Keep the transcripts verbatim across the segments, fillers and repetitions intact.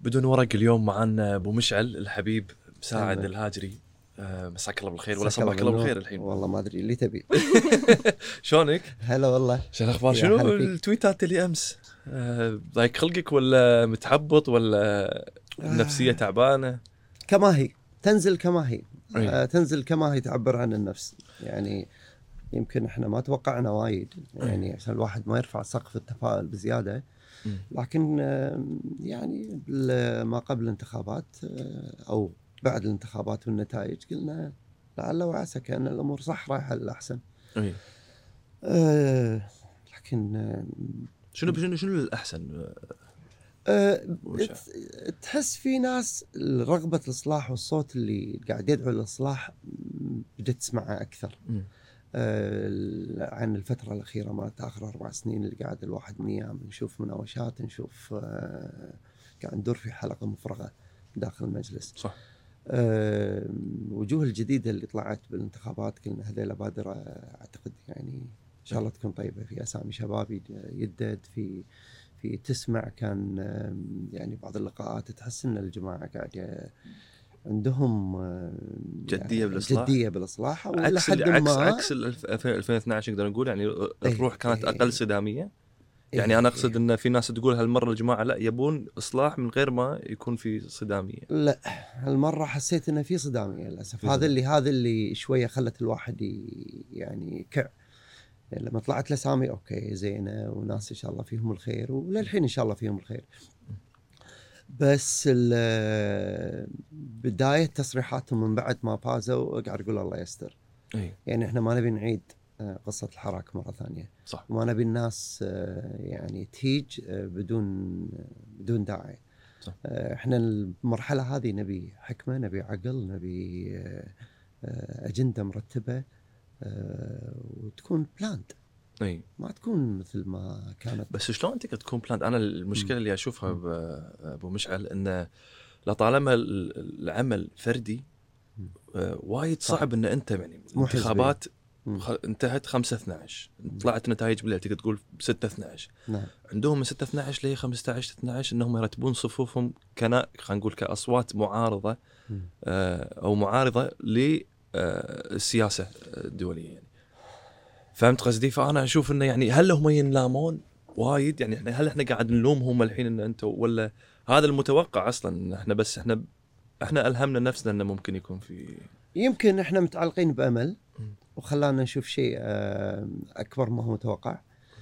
بدون ورق اليوم معنا ابو مشعل الحبيب مساعد أهلا. الهاجري. آه، مساك الله بالخير ولا مساك صباحك الله بالخير الحين. والله ما ادري اللي تبي. شلونك؟ هلا والله. شو الاخبار؟ يا شنو هلا فيك. التويتات اللي امس؟ آه، ضايق خلقك ولا متحبط ولا النفسيه تعبانه؟ كما هي تنزل كما هي أي. آه تنزل كما هي تعبر عن النفس. يعني يمكن احنا ما توقعنا وايد يعني عشان الواحد ما يرفع سقف التفاؤل بزياده، مم. لكن آه، يعني بال- ما قبل الانتخابات آه، او بعد الانتخابات والنتائج قلنا لعل وعسى كأن الامور صح رايحه للاحسن. اي. آه، لكن آه، شنو شنو شنو الاحسن؟ أه وش؟ تحس في ناس رغبة الإصلاح والصوت اللي قاعد يدعو للإصلاح بدأت تسمعه أكثر. مم. أه عن الفترة الأخيرة ما آخر أربع سنين اللي قاعد الواحد من أيام نشوف مناوشات، نشوف أه قاعد ندور في حلقة مفرغة داخل المجلس. صح. أه وجوه الجديدة اللي طلعت بالانتخابات قلنا هذيلا بادرة أعتقد يعني إن شاء الله تكون طيبة، في أسامي شبابي يدد في في تسمع. كان يعني بعض اللقاءات تحس ان الجماعه قاعده عندهم جديه يعني بالاصلاح، جديه بالاصلاح عكس حد عكس ما عكس ألفين واثناشر نقدر نقول يعني الروح ايه كانت ايه اقل صداميه. يعني ايه انا اقصد ايه ان في ناس تقول هالمره الجماعه لا يبون اصلاح من غير ما يكون في صداميه. لا هالمره حسيت انه في صداميه للاسف. في هذا صدام. اللي هذا اللي شويه خلت الواحد يعني كع يعني لما طلعت الاسامي اوكي زينه وناس ان شاء الله فيهم الخير وللحين ان شاء الله فيهم الخير، بس بداية تصريحاتهم من بعد ما فازوا قاعد أقول الله يستر. أي. يعني إحنا ما نبي نعيد قصة الحراك مرة ثانية. صح. وما نبي الناس يعني تهيج بدون بدون داعي. صح. إحنا المرحلة هذه نبي حكمة، نبي عقل، نبي أجندة مرتبة وتكون بلاند. اي ما تكون مثل ما كانت. بس شلون تقدر تكون بلاند؟ انا المشكله اللي اشوفها ابو مشعل انه لطالما العمل فردي وايد صعب ان انت يعني انتخابات خ... انتهت خمسة اثناشر طلعت نتائج بالليل تقدر تقول ستة اثناشر. نعم. عندهم من ستة اثناشر ل خمسة عشر اثناشر انهم يرتبون صفوفهم كنا خلينا نقول كاصوات معارضه آه او معارضه للسياسه الدوليه يعني. فهمت قصدي؟ فانا اشوف انه يعني هل هم ينلامون وايد؟ يعني احنا هل احنا قاعد نلومهم الحين ان انتم ولا هذا المتوقع اصلا؟ احنا بس احنا احنا الهمنا نفسنا انه ممكن يكون في يمكن احنا متعلقين بامل وخلانا نشوف شيء اكبر ما هو متوقع،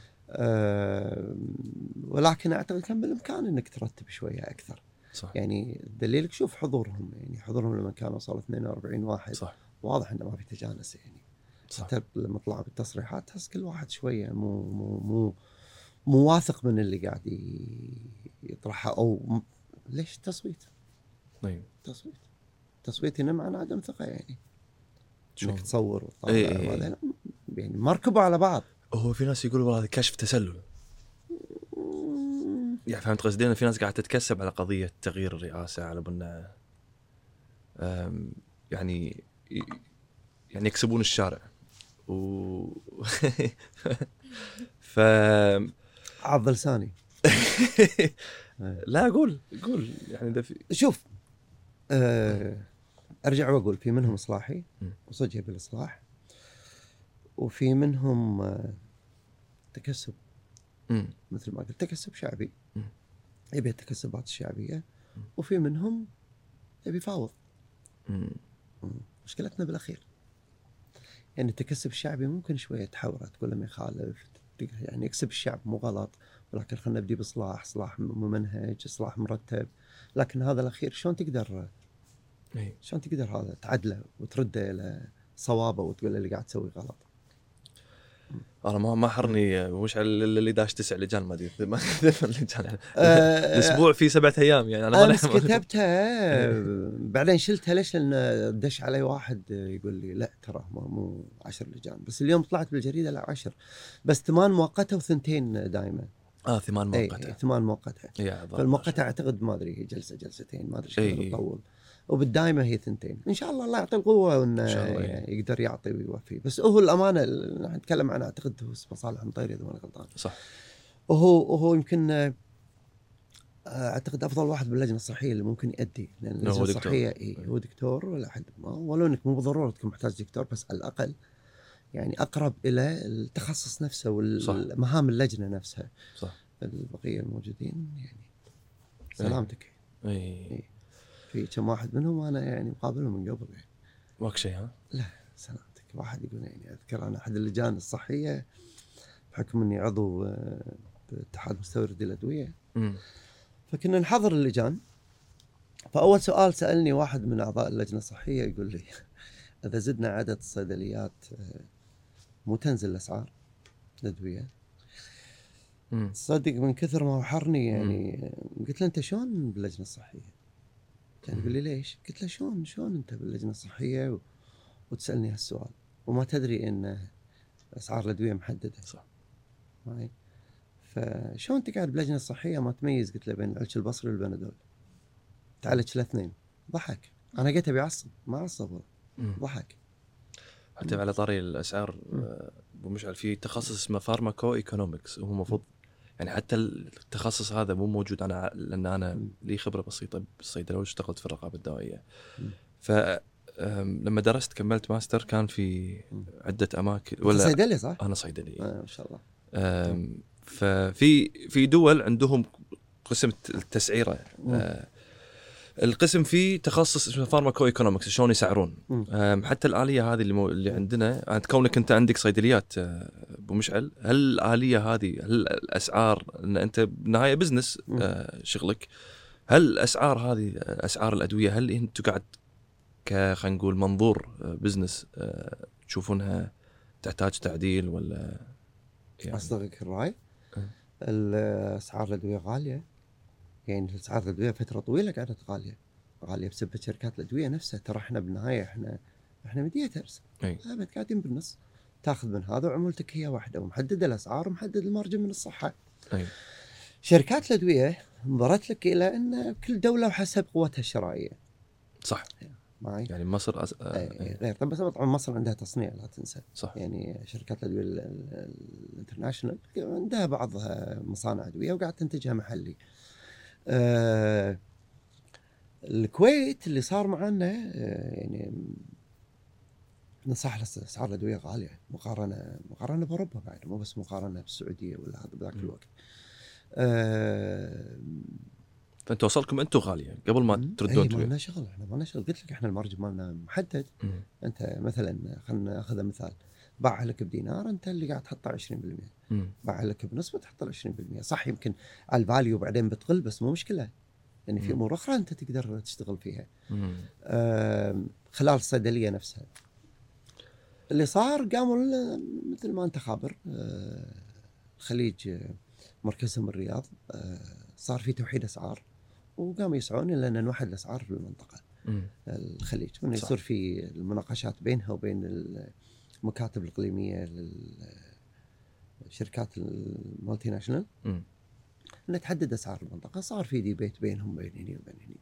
ولكن اعتقد كان بالامكان انك ترتب شويه اكثر. صح. يعني دليلك شوف حضورهم، يعني حضورهم لما كانوا وصلوا اثنين وأربعين واحد صح. واضح انه ما في تجانس يعني. حتى لما طلعوا بالتصريحات تحس كل واحد شويه مو مو مو مو واثق من اللي قاعد يطرحه او م... ليش التصويت؟ طيب تصويت تصويت هنا معناه عدم ثقه يعني. انك شو؟ تصور وتطالع ايه ايه. هذا يعني مركبوا على بعض. هو في ناس يقولوا والله هذا كشف تسلل. يعني فهمت قصدي؟ في ناس قاعده تتكسب على قضيه تغيير الرئاسه على بنا يعني يعني يكسبون الشارع و ف عض لساني. لا اقول قول يعني ده في شوف أه ارجع واقول في منهم اصلاحي وصدق بالاصلاح، وفي منهم أه تكسب م. مثل ما قلت تكسب شعبي م. يبي التكسبات الشعبيه، وفي منهم يبي يفاوض. مشكلتنا بالاخير يعني التكسب الشعبي ممكن شويه تحوره تقول لما يخالف يعني يكسب الشعب مو غلط، ولكن خلينا نبدي باصلاح، اصلاح ممنهج، اصلاح مرتب. لكن هذا الاخير شلون تقدر اي شلون تقدر هذا تعدله وترده الى صوابه وتقول اللي قاعد تسوي غلط؟ انا ما ما حرني مش على اللي داش تسع لجان ما ادري ما لجان الاسبوع في سبعة ايام يعني انا امس كتبتها بعدين شلتها. ليش؟ لان دش علي واحد يقول لي لا ترى مو عشر لجان، بس اليوم طلعت بالجريده لا عشر، بس ثمان مؤقته وثنتين دائما. اه ثمان مؤقته. اي ثمان مؤقته. فالمؤقته اعتقد ما ادري هي جلسه جلستين ما ادري ايش تطول، وبالدائمه هي ثنتين. ان شاء الله الله يعطي القوه وانه يقدر يعطي ويوفي. بس هو الامانه اللي نتكلم عنها اعتقد هو مصالح مطيري اذا ما انا غلطان. صح. وهو وهو يمكن اعتقد افضل واحد باللجنه الصحيه اللي ممكن يؤدي، لان اللجنه هو دكتور. الصحيه إيه هو دكتور ولا حد ما، ولو انك مو بالضروره تكون محتاج دكتور، بس على الاقل يعني اقرب الى التخصص نفسه والمهام اللجنه نفسها. صح. البقيه الموجودين يعني سلامتك. اي إيه. في كم واحد منهم انا يعني مقابلهم من قبل يعني. ماك شيء ها؟ لا سلامتك. واحد يقول يعني اذكر انا احد اللجان الصحيه بحكم اني عضو باتحاد مستوردي الادويه، امم فكنا نحضر اللجان. فاول سؤال سالني واحد من اعضاء اللجنه الصحيه يقول لي اذا زدنا عدد الصيدليات مو تنزل الاسعار الادويه؟ تصدق من كثر ما وحرني يعني مم. قلت له انت شلون باللجنه الصحيه؟ كان يقول لي ليش؟ قلت له شلون شلون انت باللجنه الصحيه و... وتسالني هالسؤال وما تدري ان اسعار الادويه محدده؟ صح معي. فشلون تقعد باللجنه الصحيه ما تميز؟ قلت له بين العلش البصري والبنادول، تعالج الاثنين. ضحك. انا قلت ابي اعصب، ما عصب، ضحك. حتى على طاري الاسعار ابو مشعل في تخصص اسمه فارماكو ايكونومكس، وهو المفروض يعني حتى التخصص هذا مو موجود. انا لان انا لي خبره بسيطه بالصيدله واشتغلت في الرقابه الدوائيه، ف لما درست كملت ماستر كان في عده اماكن. ولا صيدلي صح؟ انا صيدلي آه ما شاء الله. ففي في دول عندهم قسم التسعيره، آه القسم فيه تخصص اسمه فارماكو ايكونومكس، شلون يسعرون. حتى الآلية هذه اللي, مو اللي عندنا، أنت كونك أنت عندك صيدليات أبو مشعل، هل الآلية هذه، هل الأسعار، أن أنت بالنهاية بزنس شغلك، هل الأسعار هذه أسعار الأدوية، هل أنت قاعد ك خلينا نقول منظور بزنس تشوفونها تحتاج تعديل ولا يعني؟ أصدقك الرأي الأسعار الأدوية غالية، يعني اسعار الادويه فتره طويله قعدت غاليه غاليه بسبب شركات الادويه نفسها. ترى احنا بالنهايه احنا احنا ميدياترز، ابد قاعدين بالنص، تاخذ من هذا وعمولتك هي واحده، ومحدد الاسعار ومحدد المارجن من الصحه. أي. شركات الادويه نظرت لك الى ان كل دوله وحسب قوتها الشرائيه. صح معي. يعني مصر أس... أي. غير طبعا طبعا مصر عندها تصنيع لا تنسى. صح. يعني شركات الادويه الانترناشونال عندها بعضها مصانع ادويه وقاعد تنتجها محلي. آه الكويت اللي صار معنا آه يعني نصح اسعار الادويه غاليه مقارنه مقارنه باوروبا بعد، مو بس مقارنه بالسعوديه ولا هذا بذاك الوقت. آه فانت وصلكم انتم غاليه قبل ما تردون. ما لنا شغل، احنا ما لنا شغل. قلت لك احنا المارجن مالنا محدد. مم. انت مثلا خلينا ناخذ مثال، باع لك بدينار انت اللي قاعد تحطه عشرين بالمئة، باع لك بنص بتحط ال عشرين بالمئة. صح يمكن على الفاليو بعدين بتقل بس مو مشكله، يعني في امور اخرى انت تقدر تشتغل فيها. آه خلال الصيدليه نفسها اللي صار قاموا مثل ما انت خابر. آه الخليج مركزهم الرياض، آه صار في توحيد اسعار وقاموا يسعون لان نوحد الاسعار في المنطقه. مم. الخليج وانه يصير في المناقشات بينها وبين المكاتب الاقليميه للشركات المالتي ناشونال انها تحدد اسعار المنطقه. صار في ديبيت بينهم بين هني وبين هني.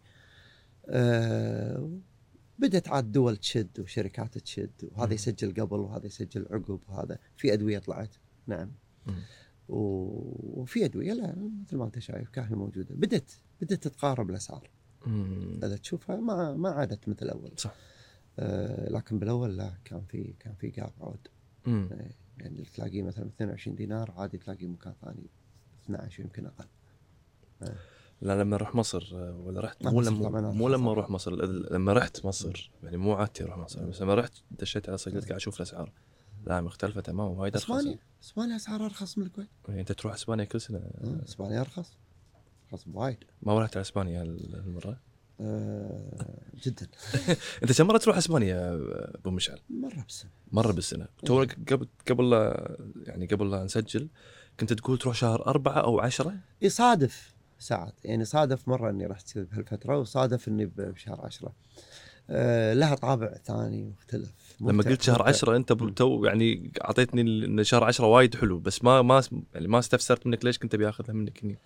أه بدت عاد دول تشد وشركات تشد، وهذا يسجل قبل وهذا يسجل عقب، وهذا في ادويه طلعت نعم مم. وفي ادويه لا مثل ما انت شايف كاهي موجوده. بدت بدت تتقارب الاسعار. اذا تشوفها ما ما عادت مثل الاول. صح. آه لكن بالاول لا، كان في كان في جاب عود. آه يعني تلاقيه مثلا اثنين وعشرين دينار عادي تلاقيه مكان ثاني اثني عشر يمكن اقل. آه. لا لما اروح مصر ولا رحت مو لما مو لما اروح مصر، لما رحت مصر يعني مو عادتي اروح مصر، بس لما رحت دشيت على صيدلتك قاعد اشوف الاسعار لا مختلفه تماما وايد ارخص. اسبانيا اسبانيا اسعار ارخص من الكويت. يعني انت تروح اسبانيا كل سنه؟ اسبانيا ارخص ارخص وايد. ما رحت على اسبانيا هالمره؟ أه جدا. انت كم مره تروح اسبانيا ابو مشعل؟ مره بالسنه. مره بالسنه. تو قبل قبل يعني قبل لا نسجل كنت تقول تروح شهر أربعة أو عشرة؟ يصادف ساعات يعني، صادف مرة إني رحت بهالفترة وصادف إني بشهر عشرة. أه لها طابع ثاني مختلف. لما قلت شهر عشرة أنت تو يعني أعطيتني إن شهر عشرة وايد حلو، بس ما ما يعني ما استفسرت منك ليش كنت بياخذها منك هني.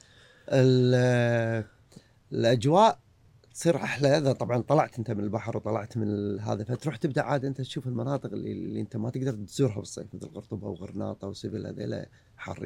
الأجواء تصير أحلى إذا طبعا طلعت أنت من البحر وطلعت من هذا، فتروح تبدأ عاد أنت تشوف المناطق اللي, اللي أنت ما تقدر تزورها بالصيف مثل قرطبة وغرناطة وسيفل، هذيلا حارين.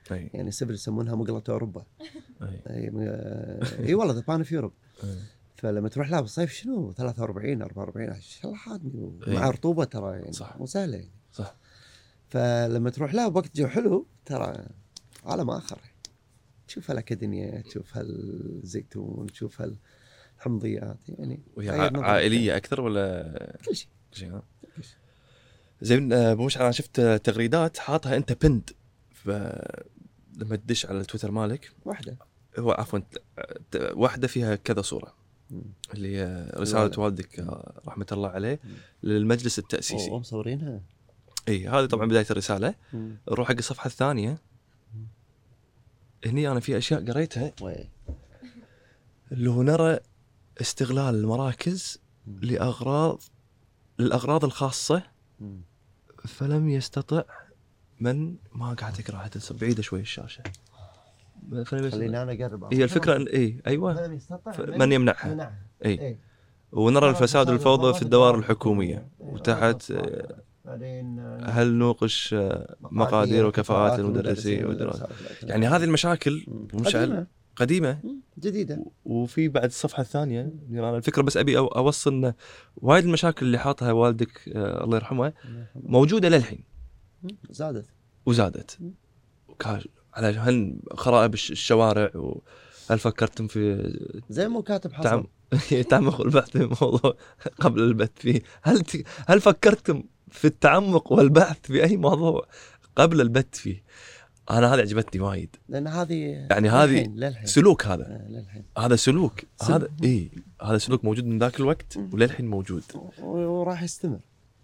أي. يعني سيفل يسمونها مقلة أوروبا. أي. اي اي والله ذا بان اوف يوروب. أي. فلما تروح لها بالصيف شنو ثلاثة وأربعين أربعة وأربعين شلحاتني أي. مع رطوبه ترى يعني صح. مو سهله يعني. صح. فلما تروح لها بوقت جو حلو ترى عالم اخر، تشوف هالاكاديميه، تشوف هالزيتون، تشوف هالحمضيات يعني. وهي عائليه اكثر ولا كل شيء كل شيء؟ ها زين. ابو مشعل انا شفت تغريدات حاطها انت بند لما تدش على التويتر مالك، واحده هو عفوا واحده فيها كذا صوره مم. اللي هي رساله والدك رحمه الله عليه مم. للمجلس التاسيسي. اوه مصورينها. اي هذه طبعا بدايه الرساله. مم. نروح حق الصفحه الثانيه. هني انا في اشياء قريتها وي. اللي هو نرى استغلال المراكز مم. لاغراض للاغراض الخاصه، مم. فلم يستطع من ما قاعد اقراها بعيده شوي الشاشه. خليني انا اقرب. هي الفكره ان اي ايوه فلم يستطع من يمنعها. يمنعها. اي إيه. ونرى الفساد والفوضى في الدوائر الحكوميه. وتحت بعدين هل نوقش مقادير وكفاءات المدرسين والدراسة. يعني هذه المشاكل مشعل قديمه جديده. وفي بعد الصفحه الثانيه يعني الفكره بس ابي اوصل وايد المشاكل اللي حاطها والدك الله يرحمه موجوده للحين زادت وزادت على هل خرائب الشوارع. وهل فكرتم في زي مو كاتب حصل تعمق البحث في الموضوع قبل البث فيه؟ هل ت... هل فكرتم في التعمق والبحث في أي موضوع قبل البث فيه؟ أنا هذه عجبتني وايد لأن هذه يعني هذه سلوك هذا آه للحين. هذا سلوك هذا إيه هذا سلوك موجود من ذاك الوقت وللحين موجود وراح يستمر.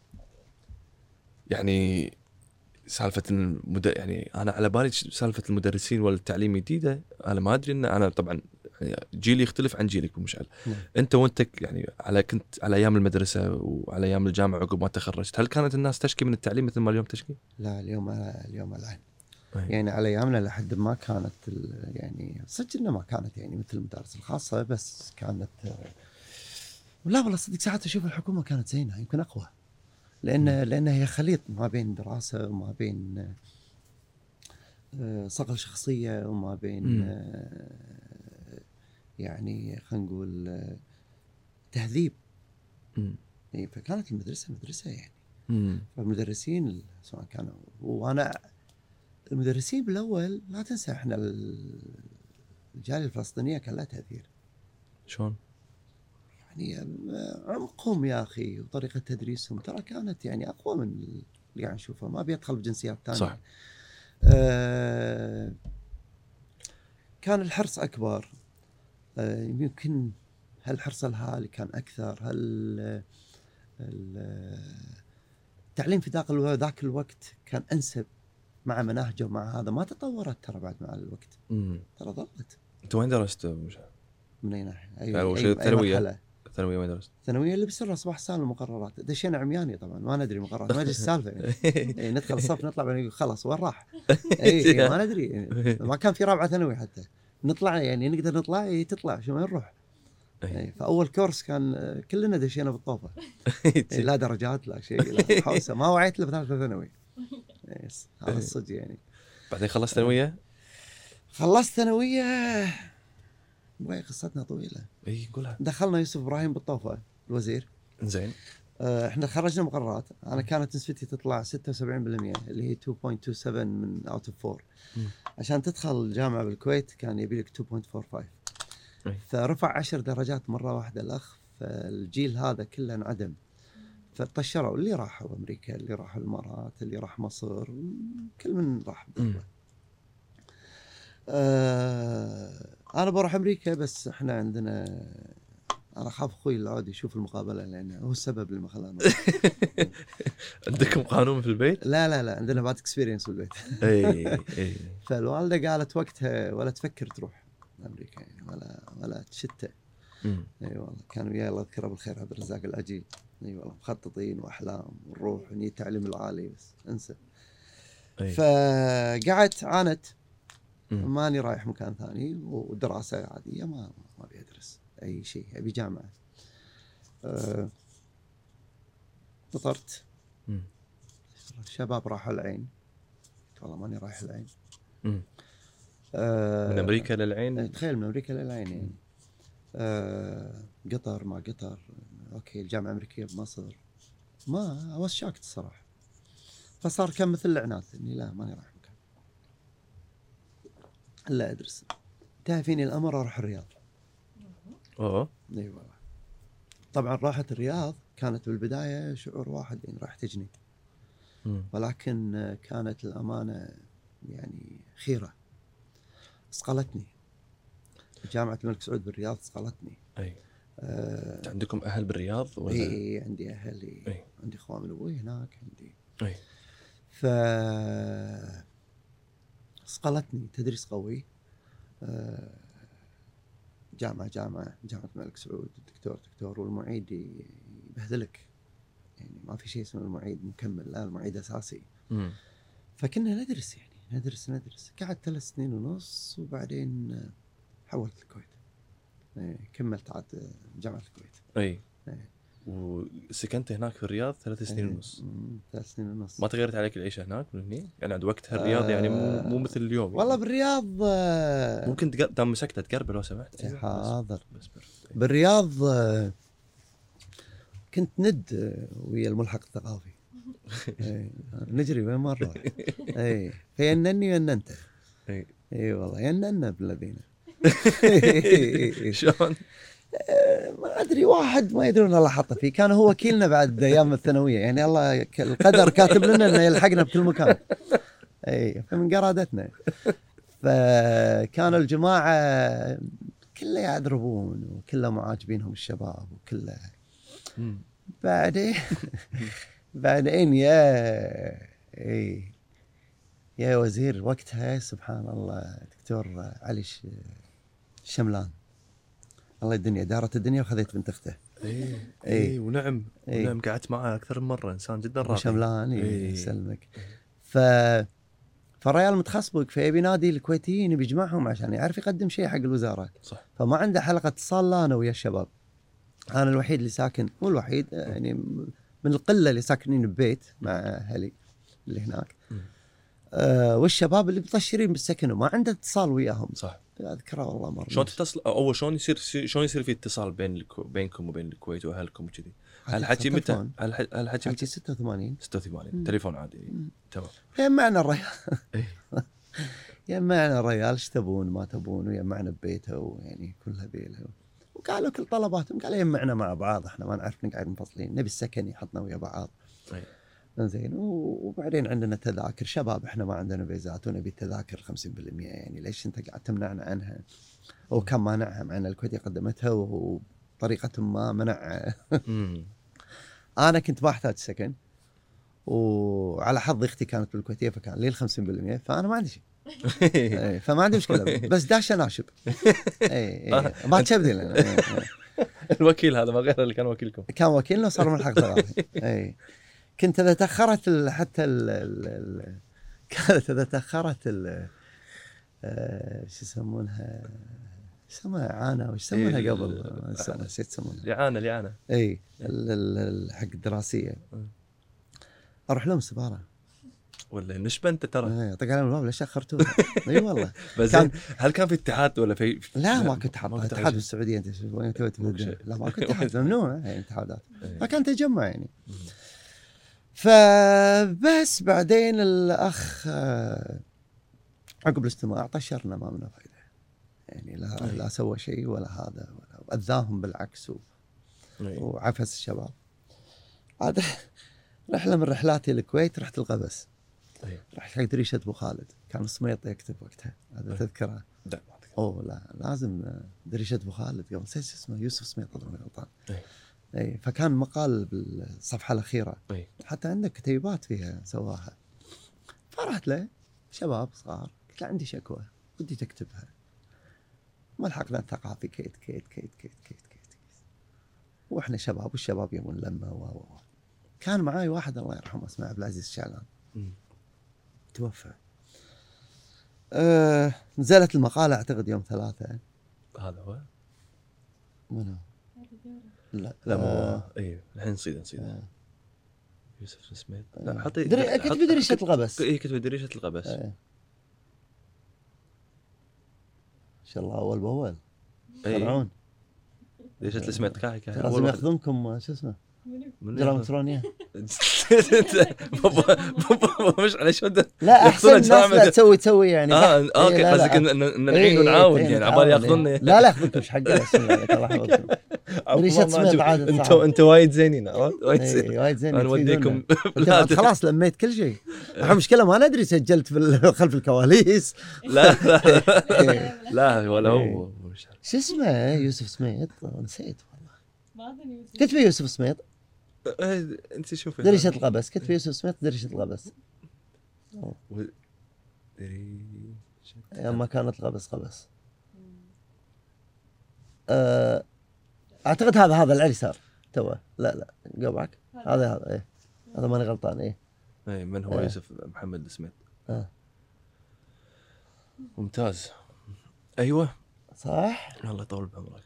يعني سالفة المد... يعني أنا على بالي سالفة المدرسين والتعليم جديدة. أنا ما أدري إن أنا طبعا جيلي يختلف عن جيلك بمشعل. نعم. أنت وأنت يعني على كنت على أيام المدرسة وعلى أيام الجامعة عقب ما تخرجت، هل كانت الناس تشكي من التعليم مثل ما اليوم تشكي؟ لا اليوم اليوم الآن أيه. يعني على أيامنا لحد ما كانت يعني صدق إنه ما كانت يعني مثل المدارس الخاصة، بس كانت لا والله صدق ساعات أشوف الحكومة كانت زينة يمكن أقوى، لأن لأن هي خليط ما بين دراسة وما بين صقل شخصية وما بين م. يعني خلينا نقول تهذيب. يعني فكانت المدرسة مدرسة يعني. م. فالمدرسين سواء كانوا، وأنا المدرسين بالأول لا تنسى إحنا الجالية الفلسطينية كان لها تأثير. شلون؟ يعني عمقهم يا أخي وطريقة تدريسهم ترى كانت يعني أقوى من اللي قاعد نشوفه. ما بيدخل بجنسيات تانية. صح. آه كان الحرص أكبر. آه يمكن هل الحرص الهالي كان أكثر؟ هل التعليم في ذاك ذاك الوقت كان أنسب مع مناهجه ومع هذا؟ ما تطورت ترى بعد مع الوقت. مم. ترى ظلت. أنت وين درست مش؟ من أي ناحية؟ أي أول شيء الثانوية. الثانوية وين درست؟ الثانوية اللي بسرها صباح السالفة المقررات. دشينا عمياني طبعا ما ندري مقررات ما ادري السالفة يعني. إيه ندخل الصف نطلع بنقول خلاص وين راح؟ إيه ما ندري يعني. ما كان في رابعة ثانوي حتى نطلع يعني نقدر نطلع إيه تطلع شو ما نروح. إيه فأول كورس كان كلنا دشينا بالطوفة. إيه لا درجات لا شيء لا حوسة ما وعيت له بثالثة ثانوي. إيه هذا الصدق يعني. بعدين خلصت ثانوية؟ خلصت ثانوية وهي قصتنا طويلة. اي قولها. دخلنا يوسف إبراهيم بالطوفة الوزير. زين. آه احنا خرجنا مقررات. انا كانت نسبتي تطلع ستة وسبعين بالمئة اللي هي اثنين فاصلة اثنين سبعة من اوت اوف أربعة. عشان تدخل الجامعة بالكويت كان يبي لك اثنين فاصلة أربعة وخمسين. فرفع عشر درجات مرة واحدة الأخ. فالجيل هذا كله انعدم. فطشروا اللي راحوا أمريكا اللي راحوا الإمارات اللي راح مصر كل من راح. آه أنا بروح أمريكا بس إحنا عندنا أنا أخاف أخوي العود يشوف المقابلة لأنه هو السبب اللي ما خلانا. عندكم قانون في البيت؟ لا لا لا عندنا بعد إكسبيرينس في البيت. إي إي. فالوالدة قالت وقتها ولا تفكر تروح أمريكا يعني ولا ولا تشتة. أي أيوة والله كانوا وياه الله يذكره بالخير عبد الرزاق العجيب. أي أيوة والله مخططين وأحلام ونروح وني التعليم العالي بس انسى. أي. فقعدت عانت. ماني رايح مكان ثاني ودراسة عادية ما ما بيدرس أي شيء أبي جامعة. أه فطرت. الشباب راحوا العين. والله ماني رايح العين. آه من امريكا للعين. تخيل من امريكا للعين يعني. آه قطر ما قطر، اوكي الجامعه الامريكيه بمصر، ما اواز شاكت الصراحه. فصار كان مثل العناد اني لا ماني رايح مكان الا ادرس. انتهى فيني الامر اروح الرياض. اوه اي والله. طبعا راحة الرياض كانت بالبدايه شعور واحد يعني راح تجني، ولكن كانت الامانه يعني خيره صقلتني. جامعه الملك سعود بالرياض صقلتني. اي آه عندكم اهل بالرياض ولا؟ اي عندي اهلي. أي. عندي اخوان من ابوي هناك عندي. اي ف صقلتني تدريس قوي. آه جامعه جامعه جامعه الملك سعود، الدكتور دكتور والمعيد يبهذلك يعني، ما في شيء اسمه المعيد مكمل، لا المعيد اساسي. م. فكنا ندرس يعني ندرس ندرس قعدت ثلاث سنين ونص وبعدين حولت الكويت. ايه كملت عاد جامعة الكويت. اي ايه. وسكنت هناك في الرياض ثلاث سنين ايه. ونص. ثلاث سنين ونص. ما تغيرت عليك العيشة هناك من هني؟ يعني عند وقتها الرياض يعني مو مو مثل اليوم والله يعني. بالرياض ممكن تق... دام مسكتها تقرب لو سمحت. إيه حاضر. بس بس بالرياض كنت ند ويا الملحق الثقافي. ايه نجري وين ما نروح. ايه فينني ويننت. اي اي والله يننا بالذين. شلون؟ ما ادري واحد ما يدرون الله حطه فيه، كان هو وكيلنا بعد ايام الثانويه يعني، الله القدر كاتب لنا انه يلحقنا بكل مكان. اي فمن قرادتنا. فكانوا الجماعه كله يعذربون وكله معاجبينهم الشباب وكله. بعدين بعدين يا اي يا وزير وقتها سبحان الله دكتور علي الشملان الله الدنيا دارت الدنيا وخذيت بنت اخته. اي اي ونعم إيه. ونعم قعدت معه اكثر من مره، انسان جدا راقي. شملان إيه. يسلمك. ف فالريال متخصبك فيبي نادي الكويتيين بيجمعهم عشان يعرف يقدم شيء حق الوزاره. صح. فما عنده حلقه اتصال لا انا ويا الشباب. انا الوحيد اللي ساكن، مو الوحيد يعني من القله اللي ساكنين ببيت مع اهلي اللي هناك. آه والشباب اللي مطشرين بالسكن وما عنده اتصال وياهم. صح. اذكره والله مره. شلون تتصل اول شلون يصير شلون يصير في اتصال بين الكو... بينكم وبين الكويت واهلكم وكذي؟ هل حكي متى؟ هل هل حكي متى؟ ستة وثمانين ستة وثمانين تليفون عادي. تمام. يجمعنا الريال. يجمعنا الريال ايش تبون ما تبون ويجمعنا ببيته ويعني كلها بيلها. وقالوا كل طلباتهم، قالوا يجمعنا مع بعض احنا ما نعرف نقعد منفصلين، نبي السكن يحطنا ويا بعض. أي. زين. وبعدين عندنا تذاكر شباب، احنا ما عندنا فيزات ونبي التذاكر خمسين بالمئة يعني ليش انت قاعد تمنعنا عنها؟ وكم مانعها مع ان الكويت قدمتها وبطريقه ما منع. انا كنت ما احتاج سكن وعلى حظ اختي كانت بالكويتيه فكان لي خمسين بالمئة فانا ما عندي شيء. فما عندي مشكله بس داش ناشب. اي ما تشبدي لنا. الوكيل هذا ما غير اللي كان وكيلكم، كان وكيلنا وصار ملحق ثقافي. اي كنت اذا تاخرت ال حتى ال ال كانت اذا تاخرت ال شو يسمونها يسمونها اعانه وش يسمونها قبل نسيت يسمونها الاعانه الاعانه اي حق الدراسيه اروح لهم سفاره ولا نشبه انت ترى طق عليهم الباب ليش اخرتوها. اي والله. بس كان هل كان في اتحاد ولا في لا ما كنت حاط اتحاد بالسعوديه انت وين تويت لا ما كنت اتحاد ممنوع يعني اتحادات ما كان تجمع يعني. فبس بعدين الاخ عقب الاجتماع طشرنا ما منه فايده يعني لا لا سوى شيء ولا هذا ولا اذاهم بالعكس و... وعفس الشباب. هذا رحله من رحلاتي الكويت رحت القبس. رحت حق دريشه ابو خالد كان سميط يكتب وقتها هذا تذكره. لا اوه لا لازم دريشه ابو خالد قبل نسيت اسمه يوسف سميط اذا ماني غلطان. اي فكان مقال بالصفحه الاخيره أي. حتى عندك كتيبات فيها سواها. فرحت له شباب صغار قلت له عندي شكوى ودي تكتبها. ملحقنا الثقافي كيت كيت كيت كيت كيت كيت واحنا شباب والشباب يبون لمه و و كان معاي واحد الله يرحمه اسمه عبد العزيز الشعلان توفى. أه نزلت المقاله اعتقد يوم ثلاثة. هذا هو منو؟ لا لا مو آه. اي الحين نصيد نصيد آه. يوسف سميت. لا حطي دري... كتب دريشه القبس. اي كتب دريشه القبس. آه. شاء الله اول باول اي فرعون. ليش انت سمعت كاي كاي لازم ياخذونكم شو اسمه جرام الكترونيه. مش على شو لا احسن الناس لا تسوي تسوي يعني اه اوكي قصدك ان نعين ونعاون يعني عبالي ياخذوني. لا لا ياخذونكم ايش حقه الله يحفظكم. ريشة سميط عادة انتوا انتوا وايد زينين وايد زين وايد زين نوديكم خلاص لميت كل شيء. المشكله ما ندري سجلت في خلف الكواليس. لا لا لا ولا هو شو اسمه يوسف سميط نسيت والله. كتب يوسف سميط انت شوفي دريشة القبس كتب يوسف سميط دريشة القبس ايام ما كانت القبس قبس. أه اعتقد هذا هذا العلي صار توه. لا لا قبعك هذا هذا ايه هذا ماني غلطان. ايه اي من هو؟ يوسف محمد سميط. اه ممتاز. ايوه صح. الله يطول بعمرك.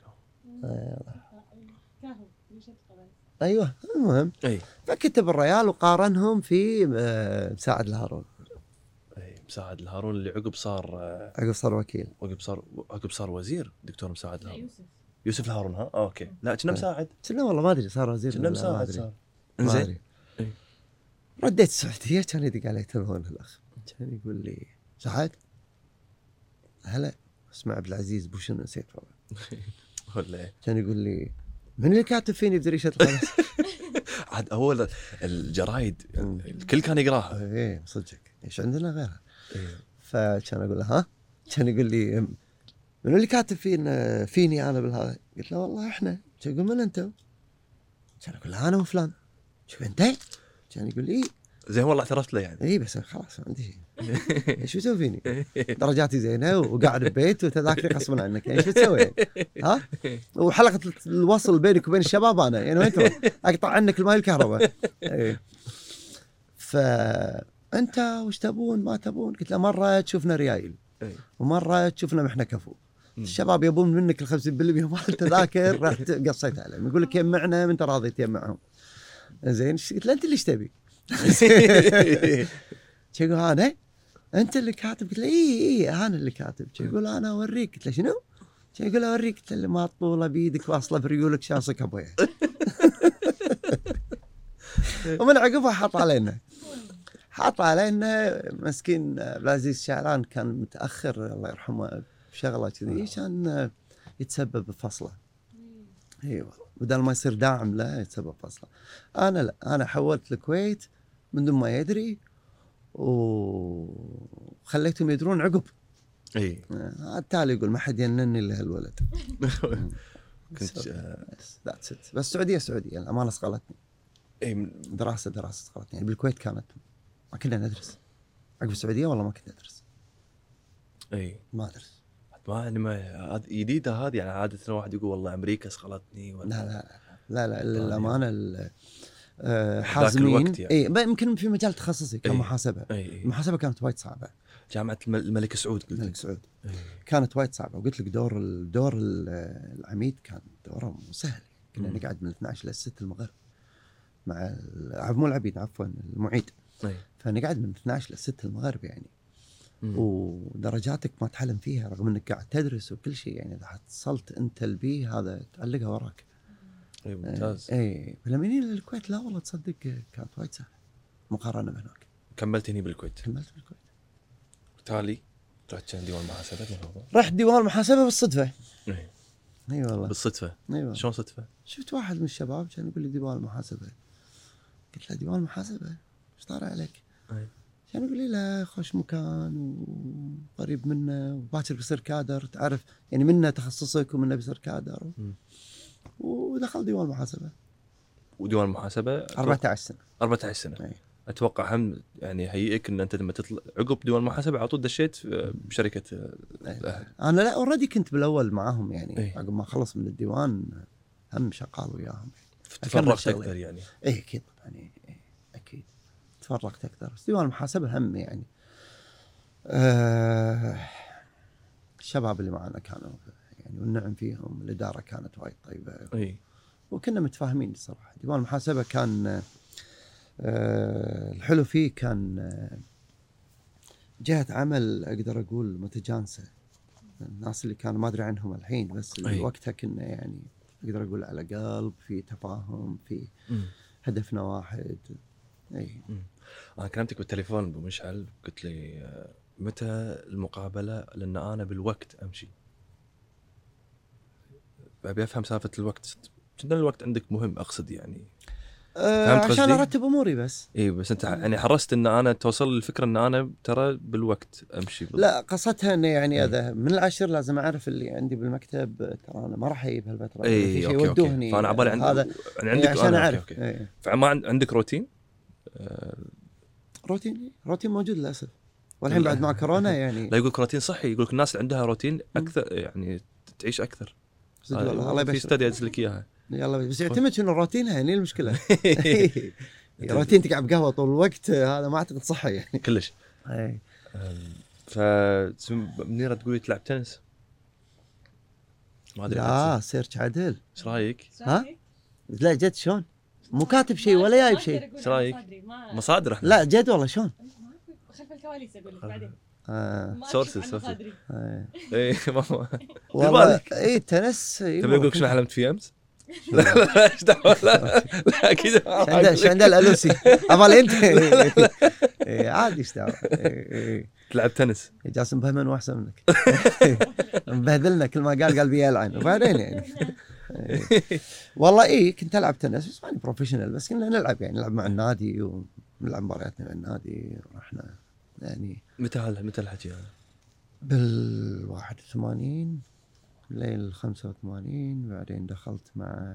ايوه المهم اي فكتب الريال وقارنهم في مساعد الهارون. اي مساعد الهارون اللي عقب صار عقب صار وكيل عقب صار عقب صار وزير دكتور مساعد الهارون. يوسف يوسف الهارون. ها اوكي لا كنا مساعد كنا والله ما ادري صار وزير كنا مساعد صار. انزين رديت السعوديه كان يدق علي تلفون الاخ كان يقول لي سعد هلا اسمع عبد العزيز بو شنو نسيت والله ولا كان يقول لي من اللي كاتب فيني بدريشة القبس؟ عاد اول الجرايد الكل كان يقراها. ايه صدقك ايش عندنا غيرها. إيه. فكان اقول له ها كان يقول لي من اللي كاتب فينا فيني انا بالهذا؟ قلت له والله احنا. كان يقول من انتم؟ كان اقول له انا وفلان. شوف انت كان يقول لي زين والله اعترفت له يعني. اي بس خلاص ما عندي شيء. ايش بتسوي فيني؟ درجاتي زينه وقاعد ببيت وتذاكري غصبا عنك ايش بتسوي يعني؟ ها؟ وحلقه الوصل بينك وبين الشباب انا يعني وين تروح؟ اقطع عنك الماء والكهرباء. اي فانت وش تبون ما تبون؟ قلت له مره تشوفنا ريايل ومره تشوفنا محنا كفو. الشباب يبون منك ال خمسين بالمئة مال التذاكر راح قصيت عليهم يقول لك يمعنا وانت راضي تجمعهم. زين قلت له انت اللي ايش تبي؟ يقول انا انت اللي كاتب؟ قلت له اي اي انا اللي كاتب. يقول انا اوريك. قلت له شنو؟ يقول اوريك. قلت له ما طوله بيدك واصله بريولك شاصك ابويا. ومن عقبها حط علينا حط علينا مسكين العزيز شعران كان متاخر الله يرحمه بشغله كذي كان يتسبب بفصله. ايوه بدل ما يصير داعم له يتسبب فصله. انا لا انا حولت الكويت من دون ما يدري وخليتهم يدرون عقب. اي التالي يقول ما حد ينني الا هالولد. كنت ذاتس ات. بس السعوديه سعوديه الامانه صقلتني. اي دراسه دراسه صقلتني يعني بالكويت كانت ما كنا ندرس. عقب السعوديه والله ما كنت ادرس. اي ما ادرس ما يعني ما جديده هذه يعني عاده الواحد يقول والله امريكا صقلتني ولا لا لا لا لا, لا للامانه حازمين. يعني. اي يمكن في مجال تخصصي كمحاسبه. المحاسبه كانت وايد صعبه. جامعه الملك سعود قلت الملك سعود أي. كانت وايد صعبه وقلت لك دور الدور العميد كان دوره مو سهل. كنا م. نقعد من اثني عشر لستة المغرب مع مو العبيد عفوا المعيد. أي. فنقعد من اثني عشر لستة المغرب يعني م. ودرجاتك ما تحلم فيها رغم انك قاعد تدرس وكل شيء يعني اذا حصلت انت البي هذا تعلقها وراك. اي ممتاز. اي فلما جينا للكويت لا والله تصدق كانت وايد سهله مقارنه بهناك. كملت هني بالكويت؟ كملت بالكويت. بالتالي رحت ديوان محاسبه؟ رحت ديوان محاسبه بالصدفه. اي اي والله بالصدفه. ايوه شلون صدفه؟ شفت واحد من الشباب كان يقول لي ديوان محاسبه. قلت له ديوان محاسبه ايش طار عليك؟ اي كان يقول لي لا خوش مكان وقريب منه وباكر بيصير كادر تعرف يعني منه تخصصك ومنه بيصير كادر و... ودخل ديوان محاسبه. وديوان محاسبه أربعة عشر سنه. أربعة عشر سنه. أي. اتوقع هم يعني هيئك ان انت لما تطلع عقب ديوان محاسبه على طول دشيت بشركه أهل. انا لا اوريدي كنت بالاول معاهم يعني. أي. عقب ما خلص من الديوان هم شغال وياهم. تفرغت اكثر يعني. اي اكيد يعني اكيد تفرغت اكثر. بس ديوان المحاسبه هم يعني آه الشباب اللي معنا كانوا يعني والنعم فيهم. الاداره كانت وايد طيبه. اي وكنا متفاهمين الصراحه. ديوان المحاسبه كان آه الحلو فيه كان آه جهه عمل اقدر اقول متجانسه. الناس اللي كانوا ما ادري عنهم الحين، بس اللي أي. وقتها كنا يعني اقدر اقول على قلب، في تفاهم، في مم. هدفنا واحد. اي مم. انا كلمتك بالتليفون ابو مشعل، قلت لي آه، متى المقابله؟ لان انا بالوقت امشي، ابي افهم سالفه الوقت. كنا الوقت عندك مهم اقصد يعني. أه فهمت عشان قصدي؟ ارتب اموري بس. اي بس انت يعني حرصت ان انا توصل الفكره ان انا ترى بالوقت امشي بالضبط. لا قصتها انه يعني إيه. هذا من العشر لازم اعرف اللي عندي بالمكتب، ترى انا ما راح اجيب هالفتره، اي في شيء اوكي اوكي، يودوهني فانا عبالي عند... هذا يعني إيه عندك عشان أنا... اعرف. اوكي اوكي إيه. فما عند... عندك روتين؟ آه... روتين روتين موجود للاسف، والحين بعد مع كورونا يعني. لا يقولك روتين صحي، يقولك الناس اللي عندها روتين اكثر يعني تعيش اكثر. صدق والله الله في يبشر. ستدي ادز لك اياها. يلا بس يعتمد شنو روتينها، يعني المشكله. روتين تقعد قهوه طول الوقت، هذا ما اعتقد صحي يعني كلش. اي. ف منيره تقولي تلعب تنس، ما ادري لا سيرش عدل، ايش رايك؟ ها؟ لا جد شلون؟ مو كاتب شيء ولا جايب شيء. ايش رايك؟ مصادر احنا. لا جد والله شلون؟ خلف الكواليس اقول لك بعدين. آه. سورسز سورسز. آه. اي ماما والله اي تنس. تبي اقول لك شنو حلمت فيه امس؟ لا لا ايش دعوه. لا لا اكيد ايش عنده الالوسي ابغى انت. اي عادي ايش دعوه. تلعب تنس؟ جاسم بهمن واحسن منك. مبهذلنا كل ما قال قال بي يلعن وبعدين يعني. والله اي كنت العب تنس بس ماني بروفيشنال، بس كنا نلعب يعني نلعب مع النادي ونلعب مبارياتنا مع النادي. رحنا يعني متى هذا متى الحكي هذا؟ بال واحد وثمانين ليل خمسة وثمانين، بعدين دخلت مع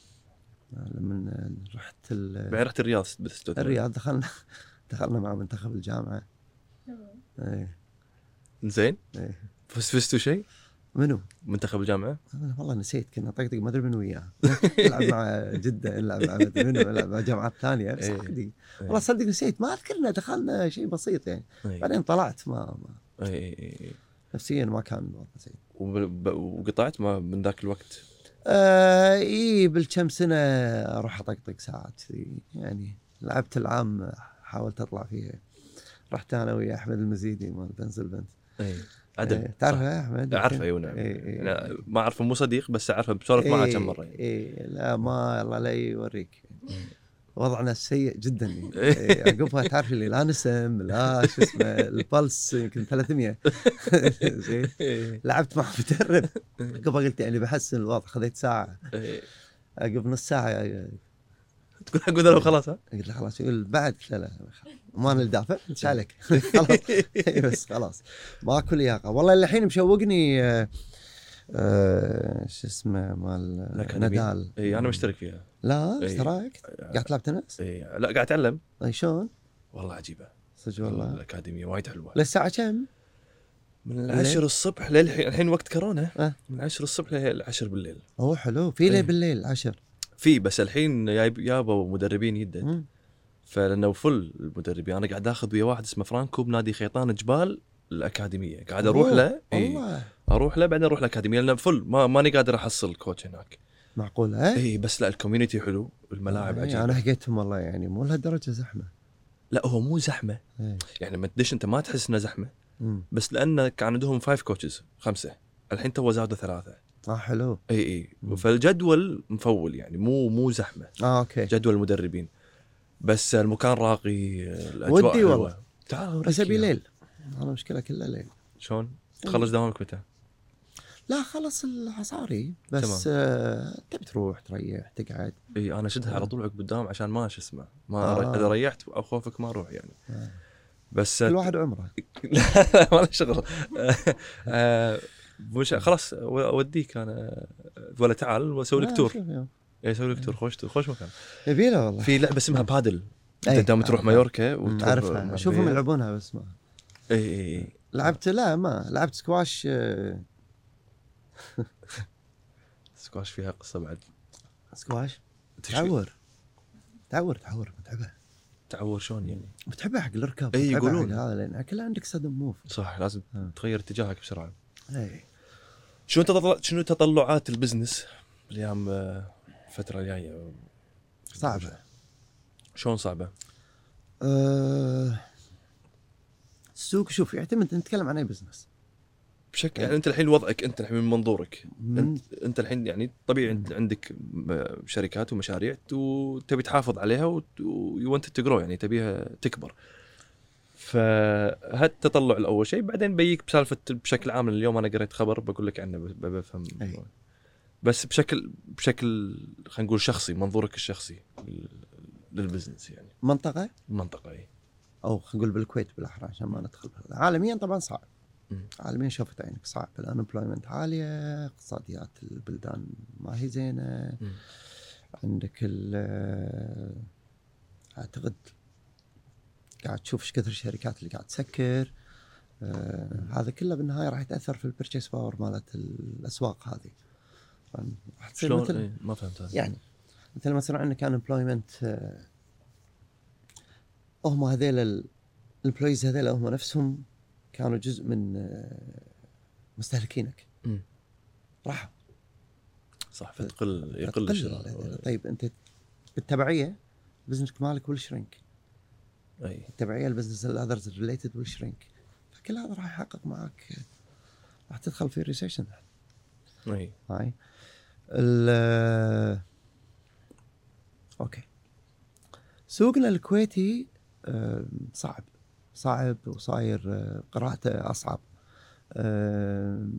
لما رحت ال... بعدين رحت الرياض بتستوت الرياض دخلنا دخلنا مع منتخب الجامعة. ايه زين. ايه فزت فزتوا شيء؟ منو؟ منتخب الجامعة؟ أنا والله نسيت، كنا طقطق ما ادري من وياه. نلعب مع جدة، نلعب مع مدري منو، نلعب مع جامعات ثانية بس إيه. عادي. والله صدق نسيت، ما اذكرنا دخلنا شيء بسيط يعني. أي. بعدين طلعت ما, ما اي اي اي. نفسيا ما كان الوضع زين. وب- وقطعت ما من ذاك الوقت؟ آه اي بالكم سنة اروح اطقطق ساعات يعني. لعبت العام حاولت اطلع فيها، رحت انا ويا احمد المزيدي مال بنزل بنت. اي عدل. إيه. تعرفه احمد؟ اعرفه ايوه نعم. إيه إيه. أنا ما اعرفه مو صديق بس اعرفه بسولف معه كم مره يعني. اي لا ما الله لا يوريك، وضعنا سيء جدا يعني. إيه، عقبها تعرف اللي لا نسم لا شو اسمه البلس يمكن ثلاثمية. زين لعبت مع مدرب عقبها قلت يعني بحسن الوضع، خذيت ساعه عقب نص ساعه تقول اقول له خلاص ها قلت له خلاص، يقول بعد لا لا ما ندافع ايش عليك. خلاص بس خلاص ماكو لياقه. والله الحين مشوقني آه، آه، شو اسمه مال نادال. اي انا مشترك فيها. لا ايش رايك؟ قاعد تلعب تنس؟ اي لا قاعد اتعلم. اي شلون؟ والله عجيبه صدق والله. الاكاديميه وايد حلوه. للساعه كم؟ من العشر الصبح للحين، الحين وقت كورونا أه؟ من العشر الصبح للعشر بالليل. اوه حلو. في لي إيه. بالليل عشر في بس الحين جايب يابا مدربين يدد، فلانه فل المدربين. انا قاعد اخذ ويا واحد اسمه فرانكو بنادي خيطان جبال الاكاديميه، قاعد اروح له. والله اروح له بعدين اروح الاكاديميه لانه فل ما ماني قادر احصل كوتش هناك. معقول ها؟ اي بس لا الكوميونتي حلو، الملاعب آه عجيبه. انا حكيتهم والله يعني مو لهالدرجه زحمه. لا هو مو زحمه. ايه. يعني ما تدش انت ما تحس انه زحمه. مم. بس لان كان عندهم فايف كوتشز خمسه، الحين تو زادوا ثلاثه. اه حلو. اي اي فالجدول مفول يعني مو مو زحمه. اه اوكي. جدول المدربين بس المكان راقي، الاجواء ودي والله. تعال بس ابي ليل، انا مشكله كلها ليل. شلون تخلص دوامك متى؟ لا خلص العصاري بس. آه تبي تروح تريح تقعد. اي انا شدها على طول عقب الدوام عشان ما شو اسمه ما آه. اذا ريحت اخوفك ما اروح يعني. آه. بس كل واحد عمره. لا ما له شغل. آه، مش خلاص اوديك انا ولا تعال واسوي لك تور. اي اسوي لك تور. خوش خوش مكان. يبي له والله. في لعبه اسمها بادل، أي. انت دام تروح مايوركا وتعرفها اشوفهم يلعبونها بس ما اي اي اي لعبت. لا ما لعبت سكواش. سكواش فيها قصه بعد. سكواش تعور تعور تعور متعبه. تعور شلون يعني؟ بتحبها حق الركب. اي يقولون هذا لان كله عندك صدم موف. صح لازم ها. تغير اتجاهك بسرعه. اي شنو تطلع شنو تطلعات البزنس الايام الفتره الجايه؟ صعبه. شلون صعبه؟ أه... السوق شوف يعتمد نتكلم عن اي بزنس. بشكل يعني انت الحين وضعك انت الحين من منظورك من انت, انت الحين يعني طبيعي انت عندك م- شركات ومشاريع وتبي تحافظ عليها وانت تجرو يعني تبيها تكبر. فهالتطلع الاول شيء، بعدين بيك بسالفه بشكل عام. اليوم انا قريت خبر بقول لك عنه ب- بفهم أي. بس بشكل بشكل خلينا نقول شخصي، منظورك الشخصي للبزنس يعني منطقة المنطقه اي أو خلينا نقول بالكويت بالأحرى عشان ما ندخل بهذا. عالميا طبعا صعب، مم. عالميا شوفت عينك صعب، الانمبلويمنت عالية، اقتصاديات البلدان ما هي زينة. مم. عندك ال أعتقد قاعد تشوف ايش كثر الشركات اللي قاعد تسكر. آه هذا كله بالنهاية راح يتأثر في البرتشيس باور مالت الأسواق هذه. راح تصير شلون مثل ايه ما فهمت هذا يعني مثل ما صار عندك unemployment. آه هم هذيل الامبلويز هذيل هم نفسهم كانوا جزء من آه مستهلكينك. مم. راح صح فتقل يقل الشراء. طيب انت بالتبعيه بزنسك مالك والشرينك، اي التبعيه البزنس الاذرز ريليتد والشرينك، فكل هذا راح يحقق معك، راح تدخل في ريسيشن. اي هاي ال اوكي سوقنا الكويتي آه، صعب صعب وصاير آه، قراءته اصعب. آه،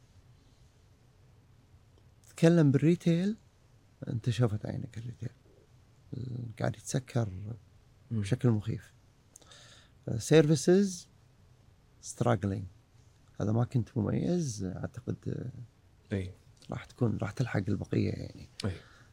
تكلم بالريتيل، انت شوفت عينك الريتيل قاعد يتسكر بشكل مخيف. سيرفيسز ستراجلينج، هذا ما كنت مميز اعتقد. اي راح تكون راح تلحق البقيه يعني. اي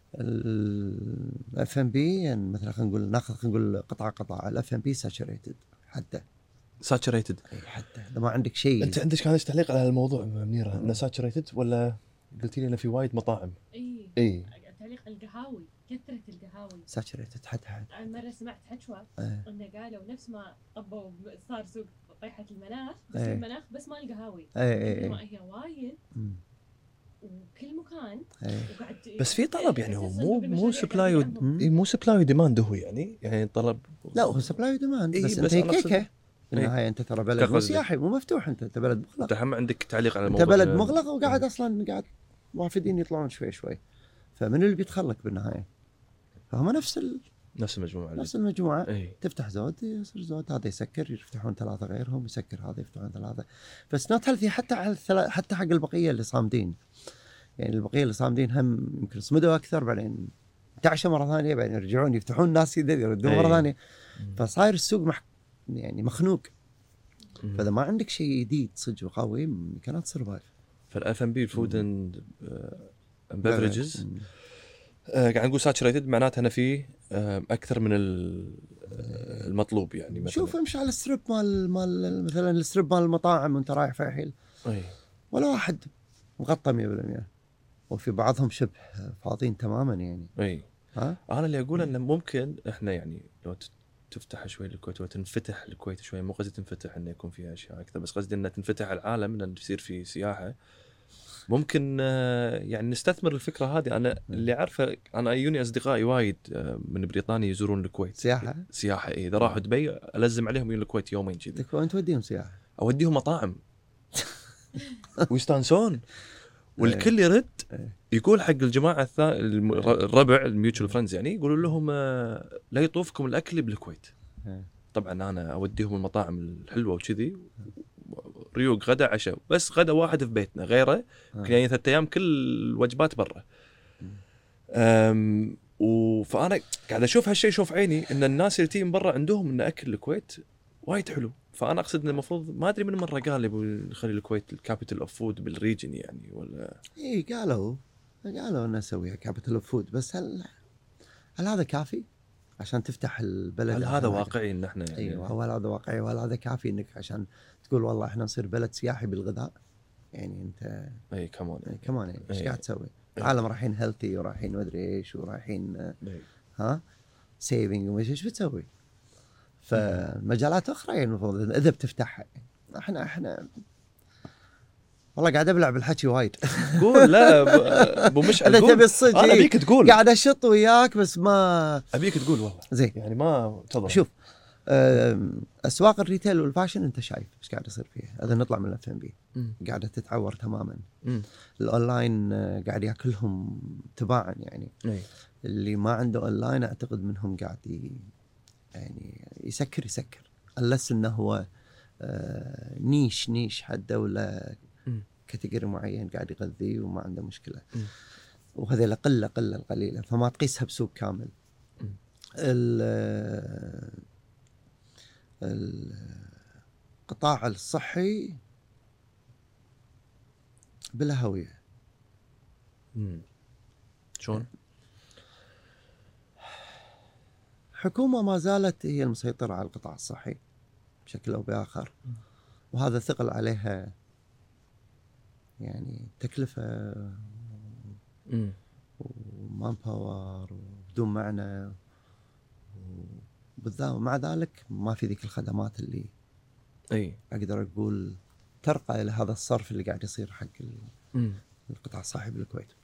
الاف ام بي يعني مثلا خلينا نقول ناخذ خلينا نقول قطعه قطعه. الاف ام بي ساتوريتد حده ساتوريتد اي حده، اذا ما عندك شيء. انت عندك كان تعليق على الموضوع منيره انه ساتوريتد ولا قلت لي انه في وايد مطاعم؟ اي اي تعليق القهاوي، كثرة القهاوي. ساتوريتد حد حد أنا مرة سمعت حشوة ايه. انه قالوا نفس ما طبوا صار سوق طيحة المناخ، بس ايه. المناخ بس ما القهاوي. ايه ايه ما ايه. هي وايد مم. وكل مكان ايه. وقاعد بس في طلب يعني هو مو مو سبلاي قاعد يدعمهم. اي مو سبلاي وديماند هو يعني يعني طلب. لا هو سبلاي وديماند إيه بس, بس انت هي أنا أقصد- كيكه بالنهايه. انت ترى بلد مو كقصدك. سياحي مو مفتوح، انت انت بلد مغلق. انت هم عندك تعليق على انت الموضوع بلد مغلق وقاعد اصلا قاعد وافدين يطلعون شوي شوي، فمن اللي بيدخلك بالنهايه؟ فهم نفس ال... نفس المجموعه نفس المجموعه. اي تفتح زود يصير زود، هذا يسكر يفتحون ثلاثه غيرهم، يسكر هذا يفتحون ثلاثه. بس نوت هيلثي حتى على الثلا... حتى حق البقيه اللي صامدين. يعني البقيه اللي صامدين هم يمكن صمدوا اكثر، بعدين تعشوا مره ثانيه، بعدين يرجعون يفتحون ناس يردون مره أي. ثانيه. فصاير السوق مح... يعني مخنوق. فاذا ما عندك شيء جديد صدق وقوي كانت سرفايف. فالاف ام بي الفود اند بيفرجز قاعد نقول ساتوريتد معناتها انا فيه آه، اكثر من ال- آه، المطلوب يعني مثلا. شوف امشي على الستريب مال مال مثلا الستريب مال المطاعم وانت رايح فاحل اي ولا واحد مغطى مية بالمية، وفي بعضهم شبه فاضيين تماما يعني. اي ها انا اللي اقول انه ممكن احنا يعني لو ت- تفتح شوي الكويت وتنفتح الكويت شوي، مو قصدي تنفتح انه يكون فيها اشياء اكثر، بس قصدي انه تنفتح العالم انه يصير في سياحه. ممكن آه، يعني نستثمر الفكره هذه. انا اللي عارفه انا يوني اصدقائي وايد آه، من بريطانيا يزورون الكويت سياحه سياحه. إيه اذا راحوا دبي الزم عليهم يجون الكويت يومين كذي، تكون توديهم سياحه. اوديهم مطاعم ويستانسون والكل يرد يقول حق الجماعه الثا... الم- الربع الميوتشوال فريندز يعني يقولوا لهم آه، لا يطوفكم الاكل بالكويت. إيه. طبعا انا اوديهم المطاعم الحلوه وكذي، ريوق غدا عشاء، بس غدا واحد في بيتنا غيره يعني ثلاث ايام كل الوجبات برا. أم وفانا قاعد اشوف هالشيء شوف عيني ان الناس اللي تيجي من برا عندهم ان اكل الكويت وايد حلو. فانا اقصد ان المفروض ما ادري من مره قال لي نخلي الكويت الكابيتال اوف فود بالريجن يعني ولا اي قالوا قالوا ان نسويها كابيتال اوف فود، بس هل هل هذا كافي عشان تفتح البلد؟ هل هذا واقعي ان احنا يعني ايوه هل هذا واقعي وهل هذا كافي انك عشان تقول والله احنا نصير بلد سياحي بالغذاء؟ يعني انت اي كمان يعني كمان يعني ايش أي. قاعد تسوي؟ أي. العالم رايحين هيلثي ورايحين ما ادري ايش ورايحين أي. ها سيفنج ومش ايش بتسوي؟ فمجالات اخرى يعني المفروض اذا بتفتحها. احنا احنا والله قاعد ابلع بالحكي وايد. قول لا ابو مشعل اذا تبي الصدق انا ابيك تقول قاعد اشط وياك بس ما ابيك تقول والله زين. يعني ما تفضل. شوف اسواق الريتيل والفاشن انت شايف ايش قاعد يصير فيها، هذا نطلع من الاف ام بي قاعده تتعور تماما. مم. الاونلاين قاعد ياكلهم تباعا يعني. أي. اللي ما عنده اونلاين اعتقد منهم قاعد ي... يعني يسكر يسكر unless انه هو آه نيش نيش حد ولا كاتيجوري معين قاعد يغذيه وما عنده مشكله. م. وهذه قله قله القليله، فما تقيسها بسوق كامل. القطاع الصحي بلا هويه. شلون؟ حكومة ما زالت هي المسيطرة على القطاع الصحي بشكل أو بآخر، وهذا ثقل عليها يعني تكلفة ومان باور وبدون معنى، وبالذات مع ذلك ما في ذيك الخدمات اللي أي أقدر أقول ترقى إلى هذا الصرف اللي قاعد يصير حق القطاع الصحي بالكويت.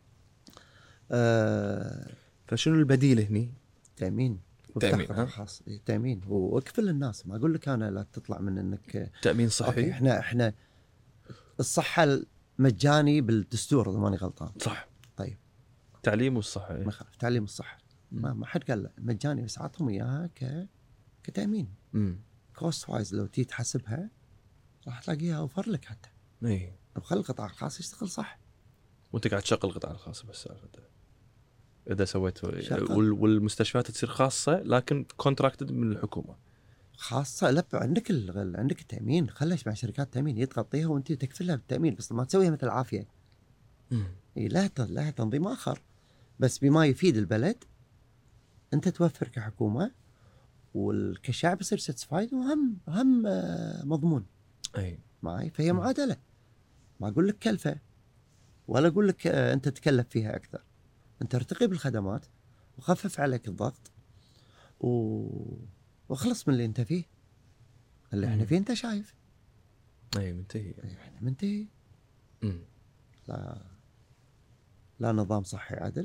أه فشنو البديل هني؟ تأمين. تأمين خاص تأمين وكفل الناس. ما أقول لك أنا لا تطلع من إنك تأمين صحي. إحنا إحنا الصحة مجاني بالدستور إذا ماني غلطان. صح. طيب تعليم والصحة ما خالف تعليم الصحة ما ما حد قال لا مجاني، بس عطهم إياها ك كتأمين. كوست وايز لو تي تحسبها راح تلاقيها أوفر لك حتى. إيه. وخلي القطاع الخاص يشتغل صح. وأنت قاعد تشغل القطاع الخاص بس إذا سويت وال... والمستشفيات تصير خاصة لكن كونتراكتد من الحكومة. خاصة لا عندك ال... عندك التأمين، خليش مع شركات التأمين يتغطيها وأنت تكفلها بالتأمين، بس ما تسويها مثل العافية. إيه لا ت... لا تنظيم آخر بس بما يفيد البلد أنت توفر كحكومة والكشعب يصير ساتسفايد وهم هم مضمون. أي معي. فهي معادلة، ما أقول لك كلفة ولا أقول لك أنت تكلف فيها أكثر. أنت ارتقي بالخدمات وخفف عليك الضغط و... وخلص من اللي أنت فيه. اللي إحنا فيه أنت شايف. أي منتهي. إحنا منتهي. لا لا نظام صحي عدل،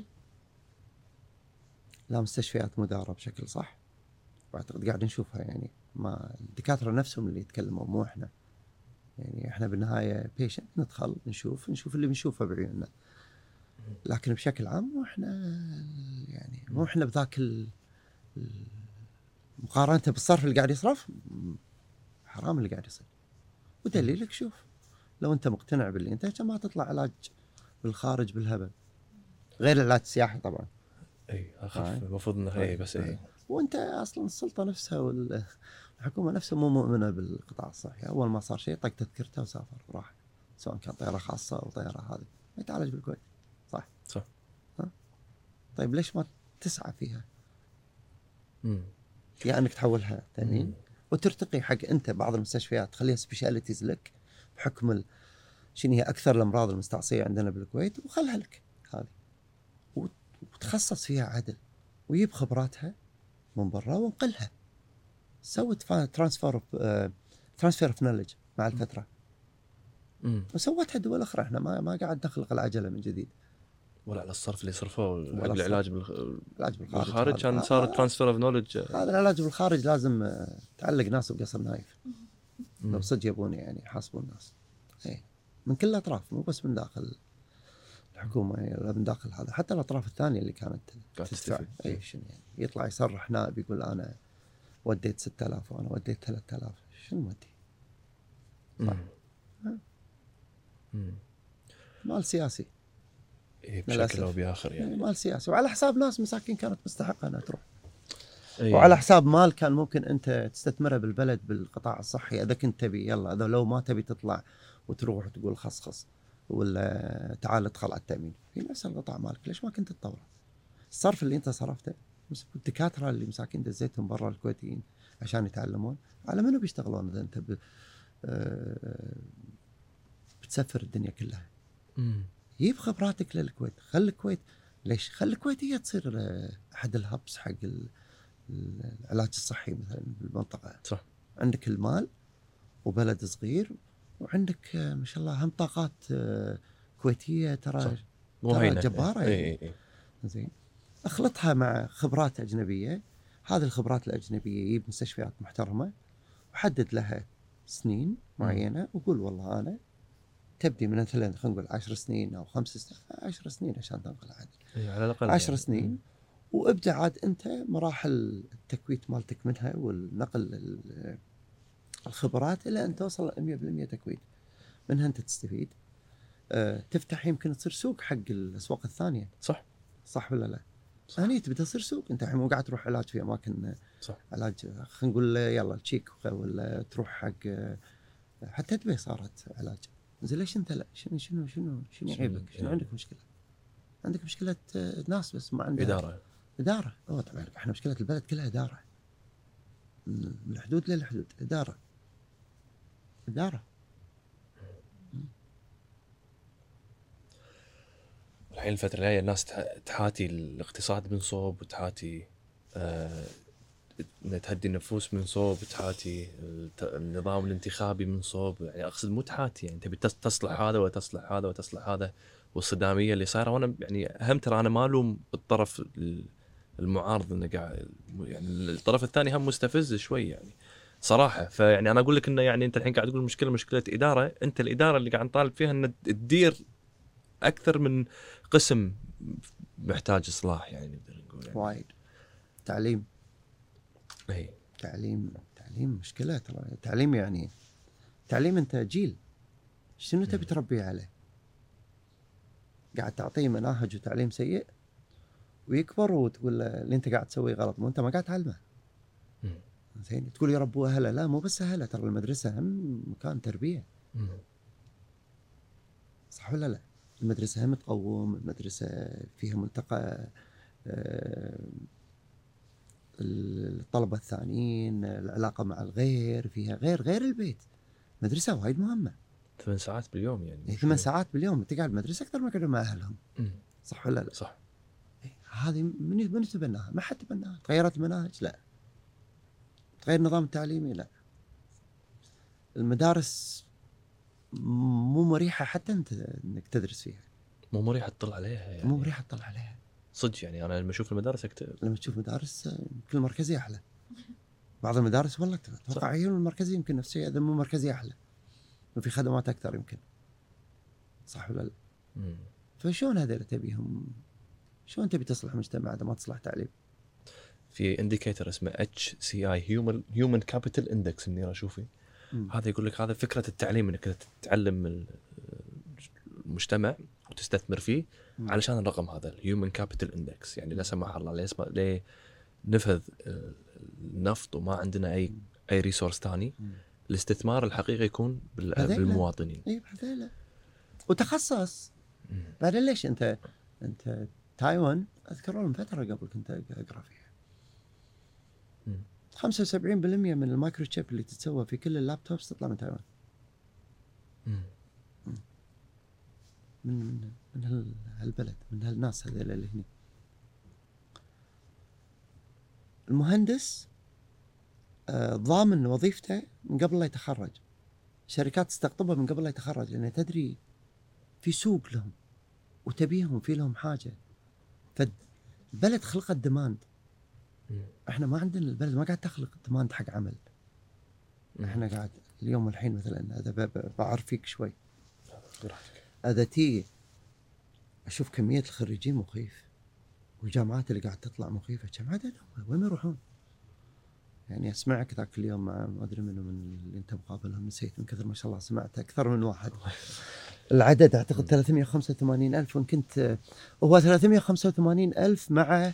لا مستشفيات مدارة بشكل صح. وأعتقد قاعد نشوفها يعني. ما الدكاترة نفسهم اللي يتكلموا مو إحنا. يعني إحنا بالنهاية بيشنت ندخل نشوف نشوف اللي بنشوفه بعيوننا، لكن بشكل عام مو إحنا يعني مو إحنا بذاك مقارنة بالصرف اللي قاعد يصرف حرام اللي قاعد يصير. ودليلك شوف لو أنت مقتنع باللي أنت ما تطلع علاج بالخارج بالهبل غير العلاج السياحي طبعا. أي أخف المفروض إنه أي بس أي. وأنت أصلا السلطة نفسها والحكومة نفسها مو مؤمنة بالقطاع الصحي. أول ما صار شيء طق تذكرته وسافر وراح، سواء كان طيارة خاصة أو طيارة هذه ما يتعالج بالكويت. صح صح. ها؟ طيب ليش ما تسعى فيها؟ امم يا يعني انك تحولها تأمين وترتقي حق انت بعض المستشفيات تخليها سبيشاليتيز لك بحكم ال... شنو هي اكثر الامراض المستعصيه عندنا بالكويت، وخلها لك هذه وتخصص فيها عدل ويجيب خبراتها من برا ونقلها. سوت ترانسفير اوف ترانسفير اوف نولج مع الفتره. امم وسوتها دول اخرى. احنا ما ما قاعد نخلق العجله من جديد. ولا على الصرف اللي صرفوه حق العلاج بالخ... العلاج بالخارج, بالخارج كان صار ترانسفير اوف نولج. هذا العلاج بالخارج لازم تعلق ناس بقصر نايف لو صدق يبوني يعني يحاسبون الناس. اي من كل الاطراف مو بس من داخل الحكومه ولا من داخل هذا، حتى الاطراف الثانيه اللي كانت تدفع. اي شنو يعني يطلع يصرح نائب يقول انا وديت ستة آلاف وانا وديت ثلاثة آلاف. شنو مودي؟ صح. مال سياسي. إيه بشكل أو بآخر يعني. مال سياسي وعلى حساب ناس مساكين كانت مستحقة أنها تروح. أيه. وعلى حساب مال كان ممكن أنت تستثمره بالبلد بالقطاع الصحي إذا كنت تبي. يلا إذا لو ما تبي تطلع وتروح وتقول خصخص ولا تعال ادخل على التأمين في نفس القطاع مالك، ليش ما كنت تطوره؟ الصرف اللي أنت صرفته الدكاترة اللي مساكين دزيتهم برا الكويتيين عشان يتعلمون على منو بيشتغلون إذا أنت ب... أه... بتسفر الدنيا كلها. امم جيب خبراتك للكويت. خلي الكويت ليش خلي الكويت هي تصير احد الهبس حق العلاج الصحي مثلا بالمنطقه. صح. عندك المال وبلد صغير وعندك ما شاء الله هم طاقات كويتيه ترى ترى جباره. اي اي زين اخلطها مع خبرات اجنبيه. هذه الخبرات الأجنبية يجيب مستشفيات محترمة وحدد لها سنين معينة وقول والله أنا تبدي من مثلا خلينا نقول عشر سنين أو خمس سنين عشر سنين عشان تنقل عاد إيه على الأقل عشر يعني. سنين مم. وابدأ عاد أنت مراحل التكويت مالتك منها والنقل ال- الخبرات إلى أن توصل مية بالمية تكويت منها أنت تستفيد. أه تفتح يمكن تصير سوق حق الأسواق الثانية. صح صح ولا لا؟ صح. هني تبدأ تصير سوق. أنت الحين مو قاعد تروح علاج في أماكن صح. علاج خلينا نقول يلا التشيك ولا تروح حق حتى دبي صارت علاج. زين ليش أنت لا؟ شنو شنو شنو شنو عيبك؟ شنو عندك مشكلة؟ عندك مشكلة ناس بس ما عندها إدارة. إدارة. أوه طبعا إحنا مشكلة البلد كلها إدارة من الحدود للحدود. إدارة إدارة. الحين الفترة الجاية الناس تحاتي الاقتصاد من صوب وتحاتي آه تهدي النفوس من صوب وتحاتي النظام الانتخابي من صوب. يعني أقصد مو تحاتي يعني تبي تصلح هذا وتصلح هذا وتصلح هذا والصدامية اللي صايرة. وأنا يعني هم ترى أنا مالوم الطرف المعارض إنه قاعد يعني الطرف الثاني هم مستفز شوي يعني صراحة. فيعني أنا أقول لك إنه يعني أنت الحين قاعد تقول مشكلة مشكلة إدارة. أنت الإدارة اللي قاعد نطالب فيها إن تدير أكثر من قسم محتاج إصلاح يعني نقدر نقول يعني. وايد. تعليم. أي. تعليم تعليم مشكلة ترى. تعليم يعني تعليم أنت جيل شنو تبي تربيه عليه؟ قاعد تعطيه مناهج وتعليم سيء ويكبر وتقول اللي أنت قاعد تسويه غلط. مو أنت ما قاعد تعلمه. زين تقول يربوا أهله. لا مو بس أهله ترى المدرسة هم مكان تربية. مم. صح ولا لا؟ المدرسة هم تقوم. المدرسة فيها ملتقى الطلبة الثانيين العلاقة مع الغير فيها غير غير البيت. مدرسة وايد مهمة. ثمان ساعات باليوم يعني. ثمان ساعات باليوم تقعد مدرسة أكثر ما يقعدون مع أهلهم. مم. صح ولا لا؟ صح. هذه من من تبناها؟ ما حد تبناها. تغيرت المناهج؟ لا. تغير النظام التعليمي؟ لا. المدارس مو مريحة حتى أنت إنك تدرس فيها. مو مريحة تطلع عليها يعني. مو مريحة تطلع عليها. صدق يعني أنا لما أشوف المدارس أكتب. لما تشوف مدارس كل مركزية أحلى. بعض المدارس والله أتوقع هي المركزية يمكن نفسية إذا مو مركزية أحلى وفي خدمات أكثر يمكن. صح ولا لا؟ مم. فشون هذول تبيهم؟ شلون تبي تصلح مجتمع إذا ما تصلح تعليم؟ في انديكيتور اسمه اتش سي اي هيومن هيومن كابيتال اندكس منير اشوفه. هذا يقول لك هذا فكره التعليم انك تتعلم المجتمع وتستثمر فيه مم. علشان الرقم هذا الهيومن كابيتال اندكس. يعني لا سمح الله ليه اسمه ليه نفذ النفط وما عندنا اي مم. اي ريسورس ثاني. الاستثمار الحقيقي يكون بالمواطنين. اي بهذيلا وتخصص. بعدين ليش انت انت تايوان اذكر من فتره قبل كنت اقرا فيها خمسة وسبعين بالمئة من المايكرو تشيب اللي تتسوى في كل اللابتوبس تطلع من تايوان. مم. من من من هالبلد من هالناس هذول اللي هنا. المهندس آه ضامن وظيفته من قبل لا يتخرج. شركات تستقطبه من قبل لا يتخرج لأن تدري في سوق لهم وتبيهم في لهم حاجة. فالبلد خلقت ديماند. احنا ما عندنا البلد ما قاعد تخلق ديماند حق عمل. احنا قاعد اليوم الحين مثلا هذا بعرف فيك شوي. هذا تي اشوف كمية الخريجين مخيف والجامعات اللي قاعد تطلع مخيفة. جامعات وين يروحون؟ يعني اسمعك ذاك اليوم مع ما ادري منه من اللي انت مقابلهم نسيت من كثر ما شاء الله سمعت اكثر من واحد. العدد اعتقد ثلاثمئة وخمسة وثمانين ألف وان كنت هو ثلاثمئة وخمسة وثمانين ألف مع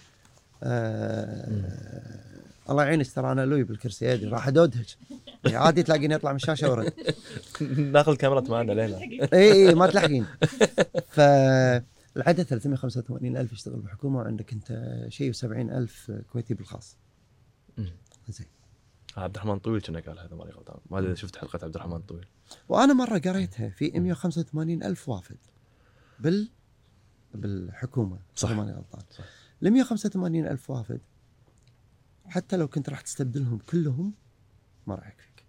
آه الله يعينك ترى انا لوي بالكرسي هذي راح ادودهج عادي تلاقيني اطلع من الشاشه ورد. ناخذ كاميرات معنا لينا. اي اي ما تلحقين. فالعدد ثلاثمئة وخمسة وثمانين ألف يشتغل بالحكومه وعندك انت شيء وسبعين ألف كويتي بالخاص. زين. عبد الرحمن طويل كنا قال هذا مالي غلطان. ما ادري شفت حلقه عبد الرحمن طويل. وانا مره قريتها في مئة وخمسة وثمانين ألف وافد بال بالحكومه. صح مالي غلطان. ل مئة وخمسة وثمانين ألف وافد حتى لو كنت راح تستبدلهم كلهم ما راح يكفيك.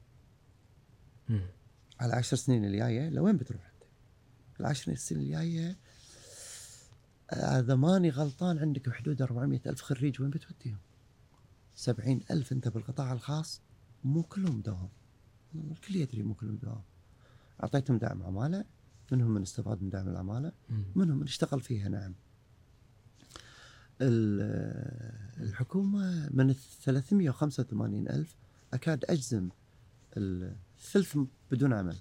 على عشر سنين الجايه لوين بتروح انت؟ العشر سنين الجايه هذا ماني غلطان عندك بحدود أربعمئة ألف خريج وين بتوديهم؟ سبعين ألف أنت بالقطاع الخاص مو كلهم دوام، الكل يدري مو كلهم دوام. أعطيتهم دعم عمالة، منهم من استفاد من دعم العمالة، منهم من اشتغل فيها. نعم. الحكومة من ثلاثمئة وخمسة وثمانين ألف أكاد أجزم الثلث بدون عمل،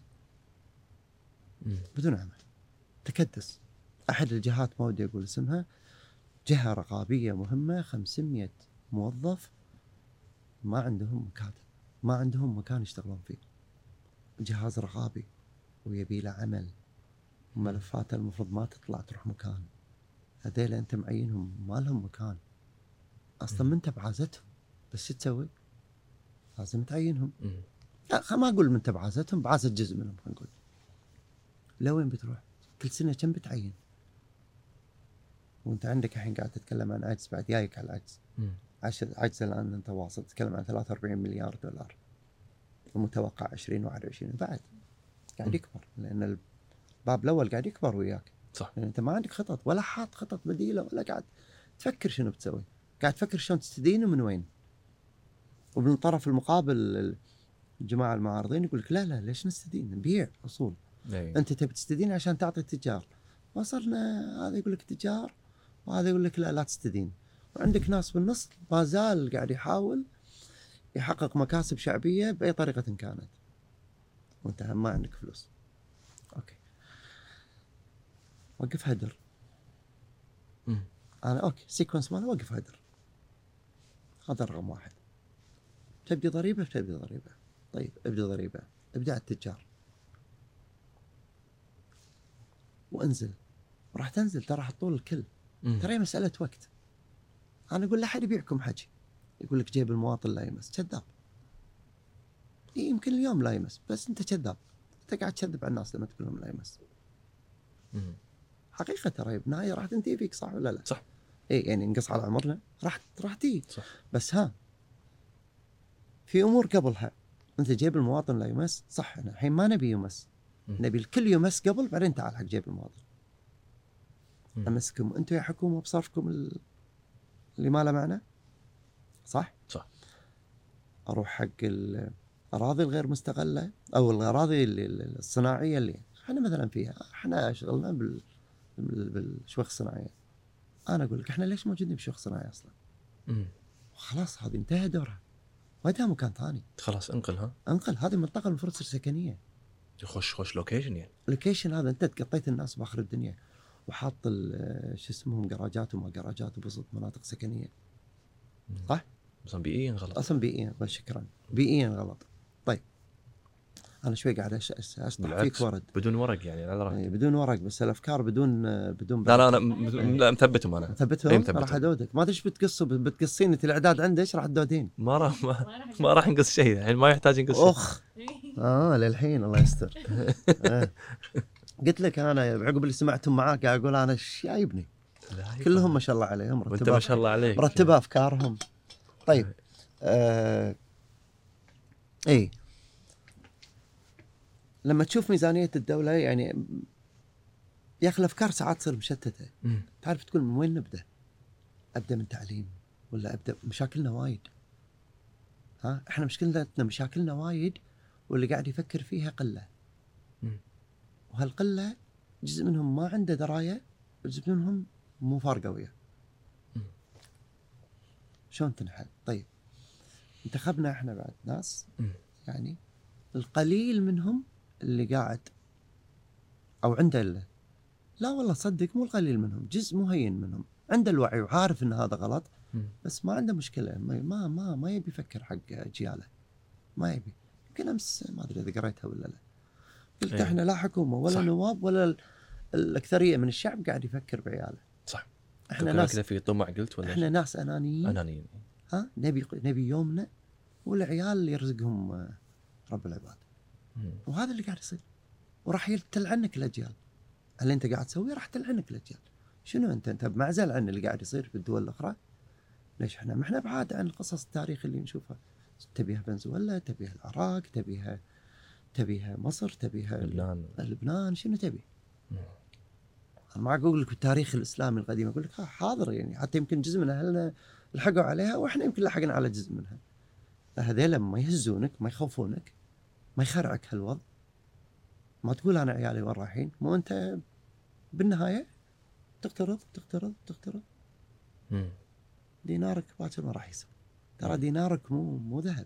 بدون عمل تكدس. أحد الجهات ما ودي أقول اسمها، جهة رقابية مهمة، خمسمئة موظف ما عندهم مكاتب، ما عندهم مكان يشتغلون فيه، جهاز رقابي ويبي له عمل، ملفات المفروض ما تطلع تروح مكان. هذيلا أنت معينهم ما لهم مكان أصلا، من تبعازتهم، بس شو تسوي؟ لازم تعينهم. لا ما أقول من تبعازتهم، بعازة جزء منهم. خلينا نقول لوين بتروح؟ كل سنة كم بتعين؟ وانت عندك الحين قاعد تتكلم عن عجز، بعد جايك على العجز. عجز عجز الآن انت واصل تتكلم عن ثلاثة وأربعين مليار دولار، المتوقع عشرين واحد وعشرين بعد قاعد يكبر، لأن الباب الأول قاعد يكبر وياك. صح. يعني انت ما عندك خطط ولا حاط خطط بديلة، ولا قاعد تفكر شنو بتسوي، قاعد تفكر شلون تستدين ومن وين. ومن الطرف المقابل الجماعة المعارضين يقول لك لا لا ليش نستدين، نبيع أصول. أيه. انت تبي تستدين عشان تعطي التجار، وصلنا هذا يقول لك تجار وهذا يقول لك لا لا تستدين. وعندك ناس بالنص ما زال قاعد يحاول يحقق مكاسب شعبية بأي طريقة كانت، وانت ما عندك فلوس. اوكي وقف هدر. م. انا اوكي سيكونس ماله وقف هدر، هذا رقم واحد. تبدي ضريبة تبدي ضريبة، طيب ابدي ضريبة، ابدأ التجار وانزل، وراح تنزل ترى حطول الكل. م. ترى مسألة وقت. انا اقول لا حد يبيعكم حكي يقول لك جيب المواطن لا يمس، كذاب. يمكن اليوم لا يمس بس انت كذاب، انت قاعد تكذب على الناس لما تقول لهم لا يمس. م. حقيقة ترى بالنهاية راح تنتهي فيك، صح ولا لا؟ صح. ايه يعني نقص على عمرنا راح راح تيجي. صح. بس ها في امور قبلها، انت جيب المواطن لا يمس، صح. احنا الحين ما نبي يمس، م. نبي الكل يمس قبل، بعدين تعال حق جيب المواطن. م. امسكم انتم يا حكومة بصرفكم اللي ما له معنى، صح؟ صح. اروح حق الاراضي الغير مستغلة او الاراضي الصناعية اللي احنا مثلا فيها، احنا شغلنا بال بالشوخ الصناعية. انا اقول لك احنا ليش موجودين بشوخ صناعي اصلا؟ م. خلاص هذه انتهى دورها، ودها مكان ثاني. خلاص انقل. ها انقل هذه المنطقة المفروض تصير سكنية. خش خش لوكيشن يعني. لوكيشن هذا انت تقطيت الناس باخر الدنيا، وحاط شو اسمهم جراجات وما جراجات وبسط مناطق سكنية. صح؟ اصلا بيئيا غلط. اصلا بيئيا، شكرا، بيئيا غلط. طيب انا شوي قاعد اشطح فيك ورد بدون ورق يعني على يعني بدون ورق، بس الافكار بدون بدون لا لا انا م... لا مثبتهم انا مثبتهم. راح ادودك، ما ادري ايش بتقصوا، بتقصين انت الاعداد عندك راح تدودين. ما راح ما, ما راح نقص شيء الحين، ما يحتاج نقص. اخ اه للحين الله يستر. آه. قلت لك انا عقب اللي سمعتهم معاك قاعد اقول انا ايش جايبني، كلهم ما شاء الله عليهم وانت ما شاء الله عليك مرتبه افكارهم. طيب آه. اي لما تشوف ميزانية الدولة يعني يا أخي الأفكار ساعات تصير مشتتة. م. تعرف تقول من وين نبدأ؟ أبدأ من تعليم ولا أبدأ؟ مشاكلنا وايد. ها إحنا مشكلتنا مشاكلنا وايد، واللي قاعد يفكر فيها قلة. م. وهالقلة جزء منهم ما عنده دراية، وجزء منهم مو فارقة وياه. شلون تنحل؟ طيب انتخبنا إحنا بعد ناس م. يعني القليل منهم اللي قاعد أو عنده اللي. لا والله صدق مو القليل منهم، جزء مهين منهم عنده الوعي وعارف ان هذا غلط، بس ما عنده مشكله، ما ما ما يبي يفكر حق جياله، ما يبي. يمكن امس ما ادري اذا قريتها ولا لا، قلت أيه. احنا لا حكومه ولا صح. نواب ولا الاكثريه من الشعب قاعد يفكر بعياله. صح. احنا ناس كذا في طمع قلت ولا احنا ناس انانيين انانيين. ها نبي نبي يومنا والعيال اللي يرزقهم رب العباد. مم. وهذا اللي قاعد يصير، وراح يتلعنك الاجيال. اللي انت قاعد تسويه راح تلعنك الاجيال. شنو انت انت بمعزل عن اللي قاعد يصير في الدول الاخرى؟ ليش احنا ما احنا بعاد عن القصص التاريخ اللي نشوفها؟ تبيها فنزويلا، تبيها العراق، تبيها تبيها مصر، تبيها لبنان لبنان شنو تبي؟ مم. انا ما اقول لك التاريخ الاسلامي القديم، اقول لك حاضر يعني، حتى يمكن جزء من اهلنا لحقوا عليها واحنا يمكن لحقنا على جزء منها. هذيلا ما يهزونك، ما يخوفونك، ما يخرعك هالوضع، ما تقول انا عيالي وين رايحين، مو انت بالنهايه تقترض تقترض تقترض مم. دينارك باكر ما راح يصير. ترى دينارك مو مو ذهب،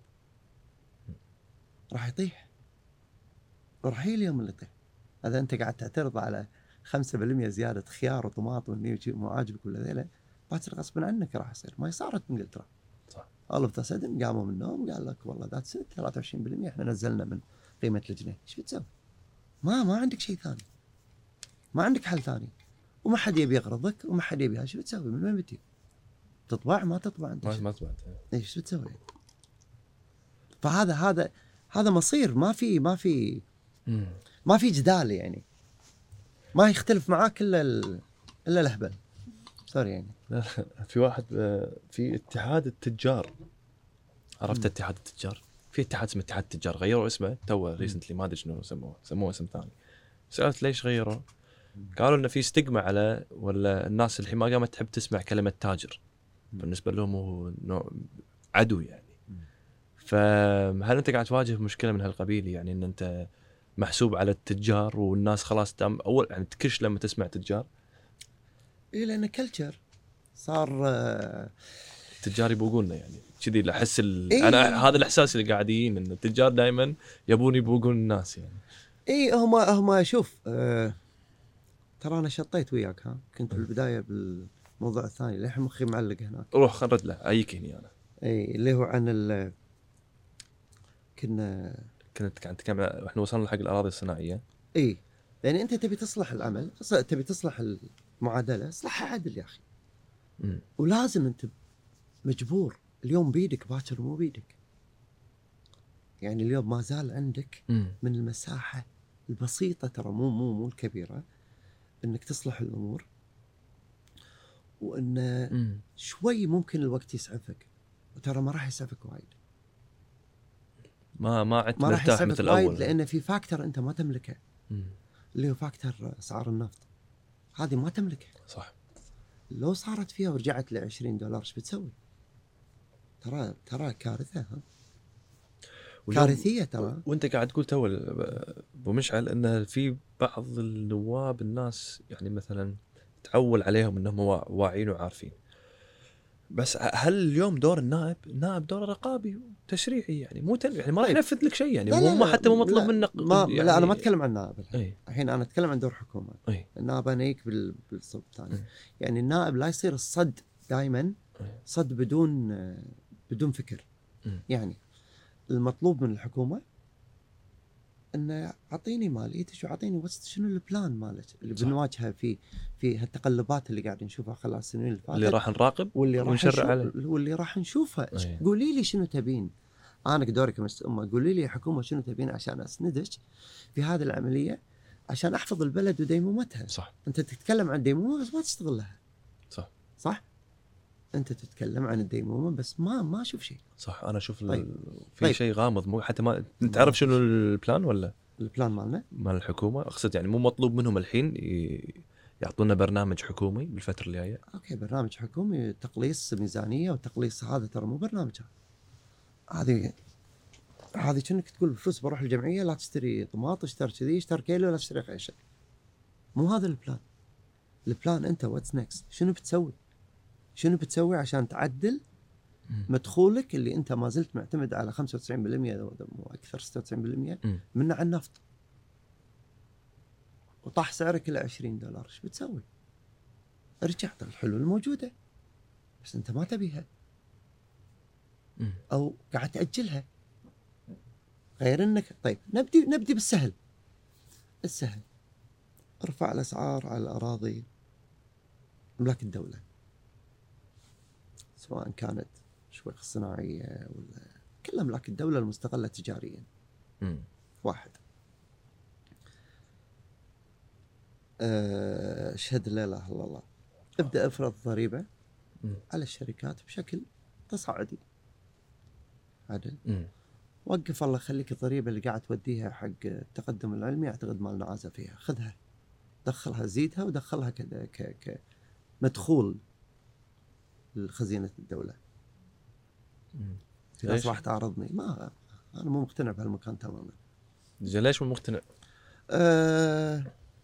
راح يطيح، وراح يجي اليوم اللي يطيح. هذا انت قاعد تعترض على خمسة بالمئة زياده خيار وطماط والنيوتي مو عاجبك ولا ذيلا، باكر غصبا عنك راح يصير. ما صارت بانجلترا صح. الله بتصدم قاموا من النوم قال لك والله ذات ست ثلاثة وعشرين بالمئة احنا نزلنا من قيمه الجنيه. ايش بتسوي؟ ما ما عندك شيء ثاني، ما عندك حل ثاني، وما حد يبي يقرضك وما حد يبي. ايش بتسوي؟ من وين بتجيب؟ تطبع ما تطبع انت؟ ما ما تبعت. ايش بتسوي؟ فهذا هذا هذا مصير، ما في ما في مم. ما في جدال يعني، ما يختلف معاك الا ال... الا الهبل. سوري يعني. لا في واحد آه، في اتحاد التجار، عرفت اتحاد التجار؟ في اتحاد اسمه اتحاد التجار، غيروا اسمه تو ريسنتلي، ما ادري شنو سموه، سموه اسم ثاني. سألت ليش غيروا؟ قالوا انه في ستيغما على، ولا الناس الحين ما قامت تحب تسمع كلمه تاجر، بالنسبه لهم هو نوع عدو يعني. فهل انت قاعد تواجه مشكله من هالقبيل، يعني ان انت محسوب على التجار والناس خلاص تم اول يعني تكش لما تسمع تجار؟ اي لان كلتشر صار. آه، التجار يبوقوننا يعني كذي، احس ال... إيه. انا هذا الاحساس اللي قاعدين ان التجار دائما يبون يبوقون الناس يعني. اي هم هم شوف، آه ترى انا شطيت وياك، ها كنت في البدايه بالموضوع الثاني للحين مخي معلق هناك. روح خرج له ايك هني انا. اي اللي هو عن ال كنا كنت قاعد نتكلم، احنا وصلنا حق الاراضي الصناعيه. اي يعني انت تبي تصلح العمل، تبي تصلح المعادله، اصلحها عدل يا اخي. امم ولازم انت مجبور، اليوم بيدك باكر مو بيدك. يعني اليوم ما زال عندك امم من المساحه البسيطه، ترى مو مو مو الكبيره، انك تصلح الامور، وان امم شوي ممكن الوقت يسعفك، وترى ما راح يسعفك وايد. ما ما عدت ما راح مرتاح يسعفك مثل وايد اول. لان في فاكتور انت ما تملكه، مم. اللي هو فاكتور اسعار النفط. هذه ما تملكه. صح. لو صارت فيها ورجعت ل عشرين دولار ايش بتسوي؟ ترى ترى كارثه، ها واليوم- كارثيه ترى. وانت قاعد تقول تو ابو مشعل ان في بعض النواب الناس يعني مثلا تعول عليهم انهم وا- واعيين وعارفين، بس هل اليوم دور النائب؟ النائب دوره رقابي وتشريعي يعني، مو تن... يعني ما راح طيب. ينفذ لك شيء يعني، لا مو لا ما لا حتى مو مطلوب لا منك ما يعني. لا انا ما اتكلم عن النائب الحين. اي الحين انا اتكلم عن دور حكومه. اي النائب انا هيك بال... بالصوب الثاني. أي. يعني النائب لا يصير الصد دائما، أي. صد بدون بدون فكر. م. يعني المطلوب من الحكومه انه اعطيني ماليتك واعطيني وسط شنو البلان مالك اللي صح. بنواجهها في في هالتقلبات اللي قاعدين نشوفها خلال السنين اللي فاتت، اللي راح نراقب واللي راح ونشرع نشوف عليه. واللي راح نشوفها. أي. قولي لي شنو تبين، انا دوري كمسؤول، قولي لي يا حكومه شنو تبين عشان اسندك في هذه العمليه، عشان احفظ البلد وديمومتها. صح انت تتكلم عن ديمومه بس ما تستغلها. صح صح، انت تتكلم عن الديمومه بس ما ما اشوف شيء. صح. انا اشوف طيب. ال... في طيب. شيء غامض، مو حتى ما انت تعرف شنو البلان ولا البلان مالنا مال الحكومه؟ اقصد يعني مو مطلوب منهم الحين ي... يعطونا برنامج حكومي بالفتره الجايه؟ اوكي، برنامج حكومي تقليص ميزانيه وتقليص، هذا ترى مو برنامج. هذه هذه كأنك تقول بفلوس بروح الجمعيه لا تشتري طماط، اشتري كذي، اشتري كيلو، لا تشتري اي شيء. مو هذا البلان. البلان انت واتس نيكست، شنو بتسوي؟ شنو بتسوي عشان تعدل مدخولك اللي انت ما زلت معتمد على خمسة وتسعين بالمئة مو اكثر، ستة وتسعين بالمئة م. منه على النفط، وطاح سعرك الى عشرين دولار. ايش بتسوي؟ ارجع الحلول الموجوده بس انت ما تبيها م. او قاعد تاجلها. غير انك طيب نبدي نبدي بالسهل. السهل ارفع الاسعار على الاراضي املاك الدوله، سواء كانت شوي صناعيه ولا كل املاك الدوله المستغله تجاريا. م. واحد، اشهد لا اله الا الله، ابدا افرض ضريبه م. على الشركات بشكل تصاعدي عدل. م. وقف الله يخليك الضريبه اللي قاعد توديها حق التقدم العلمي، اعتقد مالنا عازه فيها، خذها دخلها زيدها ودخلها كذا ك كمدخول لخزينة الدولة. مم. في ناس ليش؟ راح تعرضني، ما أنا مو مقتنع بهالمكان تماما. زين ليش مو مقتنع؟ أه...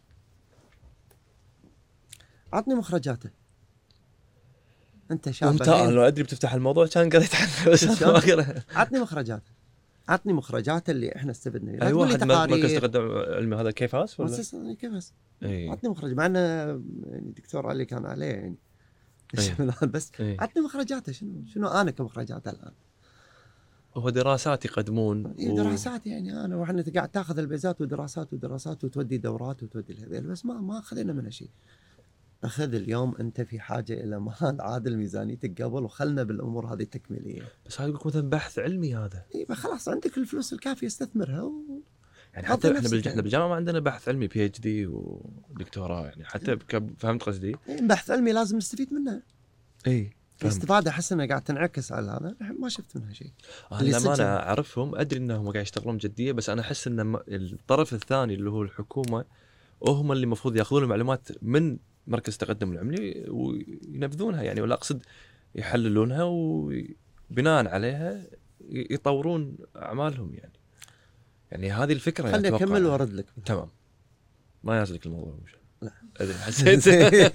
عطني مخرجاته. انت شاب ممتاز. الحين. لو ادري بتفتح الموضوع كان قريت عنه بس شلون؟ ما قرأ. عطني مخرجاته، عطني مخرجاته اللي احنا استفدنا منها. اي لا تقول لي واحد مر- مركز تقارير. تقدم علمي هذا كيف هاس ولا؟ مؤسسة كيف بس؟ اي عطني مخرج، مع انه يعني دكتور علي كان عليه يعني إيه. بس إيه. عطني مخرجاته. شنو شنو انا كمخرجات الان؟ هو دراسات يقدمون إيه دراسات يعني انا واحنا قاعد تاخذ البيزات ودراسات ودراسات وتودي دورات وتودي الهذيل، بس ما ما خذينا منها شيء. اخذ اليوم انت في حاجه الى مال عادل ميزانيتك قبل، وخلنا بالامور هذه التكميليه. بس هذا يقول مثلا بحث علمي هذا. اي خلاص عندك الفلوس الكافيه استثمرها و... يعني حط حتى احنا نفسك بالج... احنا يعني. بالجامعه ما عندنا بحث علمي بي اتش دي ودكتوراه يعني حتى بك... فهمت قصدي؟ إيه بحث علمي لازم نستفيد منه. اي الاستفاده احس انها قاعد تنعكس على هذا، ما شفت منها شيء. اللي لما صدق انا اعرفهم ادري انهم قاعد يشتغلون بجديه، بس انا احس ان م- الطرف الثاني اللي هو الحكومه وهم اللي المفروض ياخذون المعلومات من مركز تقدم العملي وينفذونها يعني، ولا اقصد يحللونها وبناء عليها ي- يطورون اعمالهم يعني. يعني هذه الفكره خلني أتوقع. اكمل وارد لك. تمام. ما يازلك الموضوع مش لا. ادري حسيت.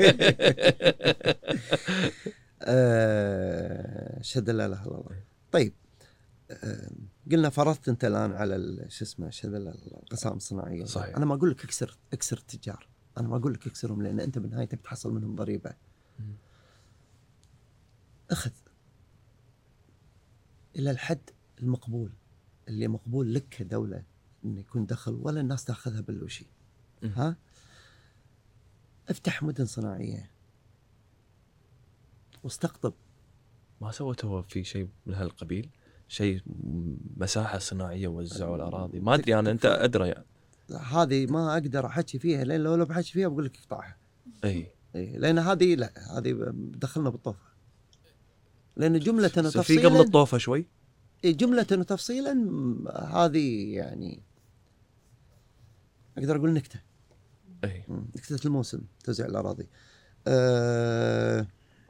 آه، شهد لا اله الا الله. طيب آه، قلنا فرضت انت الان على ال- شو اسمه شهد لا اله الا الله القسائم الصناعيه. صحيح. انا ما اقول لك اكسر اكسر التجار، انا ما اقول لك اكسرهم، لان انت بالنهايه تبي تحصل منهم ضريبه. اخذ الى الحد المقبول اللي مقبول لك كدوله انه يكون دخل ولا الناس تاخذها بالوشي. ها افتح مدن صناعيه واستقطب. ما سوته في شيء من هالقبيل؟ شيء مساحه صناعيه وزعوا الاراضي؟ ما ادري انا، انت ادرى يعني. هذه ما اقدر احكي فيها، لان لو لو بحكي فيها بقول لك اقطعها. اي اي لان هذه لا، هذه دخلنا بالطوفه. لان جمله بس في وتفصيلا قبل الطوفه شوي. إيه جمله وتفصيلا هذه يعني اقدر اقول نكته. اي نكته الموسم توزيع الاراضي. أه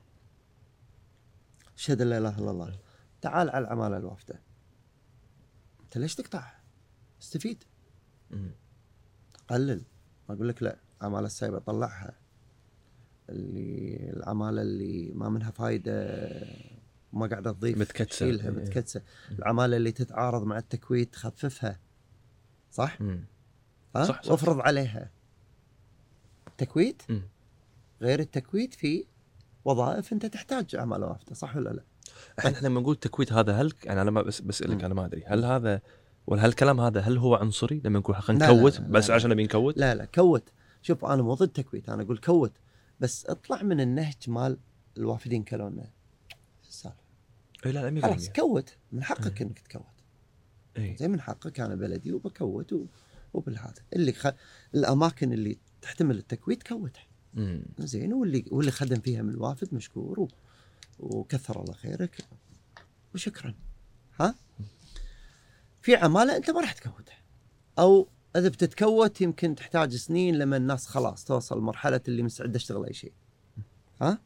شهد لا اله الا الله. تعال على العماله الوافده، انت ليش تقطع؟ استفيد. مم. قلل، ما اقول لك لا. العماله السايبه طلعها، اللي العماله اللي ما منها فايده ما قاعده تضيف متكتسه. شيلها إيه. متكتسه. العماله اللي تتعارض مع التكويت خففها. صح؟ مم. ها؟ صح، صح. وافرض عليها تكويت مم. غير التكويت في وظائف انت تحتاج عماله وافده. صح ولا لا؟ احنا لما نقول تكويت هذا هل يعني انا ما بس بسالك، انا ما ادري هل هذا ولا هالكلام هذا هل هو عنصري لما نقول خلينا لا، لا، نكوت لا، بس لا، عشان نبي نكوت؟ لا لا كوت. شوف انا مو ضد تكويت، انا اقول كوت، بس اطلع من النهج مال الوافدين كلونا. السالفه اي لا مية خلاص بالمية. كوت، من حقك انك تكوت. اي زي من حقك، انا بلدي وبكوت و... وبالهذا اللي خ... الاماكن اللي تحتمل التكويت كوتها. مم. زين، واللي واللي خدم فيها من الوافد مشكور و... وكثر الله خيرك وشكرا. ها في عماله انت ما راح تكوتها، او اذا بتتكوت يمكن تحتاج سنين لما الناس خلاص توصل مرحله اللي مستعده تشتغل اي شيء. ها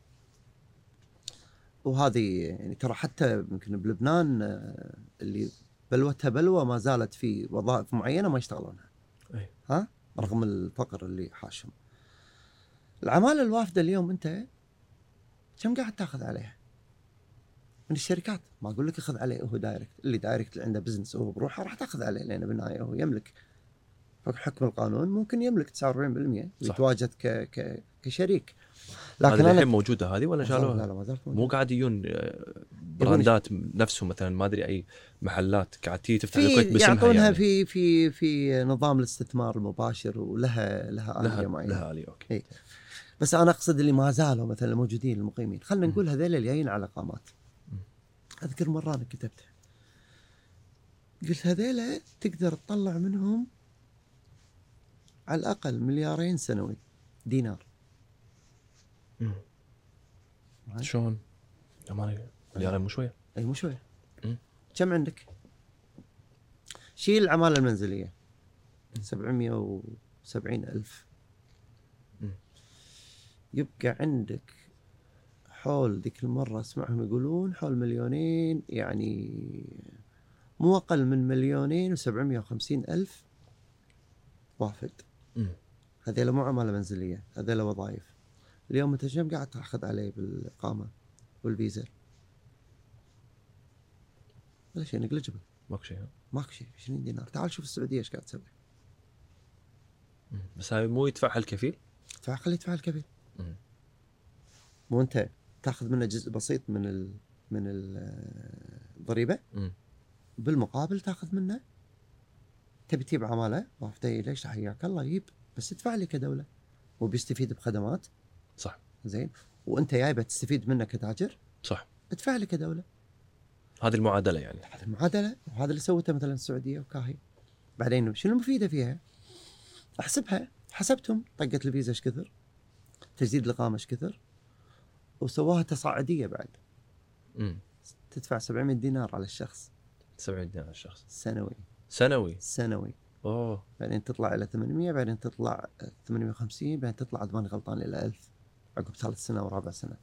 وهذه يعني ترى حتى يمكن بلبنان آه، اللي بلوتها بلوى ما زالت في وظائف معينه ما يشتغلونها. أي. ها رغم الفقر اللي حاشم. العماله الوافده اليوم انت كم قاعد تاخذ عليها من الشركات؟ ما اقول لك اخذ عليه هو دايركت، اللي دايركت اللي عنده بزنس وهو بروحه راح تاخذ عليه، لانه بالنهايه هو يملك حكم القانون، ممكن يملك تسعة وأربعين بالمئة ويتواجد ك ك كشريك. لكن لكن الحين انا موجوده هذه ولا لا شالوها؟ لا ما زالت مو موجودة. قاعد يجون آه، براندات نفسهم مثلا ما ادري اي محلات قاعد تيجي تفتح في لك باسمها يعطونها يعني. في في في نظام الاستثمار المباشر ولها لها آلية لها معينة. لها آلية اوكي. إيه. بس انا اقصد اللي ما زالوا مثلا موجودين المقيمين، خلينا نقول هذول اللي جايين على اقامات. اذكر مره انا كتبت قلت هذول تقدر تطلع منهم على الاقل مليارين سنوي دينار. مم. شلون؟ مليارين مو شويه. اي مو شويه. مم. كم عندك؟ شيل العماله المنزليه سبعمئة وسبعين ألف. مم. يبقى عندك حول ذيك المرة اسمعهم يقولون حول مليونين، يعني مو أقل من مليونين وسبعمية وخمسين ألف وافد. مم. هذيلا مو عمالة منزلية، هذيلا وظائف. اليوم أنت كم قاعد تأخذ عليه بالإقامة والفيزا؟ ولا شيء، نقلجبل، ماكو شيء. ماكو شيء. عشرين دينار. تعال شوف السعودية إيش قاعد تسوي. مم. بس هاي مو يدفعها الكفيل. فخلي يدفع الكفيل. مم. مو أنت تأخذ منه جزء بسيط من ال من ال- الضريبة، مم. بالمقابل تأخذ منه. تبي تجيب عمالة وافدي، ليش حياك الله يجيب، بس ادفع لي كدولة وبيستفيد بخدمات. صح. زين. وانت جايبه تستفيد منه كتاجر، صح. ادفع لي كدولة. هذه المعادله يعني. هذا المعادلة، وهذا اللي سوته مثلا السعودية وكاهي. بعدين شنو المفيدة فيها؟ احسبها، حسبتهم طقة الفيزا ايش كثر، تجديد الإقامة ايش كثر، وسواها تصاعدية بعد. امم تدفع سبعمية دينار على الشخص سبعين دينار على الشخص سنوي. سنوي. سنوي. اوه. بعدين تطلع إلى ثمانمية، بعدين تطلع ثمانمية وخمسين، بعدين تطلع إذا ماني غلطان إلى ألف عقب ثالث سنة ورابع سنة.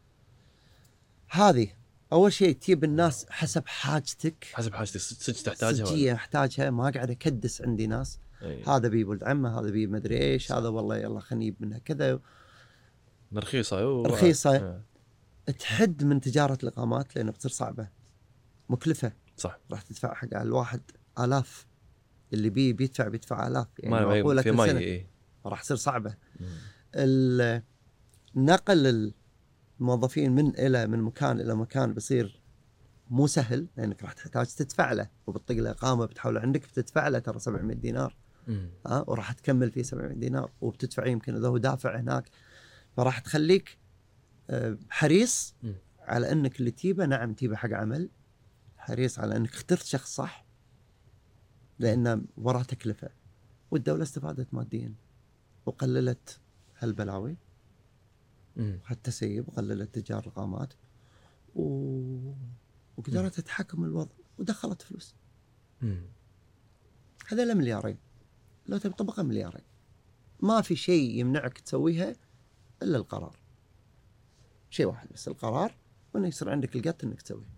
هذه أول شيء تجيب الناس حسب حاجتك، حسب حاجتي، صدق تحتاجها. صجية احتاجها، ما قاعد أكدس. عندي ناس أي. هذا بي ولد عمه، هذا بي مدري إيش، هذا والله يلا خلني نجيب منها كذا. رخيصه. و... رخيصة. آه. تحد من تجارة الإقامات لأنه بتصير صعبة مكلفة. صح. راح تدفع حق الواحد آلاف، اللي بي بيدفع بيدفع آلاف، يعني ما معقولة في كل ماي. سنة. إيه. راح تصير صعبة. مم. ال- نقل الموظفين من إلى من مكان إلى مكان بصير مو سهل، لأنك راح تحتاج تدفع له، وبتطق له إقامة بتحول عندك بتدفع له ترى سبعمية دينار. مم. ها، وراح تكمل فيه سبعمية دينار، وبتدفع يمكن إذا هو دافع هناك. فراح تخليك آه، حريص مم. على أنك اللي تجيبه، نعم تجيبه حق عمل، حريص على أنك اخترت شخص صح، لأن وراه تكلفة. والدولة استفادت ماديا وقللت هالبلاوي، مم. حتى سيب وقللت تجار الإقامات و... وقدرت تتحكم الوضع ودخلت فلوس. مم. هذا مليارين، لو تبي طبقة مليارين. ما في شيء يمنعك تسويها إلا القرار. شيء واحد بس، القرار، وإنه يصير عندك القط إنك تسويه.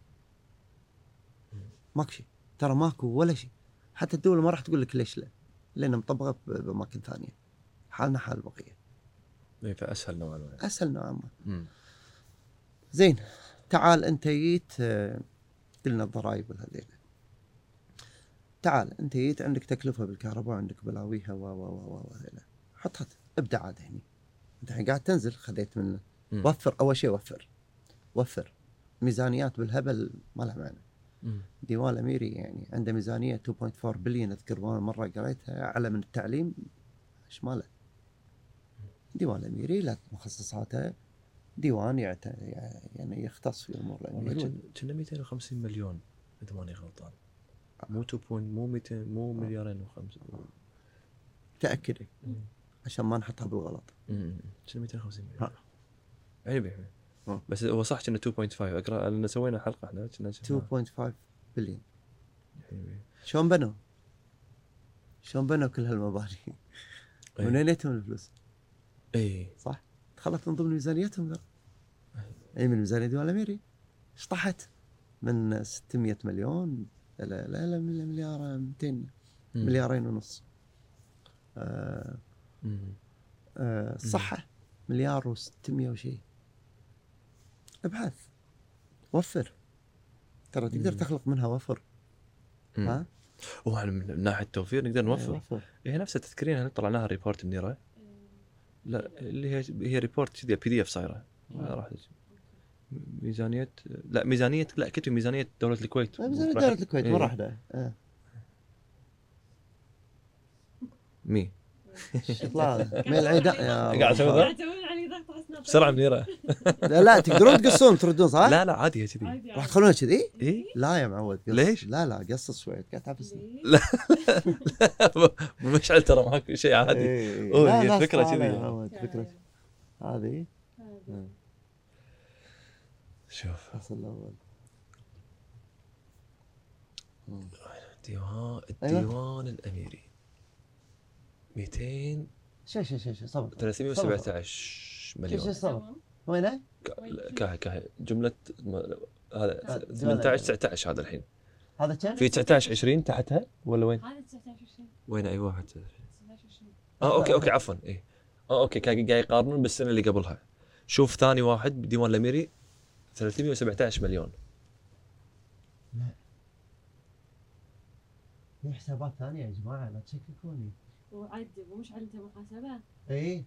ماكو شيء، ترى ماكو ولا شيء. حتى الدولة ما راح تقول لك ليش لا، لأنها مطبقة بأماكن ثانية. حالنا حال البقية، إيه، فأسهل نوعا ما. أسهل نوعا ما. مم. زين، تعال أنت جيت، آه، قلنا الضرائب والهذيل. تعال أنت جيت عندك تكلفة بالكهرباء، عندك بلاويها و و و وهذيلا. حطها، ابدأ عاد هني. أنت الحين قاعد تنزل، خذيت منه. مم. وفر أول شيء، وفر وفر ميزانيات بالهبل ما لها معنى. مم. ديوان الأميري يعني عنده ميزانية اثنين فاصلة أربعة بليون، أذكر مرة قريتها، أعلى من التعليم شماله. ديوان الأميري لا مخصصاته ديوان يعت... يعني يختص في أمور والله الأمير. كن- كنا مئتين وخمسين مليون إذا ماني غلطان. مو تو بوينت مو مئتين مو مليارين وخمسة. تأكد عشان ما نحطها بالغلط. امم كنا مئتين وخمسين مليون. ها. عيب عيب. ها. بس هو صح كنا اثنين فاصلة خمسة. اقرا لان سوينا حلقه احنا كنا اثنين فاصلة خمسة بليون. عيب. شلون بنوا؟ شلون بنوا كل هالمباني؟ أي. منين جتهم الفلوس؟ اي صح؟ دخلت من ضمن ميزانيتهم ذا. اي من ميزانية ديوان الأميري. شطحت من ستمية مليون لا لا لا مليار مئتين مم. مليارين ونص. آه مم. آه صحة مليار وستمية وشيء. ابحث، وفر، ترى تقدر مم. تخلق منها وفر. مم. ها؟ وعن من ناحيه التوفير نقدر نوفر. وفر. هي نفسها تذكرينها طلعناها الريبورت منيره. لا اللي هي هي ريبورت كذي بي دي اف صايره. راح ميزانيه لا ميزانيه لا كتب ميزانيه دوله الكويت. ميزانية دولة الكويت إيه. مرة واحدة. آه. مي يطلع من العيداء يا قاعد أسوي ذا؟ قاعد اسوي علي ضغط حسنا بسرعه منيره. لا لا تقدرون تقصون تردون صح؟ لا لا عادي هي كذي. عادي راح عادي. تخلونها كذي؟ اي لا يا معود قص. ليش؟ لا لا قصص شوي قاعد تعبسني. ليه؟ مشعل ترى معك شيء عادي. إيه. أوه، لا هي لا الفكرة صالح كذي. يا معود، فكرة هذه. هذه. شوف الفصل الأول. ديوان أيوة. الديوان الاميري مئتين شي شي شي شي صبر. ثلاثمية وسبعة عشر شي شي مليون. صبر. وينه؟ ك ك جمله م- هذا آه، ثمانية عشر تسعة عشر هذا الحين هذا كم؟ في تسعة عشر عشرين تحتها ولا وين؟ هذا تسعة عشر عشرين وين اي واحد؟ تسعة عشر عشرين اه اوكي اوكي عفوا اي اه اوكي كان قاعد يقارنون بالسنه اللي قبلها. شوف ثاني واحد بديوان الاميري ثلاثمية وسبعة عشر مليون. في حسابات ثانيه يا جماعه لا تشككوني. وعد ومش علمته محاسبة. اي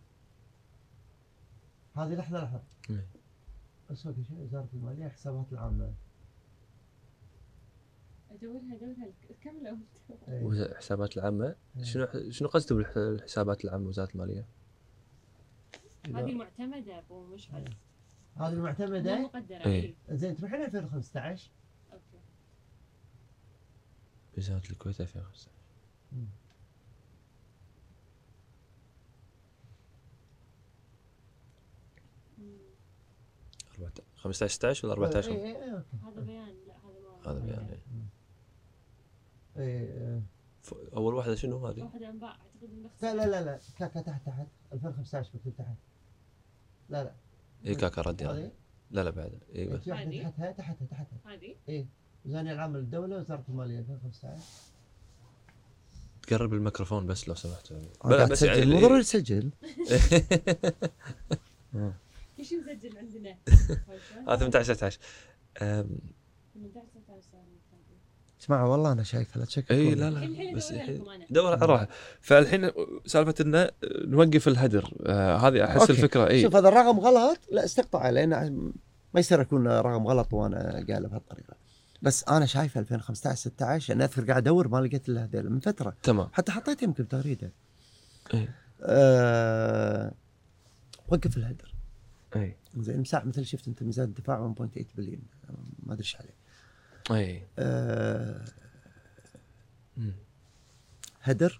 هذه لحظه لحظه إيه. اسوق شيء وزاره الماليه حسابات العامه. ادورها ادورها كملوا. إيه. وز- حسابات العامه إيه. شنو شنو قصده بالحسابات العامه وزاره الماليه؟ هذه معتمدة ابو مشعل. هذه مو المعتمده. مقدرة. إيه. اي زين تروحين ألفين وخمسة عشر. اوكي. وزاره الكويت ألفين وخمسة عشر. مم. خمسة عشر ستة عشر ولا أربعة عشر؟ إيه إيه إيه أوكي. هذا بيان لا هذا ما هذا بيان إيه. إيه إيه. ف- اول واحده شنو هذه؟ واحد انباء اعتقد انه لا لا لا لا كاكا تحت تحت ألفين وخمسة عشر مكتوب تحت. لا لا اي كاكا رد يعني. هذه لا لا بعد اي بس في واحدة هذه؟ تحتها تحتها تحتها. هذه ايه ميزانية العامة للدولة وزارة المالية ألفين وخمسة عشر. تقرب الميكروفون بس لو سمحت. قاعد بس تسجل يعني مو ضروري تسجل. في شيء مسجل عندنا. هذا ثمانية عشر تسعة عشر. أم، ثمانية عشر ستة عشر. اسمعوا والله أنا شايفها لا تشككون. اي لا لا بس الحين دور على راحه. فالحين سالفه انه نوقف الهدر آه هذه احس أوكي. الفكره اي شوف هذا الرقم غلط لا استقطعه لأن ما يصير يكون رقم غلط وأنا قاله بهالطريقة. بس أنا شايفه ألفين وخمسة عشر ستة عشر أنا أذكر قاعد أدور ما لقيت إلا هذول من فترة. تمام. حتى حطيت يمكن تغريدة. اي أه... وقف الهدر. اي زين مساع مثل شفت أنت ميزان الدفاع واحد فاصلة ثمانية بليون ما أدري إيش عليه. اي أه... مم. هدر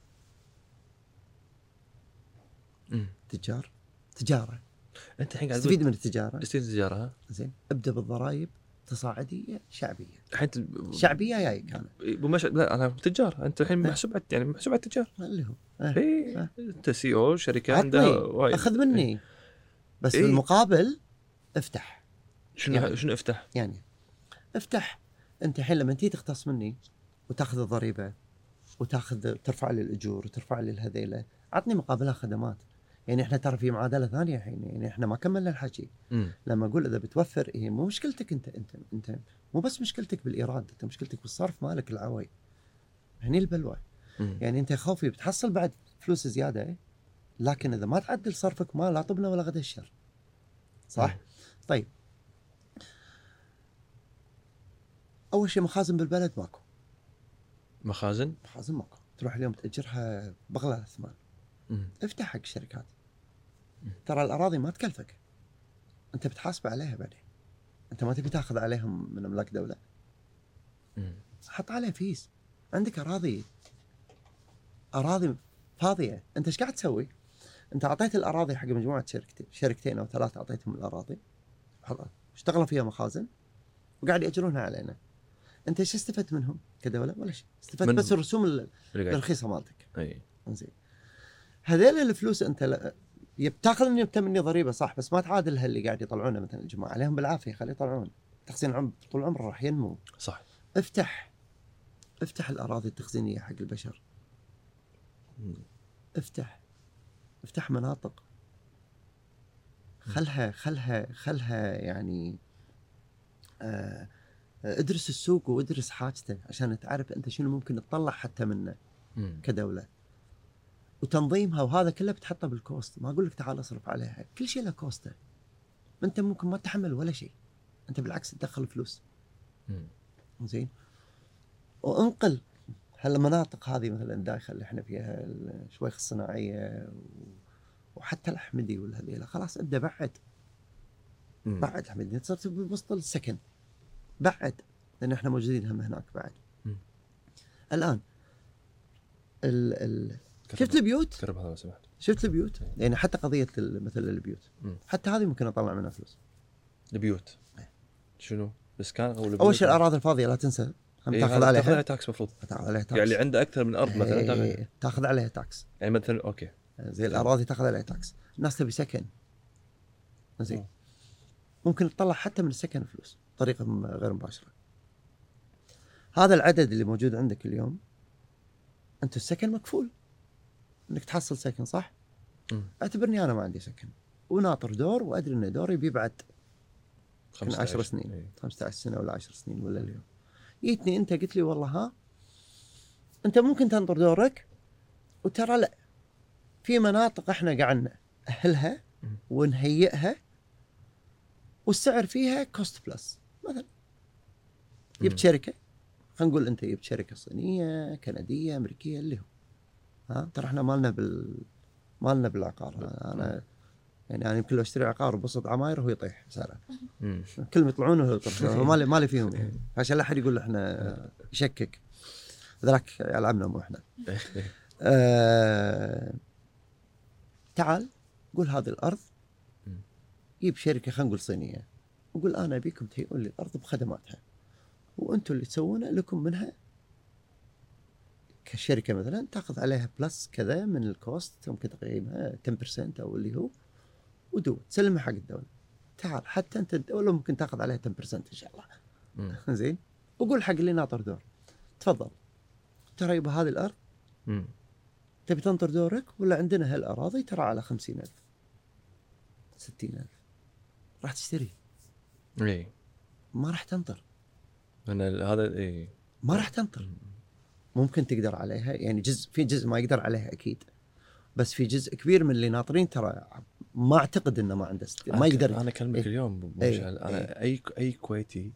مم. تجار تجارة انت الحين قاعد استفيد تقول من التجارة. استفيد التجاره ها زين ابدأ بالضرائب تصاعدية شعبية. الحين ت- شعبية جاي كانت بمش... لا انا تجار انت الحين محسوب على يعني محسوب على التجار. اللي هو أه. اي أه. انت سي او شركه عطني عندها وايد. أخذ مني بس إيه. بالمقابل افتح شنو يعني. شنو افتح؟ يعني افتح انت الحين لما تيجي تختص مني وتاخذ الضريبه وتاخذ ترفع لي الاجور وترفع لي الهذيله عطني مقابلها خدمات. يعني احنا ترى في معادله ثانيه الحين يعني احنا ما كملنا الحكي. مم. لما اقول اذا بتوفر هي مو مشكلتك انت انت انت مو بس مشكلتك بالايراد انت مشكلتك بالصرف مالك العوي. هني البلوى. مم. يعني انت خوفي بتحصل بعد فلوس زياده إيه؟ لكن اذا ما تعدل صرفك ما لا طبنا ولا غدا الشر. صح؟ مم. طيب اول شيء مخازن بالبلد ماكو. مخازن. مخازن ماكو تروح اليوم تاجرها بغلى الاثمان. مم. افتح حق الشركات. ترى الاراضي ما تكلفك انت بتحاسب عليها بعدين. انت ما تبي تاخذ عليهم من املاك دوله. مم. حط عليه فيس. عندك اراضي اراضي فاضيه انت ايش قاعد تسوي؟ انت اعطيت الاراضي حق مجموعه شركتين شركتين او ثلاثه اعطيتهم الاراضي اشتغلوا فيها مخازن وقاعد ياجرونها علينا. انت ايش استفدت منهم كدوله ولا شيء؟ استفدت من- بس الرسوم اللي قاعد- الرخيصه مالتك. اي زين هذيل الفلوس انت ل... بتاخذ مني بتم مني ضريبه صح بس ما تعادلها اللي قاعد يطلعونه مثلا الجماعه عليهم بالعافيه خليه يطلعون. تخزين عمر طول العمر راح ينمو. صح. افتح افتح الاراضي التخزينيه حق البشر. مم. افتح افتح مناطق خلها خلها خلها يعني آه ادرس السوق وادرس حاجته عشان تعرف انت شنو ممكن تطلع حتى منه مم. كدوله. وتنظيمها وهذا كله بتحطه بالكوست. ما اقول لك تعال اصرف عليها كل شيء له كوسته. انت ممكن ما تحمل ولا شيء انت بالعكس تدخل فلوس. مم. زين وانقل هالمناطق هذه مثلا داخل اللي احنا فيها الشويخ الصناعيه وحتى الاحمدي والهذيله خلاص ابدا بعد مم. بعد احمدي صرت بوسط السكن بعد لان احنا موجودين هم هناك بعد. مم. الان ال ال كرب- شفت البيوت كرب هذا لو سمحت. شفت البيوت يعني حتى قضيه ال- مثل البيوت مم. حتى هذه ممكن اطلع منها فلوس. البيوت شنو بس كان او البيوت اول شيء الاراضي الفاضيه لا تنسى هم إيه، تاخذ هذا تاخذ عليها عليها تاكس مفروض. تاخذ عليها تاكس يعني اللي عنده اكثر من ارض مثلا تاخذ إيه، تاخذ عليها تاكس. يعني مثلا اوكي زي الاراضي تاخذ عليها تاكس. الناس تبي سكن. زين مم. ممكن تطلع حتى من السكن فلوس طريقة غير مباشرة. هذا العدد اللي موجود عندك اليوم أنت السكن مكفول إنك تحصل سكن صح؟ م. اعتبرني أنا ما عندي سكن وناطر دور وأدري إن دوري بيبعد خمسة عشر سنين ايه. خمسة عشر سنة ولا عشر سنين ولا اليوم جيتني أنت قلت لي والله ها أنت ممكن تنطر دورك وترى لا في مناطق إحنا قاعد نأهلها ونهيئها والسعر فيها كوست بلس. مثلا جبت شركة خلينا نقول أنت جبت شركة صينية كندية أمريكية اللي هو ها ترى إحنا مالنا بال مالنا بالعقار. أنا يعني أنا يمكن لو أشتري عقار وبسط عماير هو يطيح سعره كلهم يطلعون وهو يطيح مالي مالي فيهم يعني عشان لا أحد يقول إحنا يشكك ذاك يلعبنا مو إحنا. آه... تعال قول هذه الأرض جيب شركة خلينا نقول صينية وقول أنا أبيكم تهيئون لي الأرض بخدماتها وأنتم اللي تسوونه لكم منها كشركة مثلا تأخذ عليها بلس كذا من الكوست ممكن تقييمها عشرة بالمئة أو اللي هو ودو تسلمها حق الدولة. تعال حتى أنت الدولة ممكن تأخذ عليها عشرة بالمئة إن شاء الله زين وقول حق اللي ناطر دور تفضل ترى يبقى هذه الأرض م. تبي تنطر دورك ولا عندنا هالأراضي ترى على خمسين ألف ستين ألف راح تشتري إيه ما راح تنطر أنا هذا إيه ما راح تنطر. ممكن تقدر عليها يعني جزء في جزء ما يقدر عليها أكيد بس في جزء كبير من اللي ناطرين ترى ما أعتقد إنه ما عنده ست... ما يقدر. أنا أكلمك إيه؟ اليوم إيه؟ أنا إيه؟ أي أي كويتي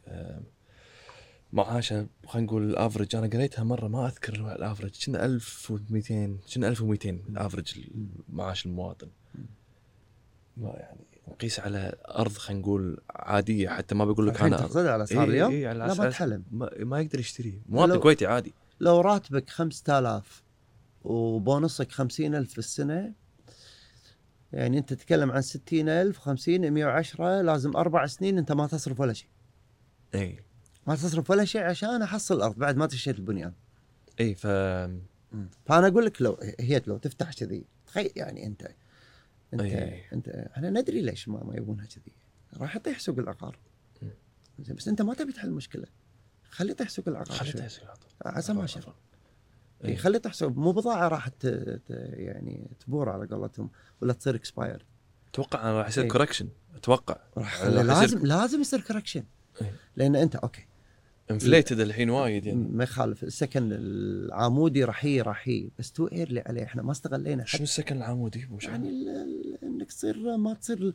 معاشه خلينا نقول الافرج انا قريتها مره ما اذكر الافرج كنا ألف ومئتين كنا ألف ومئتين الافرج معاش المواطن. ما يعني نقيس على ارض خلينا نقول عاديه حتى ما بقول لك انا تقصد على اسعار اليوم إيه إيه لا ما تحلم ما, ما يقدر يشتري مواطن كويتي عادي. لو راتبك خمسة آلاف وبونصك خمسين ألف في السنه يعني انت تتكلم عن ستين ألف خمسين مئة وعشرة لازم اربع سنين انت ما تصرف ولا شيء. اي ما تصرف ولا شيء عشان احصل الارض بعد ما تشتري البنيان. اي ف فانا اقول لك لو هي لو تفتح كذي تخيل يعني انت انت أي. انت احنا ندري ليش ما ما يبونها كذي راح يطيح سوق العقار. بس انت ما تبي تحل المشكله خلي يطيح سوق العقار خلي يطيح سوق العقار عسى ما شاء الله خلي تحسب مو بضاعه راح يعني تبور على قولتهم ولا تصير اكسباير. اتوقع انا راح يصير كوركشن اتوقع راح لازم يصير... لازم يصير كوركشن لان انت اوكي انفليتد الحين وايد يعني ما يخالف السكن العمودي راح هي راح هي بس تو ايرلي عليه احنا ما استغلينا. شنو السكن العمودي مش يعني انك تصير ما تصير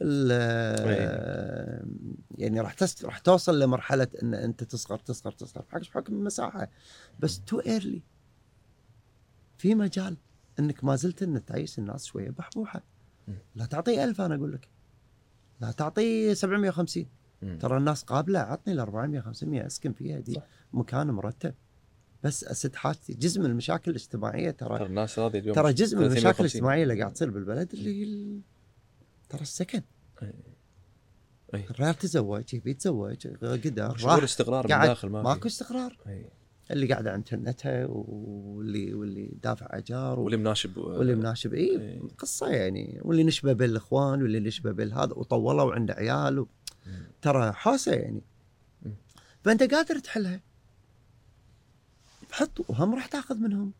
يعني راح تست... راح توصل لمرحله ان انت تصغر تصغر تصغر بحكم المساحه بس تو ايرلي في مجال انك ما زلت ان تعيش الناس شويه بحبوحه. لا تعطي ألف انا اقول لك لا تعطي سبعمية وخمسين ترى الناس قابله عطني ال أربعمية خمسمية اسكن فيها دي صح. مكان مرتب بس اسد حاجتي جزء من المشاكل الاجتماعيه ترى الناس راضيه اليوم ترى جزء من المشاكل الاجتماعيه اللي قاعد تصير بالبلد اللي ال... ترى السكن اي اي الرجال تزوج يبي يتزوج قدر راح استقرار من داخل ما ماكو استقرار. أي. اللي قاعده عند جنتها واللي واللي دافع اجار واللي مناشب واللي مناشب اي قصه يعني واللي نشبه بالاخوان واللي نشبه بالهذا وطولوا عنده عيال و... ترى حاسه يعني م. فانت قادر تحلها حط وهم راح تاخذ منهم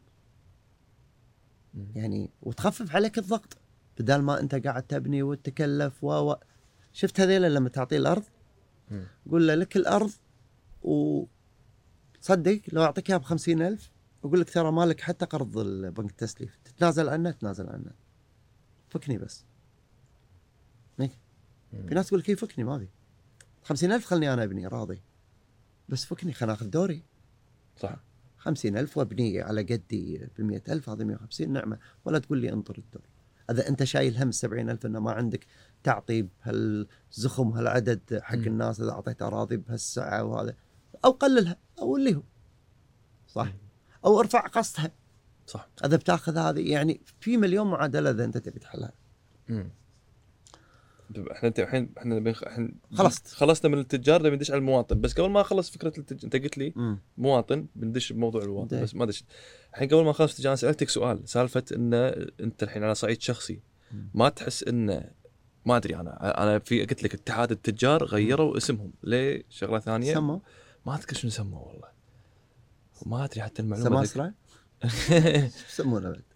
م. يعني وتخفف عليك الضغط بدل ما انت قاعد تبني وتتكلف و شفت هذيلا لما تعطيه الارض م. قول له لك الارض و صدق لو أعطيك إياها بخمسين ألف أقول لك ترى مالك حتى قرض البنك التسليف تتنازل عنه تتنازل عنه فكني بس ميك. في ناس تقول كيف فكني ما بي خمسين ألف خلني أنا أبني راضي بس فكني خلنا أخذ دوري صح خمسين ألف وأبني على قدي بمية ألف هذا مية وخمسين نعمة ولا تقول لي انطر الدور. إذا أنت شايل هم سبعين ألف إنه ما عندك تعطي بهالزخم هالعدد حق الناس إذا أعطيت أراضي بهالسعة وهذا أو قللها أو اللي هو صح أو ارفع قسطها صح إذا بتاخذ هذه يعني في مليون معادلة إذا أنت تبي تحلها. امم احنا الحين احنا الحين خلصت خلصنا من التجار نبي ندش على المواطن بس قبل ما اخلص فكره التج... انت قلت لي مم. مواطن بندش بموضوع المواطن ده. بس ما دش الحين قبل ما اخلص التجار سالتك سؤال سالفه ان انت الحين على صعيد شخصي مم. ما تحس ان ما ادري انا انا في قلت لك اتحاد التجار غيروا اسمهم ليه شغله ثانيه سموا ما اذكر شنو سموا والله وما ادري حتى المعلومه سماسرة شو يسمونه بعد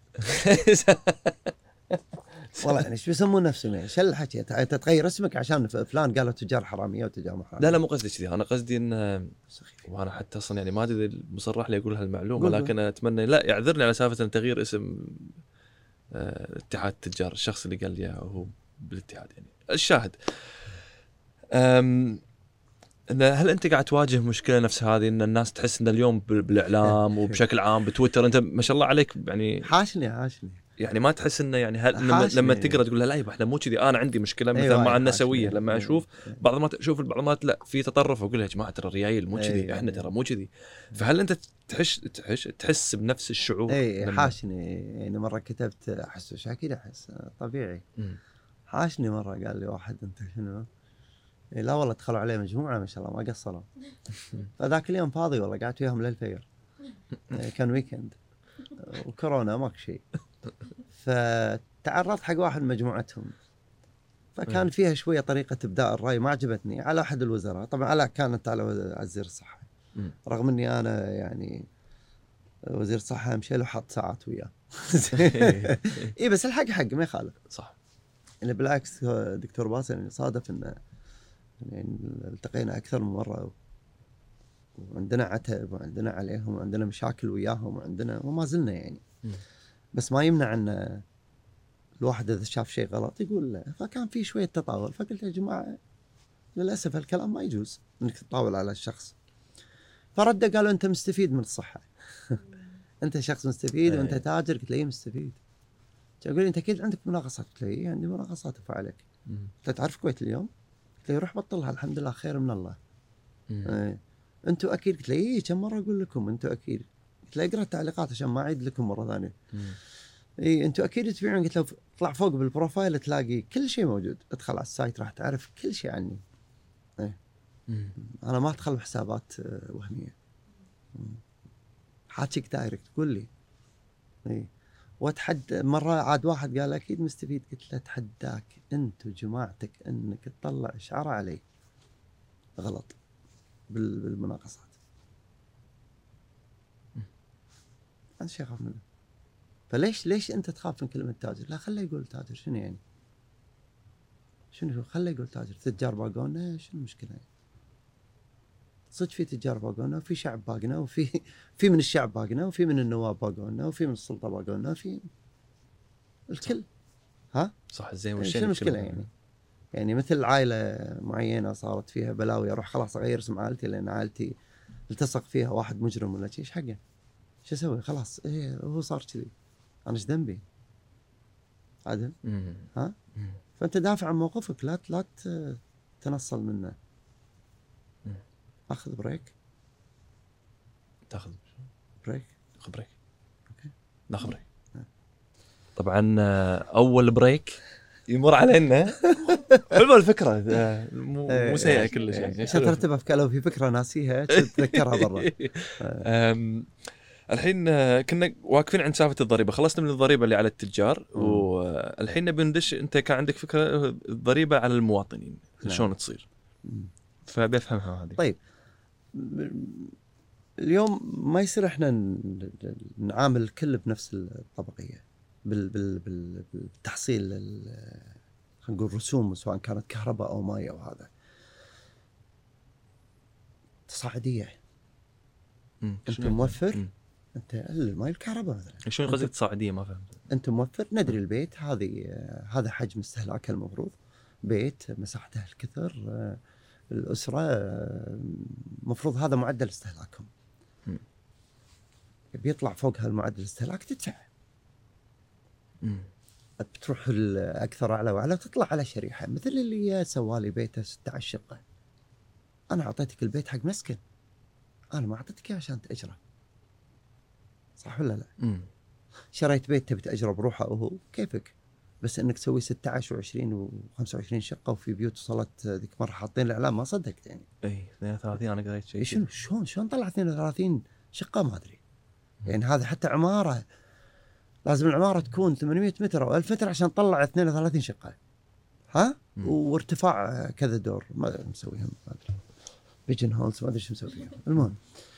والله يعني شو يسمون نفسهم يعني شو الحكي انت تغير اسمك عشان فلان قالوا تجار حراميه وتجار مو حراميه لا لا مو قصدي كذي انا قصدي ان وانا حتى اصلا يعني ما ادري مصرح لي اقول هالمعلومه قول لكن اتمنى لا يعذرني على سالفه تغيير اسم آه، اتحاد التجار الشخص اللي قال لي اياه هو بالاتحاد يعني الشاهد أم هل انت قاعد تواجه مشكله نفس هذه ان الناس تحس ان اليوم بالاعلام وبشكل عام بتويتر انت ما شاء الله عليك يعني حاشني حاشني يعني ما تحس انه يعني هل لما, لما تقرا تقول لا احنا مو كذي انا عندي مشكله مثلا أيوة مع النسويه لما اشوف بعض ما اشوف البعض ما لا في تطرف اقول يا جماعه ترى ريايل مو كذي أيوة احنا ترى مو كذي فهل انت تحس تحس تحس بنفس الشعور اي حاشني يعني مره كتبت احس وش اكيد احس طبيعي م. حاشني مره قال لي واحد انت شنو إيه لا والله دخلوا عليه مجموعه ما شاء الله ما قصروا فذاك اليوم فاضي والله قعدت وياهم للفجر كان ويكند وكورونا ماك شيء فتعرضت حق واحد من مجموعتهم فكان فيها شويه طريقه ابداء الراي ما عجبتني على احد الوزراء طبعا على كانت على وزير الصحه رغم اني انا يعني وزير الصحه مشي له حط ساعات وياه اي بس الحق حق ما يخالف صح يعني بالعكس دكتور باسل يعني صادف انه يعني التقينا اكثر من مره وعندنا عتب وعندنا عليهم وعندنا مشاكل وياهم وعندنا وما زلنا يعني بس ما يمنع ان الواحد اذا شاف شيء غلط يقول له فكان في شويه تطاول فقلت يا جماعه للاسف الكلام ما يجوز انك تطاول على الشخص فرد قالوا انت مستفيد من الصحه انت شخص مستفيد وانت تاجر قلت له مستفيد يقول لي انت اكيد عندك مناقصات قلت له اي عندي مناقصات ارفع عليك قلت تعرف الكويت اليوم قلت له روح بطلها الحمد لله خير من الله ايه انتم اكيد قلت له اي كم مره اقول لكم انتم اكيد قلت له اقرا التعليقات عشان ما اعيد لكم مره ثانيه اي انتم اكيد تبيعون قلت له اطلع فوق بالبروفايل تلاقي كل شيء موجود ادخل على السايت راح تعرف كل شيء عني ايه انا ما ادخل بحسابات وهميه حاجيك دايركت قول لي اي واتحد مره عاد واحد قال اكيد مستفيد قلت له اتحداك انت وجماعتك انك تطلع اشعار علي غلط بالمناقصات هذا شيء اخاف منه فليش ليش انت تخاف من كلمه تاجر لا خليه يقول تاجر شنو يعني شنو خليه يقول تاجر تجار باقونا شنو المشكله يعني صدق في تجار باقونا وفي شعب باقنا وفي في من الشعب باقنا وفي من النواب باقونا وفي من السلطه باقونا وفي الكل ها صح زين شنو المشكله يعني يعني مثل عائله معينه صارت فيها بلاوي اروح خلاص اغير اسم عائلتي لان عائلتي التصق فيها واحد مجرم ولا شيء ايش حقه شو اسوي خلاص ايه هو صار كذي انا ايش ذنبي عدل ها مم. فانت دافع عن موقفك لا لا تنصل منه مم. اخذ بريك تاخذ بريك خذ بريك اوكي ناخذ بريك طبعا اول بريك يمر علينا حلوه الفكره مو مو سيئه كلش يعني عشان ترتبها في لو في فكره ناسيها تتذكرها برا الحين كنا واقفين عند سالفه الضريبه خلصنا من الضريبه اللي على التجار مم. والحين بندش انت كان عندك فكره الضريبه على المواطنين شلون تصير فبفهمها هذه طيب اليوم ما يصير احنا نعامل الكل بنفس الطبقيه بال بال بال بالتحصيل خلينا نقول رسوم سواء كانت كهرباء او ماء او هذا تصاعديه انت موفر مم. انت الماء الكهرباء مثلا شلون قصدك تصاعديه ما فهمت انت موفر ندري البيت هذه هذا حجم استهلاكه المفروض بيت مساحته الكثر الاسره المفروض هذا معدل استهلاكهم بيطلع فوق هالمعدل الاستهلاك تدفع بتروح الاكثر اعلى واعلى تطلع على شريحه مثل اللي سوالي بيته ستة عشر شقه انا اعطيتك البيت حق مسكن انا ما اعطيتك اياه عشان تاجره صح ولا لا مم. شريت بيت تبي تاجره بروحه وهو كيفك بس انك تسوي ستة عشر وعشرين وخمسة وعشرين شقه وفي بيوت وصلت ذيك مره حاطين الاعلام ما صدقت يعني اي اثنين وثلاثين انا قريت شيء شنو شلون شلون طلع اثنين وثلاثين شقه ما ادري يعني هذا حتى عماره لازم العماره تكون ثمانمية متر او ألف متر عشان تطلع اثنين وثلاثين شقه ها مم. وارتفاع كذا دور ما مسويهم ما ادري بيجن هولز ما ادري شو مسوي فيهم. المهم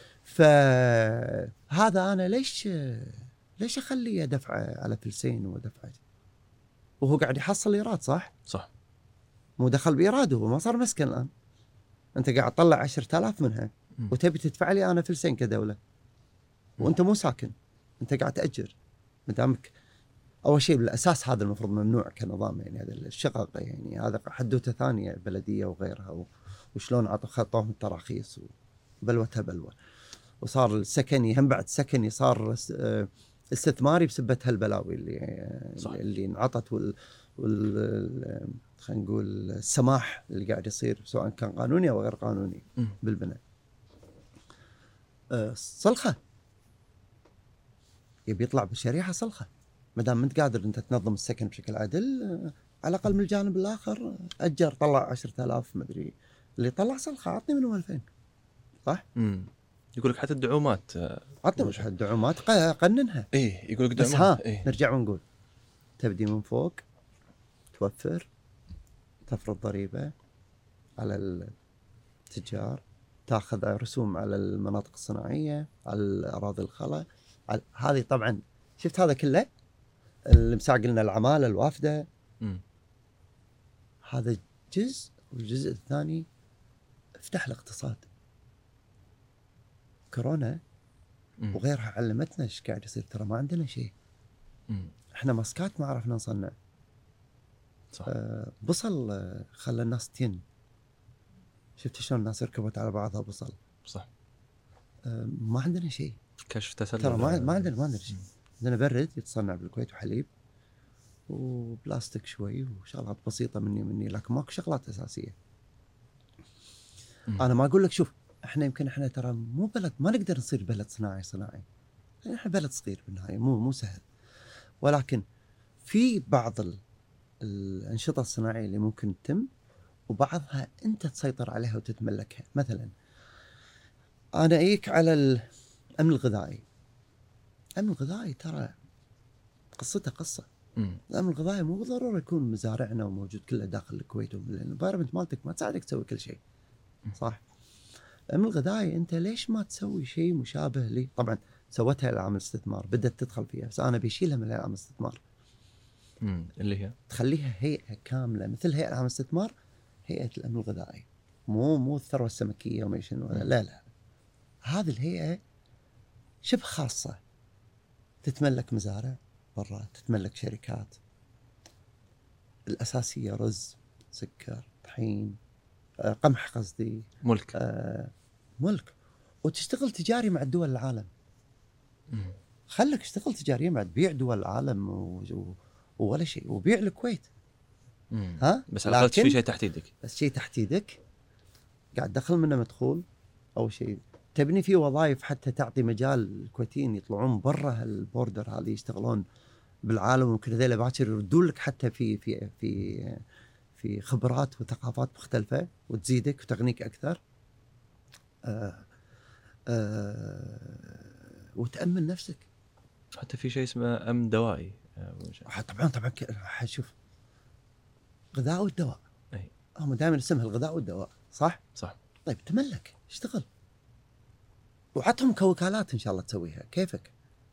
فهذا انا ليش ليش اخليه دفعه على فلسين ودفعه وهو قاعد يحصل ايراد صح صح مو دخل بايراده وما صار مسكن الان انت قاعد تطلع عشرة آلاف منها مم. وتبي تدفع لي انا فلسين كدوله وانت مو ساكن انت قاعد تاجر مدامك اول شيء بالاساس هذا المفروض ممنوع كنظام يعني هذا الشقق يعني هذا حدوته ثانيه بلديه وغيرها و... وشلون عطوا خطوهم التراخيص وبلوتها بلوه وصار السكني هم بعد سكني صار استثماري بسبه هالبلاوي اللي صح. اللي انعطت وال, وال... خلينا نقول السماح اللي قاعد يصير سواء كان قانوني او غير قانوني م. بالبناء أه صلخه يبي يطلع بالشريحه صلخه ما دام انت قادر انت تنظم السكن بشكل عادل على الاقل من الجانب الاخر اجر طلع عشرة آلاف ما ادري اللي طلع صلخه عطني منهم ألفين صح امم يقول لك حتى الدعومات عطني مش الدعومات قننها ايه يقول لك بس ها إيه؟ نرجع ونقول تبدي من فوق توفر تفرض ضريبه على التجار تاخذ رسوم على المناطق الصناعيه على الاراضي الخلا على... هذه طبعا شفت هذا كله اللي مساق لنا العماله الوافده م. هذا جزء والجزء الثاني افتح الاقتصاد كورونا م. وغيرها علمتنا ايش قاعد يصير ترى ما عندنا شيء احنا ماسكات ما عرفنا نصنع صح. آه بصل آه خلى الناس تين شفت شلون الناس ركبت على بعضها بصل صح آه ما عندنا شيء كشف تسلل ترى ما ما عندنا ما عندنا شيء عندنا برد يتصنع بالكويت وحليب وبلاستيك شوي وشغلات بسيطة مني مني لكن ماكو شغلات أساسية م. أنا ما أقول لك شوف إحنا يمكن إحنا ترى مو بلد ما نقدر نصير بلد صناعي صناعي يعني إحنا بلد صغير بالنهاية مو مو سهل ولكن في بعض الأنشطة الصناعية اللي ممكن تتم وبعضها أنت تسيطر عليها وتتملكها مثلا أنا أيك على الأمن الغذائي الأمن الغذائي ترى قصته قصة مم. الأمن الغذائي مو بالضرورة يكون مزارعنا وموجود كله داخل الكويت لأن الانفايرمنت مالتك ما تساعدك تسوي كل شيء صح الأمن الغذائي أنت ليش ما تسوي شيء مشابه لي طبعا سوتها العام الاستثمار بدأت تدخل فيها بس أنا بيشيلها من العام الاستثمار مم. اللي هي تخليها هيئة كاملة مثل هيئة العام الاستثمار هيئة الأمن الغذائي مو مو الثروة السمكية وما شنو لا لا هذه الهيئة شبه خاصة تتملك مزارع برا تتملك شركات الأساسية رز سكر طحين آه، قمح قصدي ملك آه، ملك وتشتغل تجاري مع دول العالم مم. خلك اشتغل تجاريا مع تبيع دول العالم و... و... ولا شيء وبيع الكويت مم. ها بس على في شيء تحت ايدك بس شيء تحت ايدك قاعد دخل منه مدخول أو شيء تبني فيه وظائف حتى تعطي مجال الكويتيين يطلعون برا البوردر هذه يشتغلون بالعالم وممكن هذول باكر يردون لك حتى في في في في خبرات وثقافات مختلفة وتزيدك وتغنيك أكثر آآ آآ وتأمن نفسك حتى في شيء اسمه أمن دوائي طبعا طبعا شوف غذاء والدواء أي هم دائما اسمها الغذاء والدواء صح صح طيب تملك اشتغل وعطهم كوكالات إن شاء الله تسويها كيفك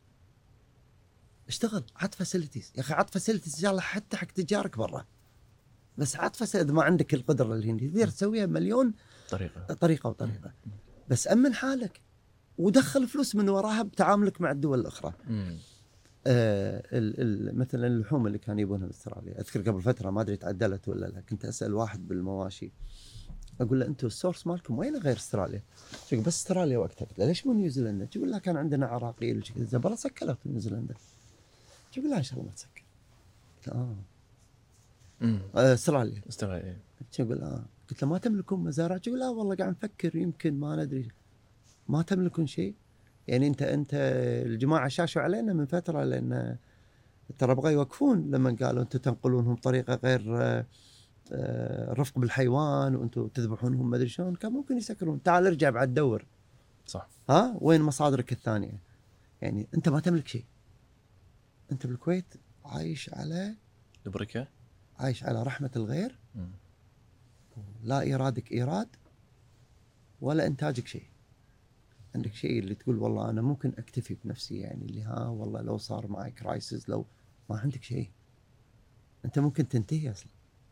اشتغل عط فاسيلتيز يا أخي عط فاسيلتيز إن شاء الله حتى حق تجارك برا بس عط فاسيلتيز إذا ما عندك القدرة اللي هي تقدر تسويها مليون طريقة طريقة وطريقة بس أمن حالك ودخل فلوس من وراها بتعاملك مع الدول الأخرى آه ال ال مثلا اللحوم اللي كانوا يبونها باستراليا أذكر قبل فترة ما أدري تعدلت ولا لا كنت أسأل واحد بالمواشي أقول له أنتوا السورس مالكم وين غير استراليا؟ شو بس استراليا وقتها قلت له ليش مو نيوزيلندا؟ يقول لا كان عندنا عراقيل وشي كذا برا سكروا في نيوزيلندا. يقول لا إن شاء الله ما تسكر. آه. امم استراليا. استراليا. يقول آه. قلت له ما تملكون مزارع؟ يقول لا والله قاعد نفكر يمكن ما ندري. ما تملكون شيء؟ يعني أنت أنت الجماعة شاشوا علينا من فترة لأن ترى بغوا يوقفون لما قالوا أنتم تنقلونهم بطريقة غير آه رفق بالحيوان وانتم تذبحونهم ما ادري شلون كان ممكن يسكرون. تعال ارجع بعد دور صح ها وين مصادرك الثانيه؟ يعني انت ما تملك شيء انت بالكويت عايش على البركه عايش على رحمة الغير، مم. لا إيرادك إيراد ولا إنتاجك شيء. عندك شيء اللي تقول والله أنا ممكن أكتفي بنفسي، يعني اللي ها والله لو صار معي كرايسيس، لو ما عندك شيء أنت ممكن تنتهي أصلا.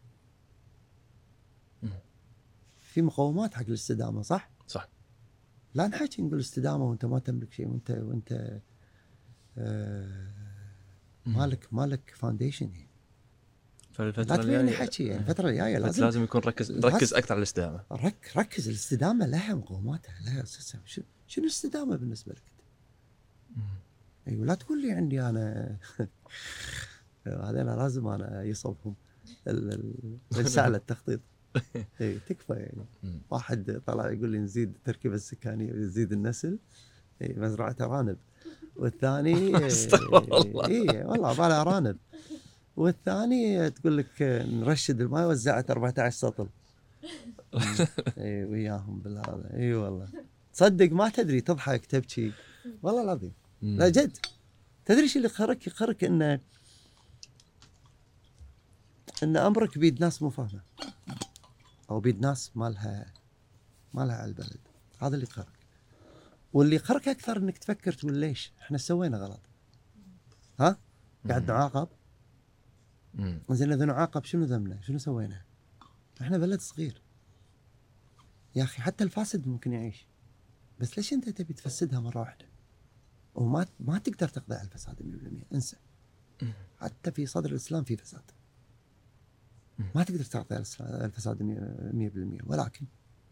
مم. في مقومات حق الاستدامة، صح؟ صح. لا نحكي نقول استدامة وأنت ما تملك شيء، وأنت وأنت آه مالك مالك فاونديشن يعني. فالفترة لا تبيني الجاية حكي يعني الفترة الجاية لازم لازم يكون ركز ركز أكثر على الاستدامة. رك ركز. الاستدامة لها مقوماتها، لها أساسها. شو شنو الاستدامة بالنسبة لك؟ أيوة لا تقول لي عندي أنا هذول لازم أنا يصوبهم الرسالة التخطيط. إيه تكفى يعني. واحد طلع يقول لي نزيد التركيبة السكانية ونزيد النسل، إيه مزرعة أرانب، والثاني استغفر الله. إيه والله بالها أرانب، والثاني تقول لك نرشد الماء وزعت أربعة عشر سطل. اي وياهم بالهذا. اي والله تصدق ما تدري، تضحك تبكي والله العظيم. لا جد. تدري شو اللي خرك يخرك؟ انه ان امرك بيد ناس مو فاهمه، او بيد ناس ما لها ما لها على البلد. هذا اللي يخرك. واللي يخرك اكثر انك تفكر تقول ليش احنا سوينا غلط. ها قاعد نعاقب. زين اذا نعاقب شنو ذنبنا؟ شنو سوينا؟ احنا بلد صغير يا أخي. حتى الفاسد ممكن يعيش، بس ليش أنت تبي تفسدها مرة واحدة؟ وما ما تقدر تقضي على الفساد مية بالمية. انسى. حتى في صدر الإسلام في فساد، ما تقدر تقضي على الفساد مية بالمية، ولكن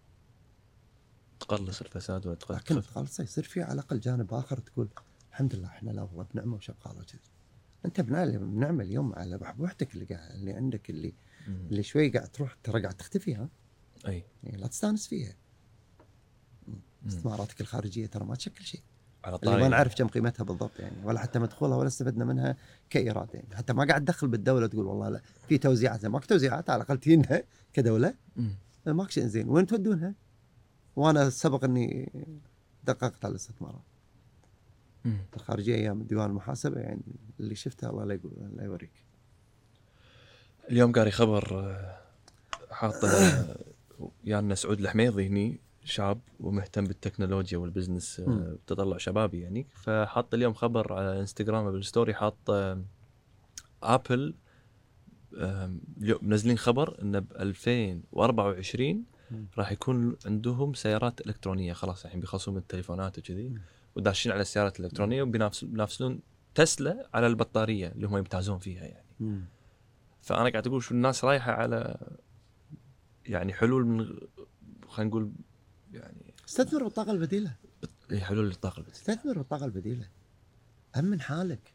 تقلص الفساد وتقلص. لكن تقلص يصير في على الأقل جانب آخر تقول الحمد لله إحنا لا والله بنعمة وشغالة وكذا. أنت بنعمة اليوم على بحبوحتك اللي قاعد اللي عندك اللي مم. اللي شوي قاعد تروح ترى قاعد تختفي. ها أي يعني لا تستانس فيها. استثماراتك الخارجية ترى ما تشكل شيء، على اللي ما نعرف كم قيمتها بالضبط يعني، ولا حتى مدخولها ولا استفدنا منها كإيراد يعني. حتى ما قاعد تدخل بالدولة تقول والله لا في توزيعات، ماك توزيعات على الأقل تينها كدولة. ماك شيء زين وين تودونها؟ وأنا سبق إني دققت على الاستثمارات الخارجية أيام ديوان المحاسبة يعني، اللي شفتها الله لا يقول لا يوريك. اليوم قاري خبر حاط يعني سعود الحميضي هني، شاب ومهتم بالتكنولوجيا والبزنس، بتطلع شبابي يعني. فحط اليوم خبر على انستغرام بالستوري، حاط ابل منزلين خبر ان ب ألفين وأربعة وعشرين راح يكون عندهم سيارات الكترونيه. خلاص الحين بيخلصون من التليفونات وكذي وداشين على السيارات الالكترونيه، وبينافسون تسلا على البطاريه اللي هم يمتازون فيها يعني. م. فانا قاعد اقول شو الناس رايحه على يعني حلول من خلينا نقول يعني استثمر بالطاقه البديله. اي حلول للطاقه البديله. استثمر بالطاقه البديله. امن حالك.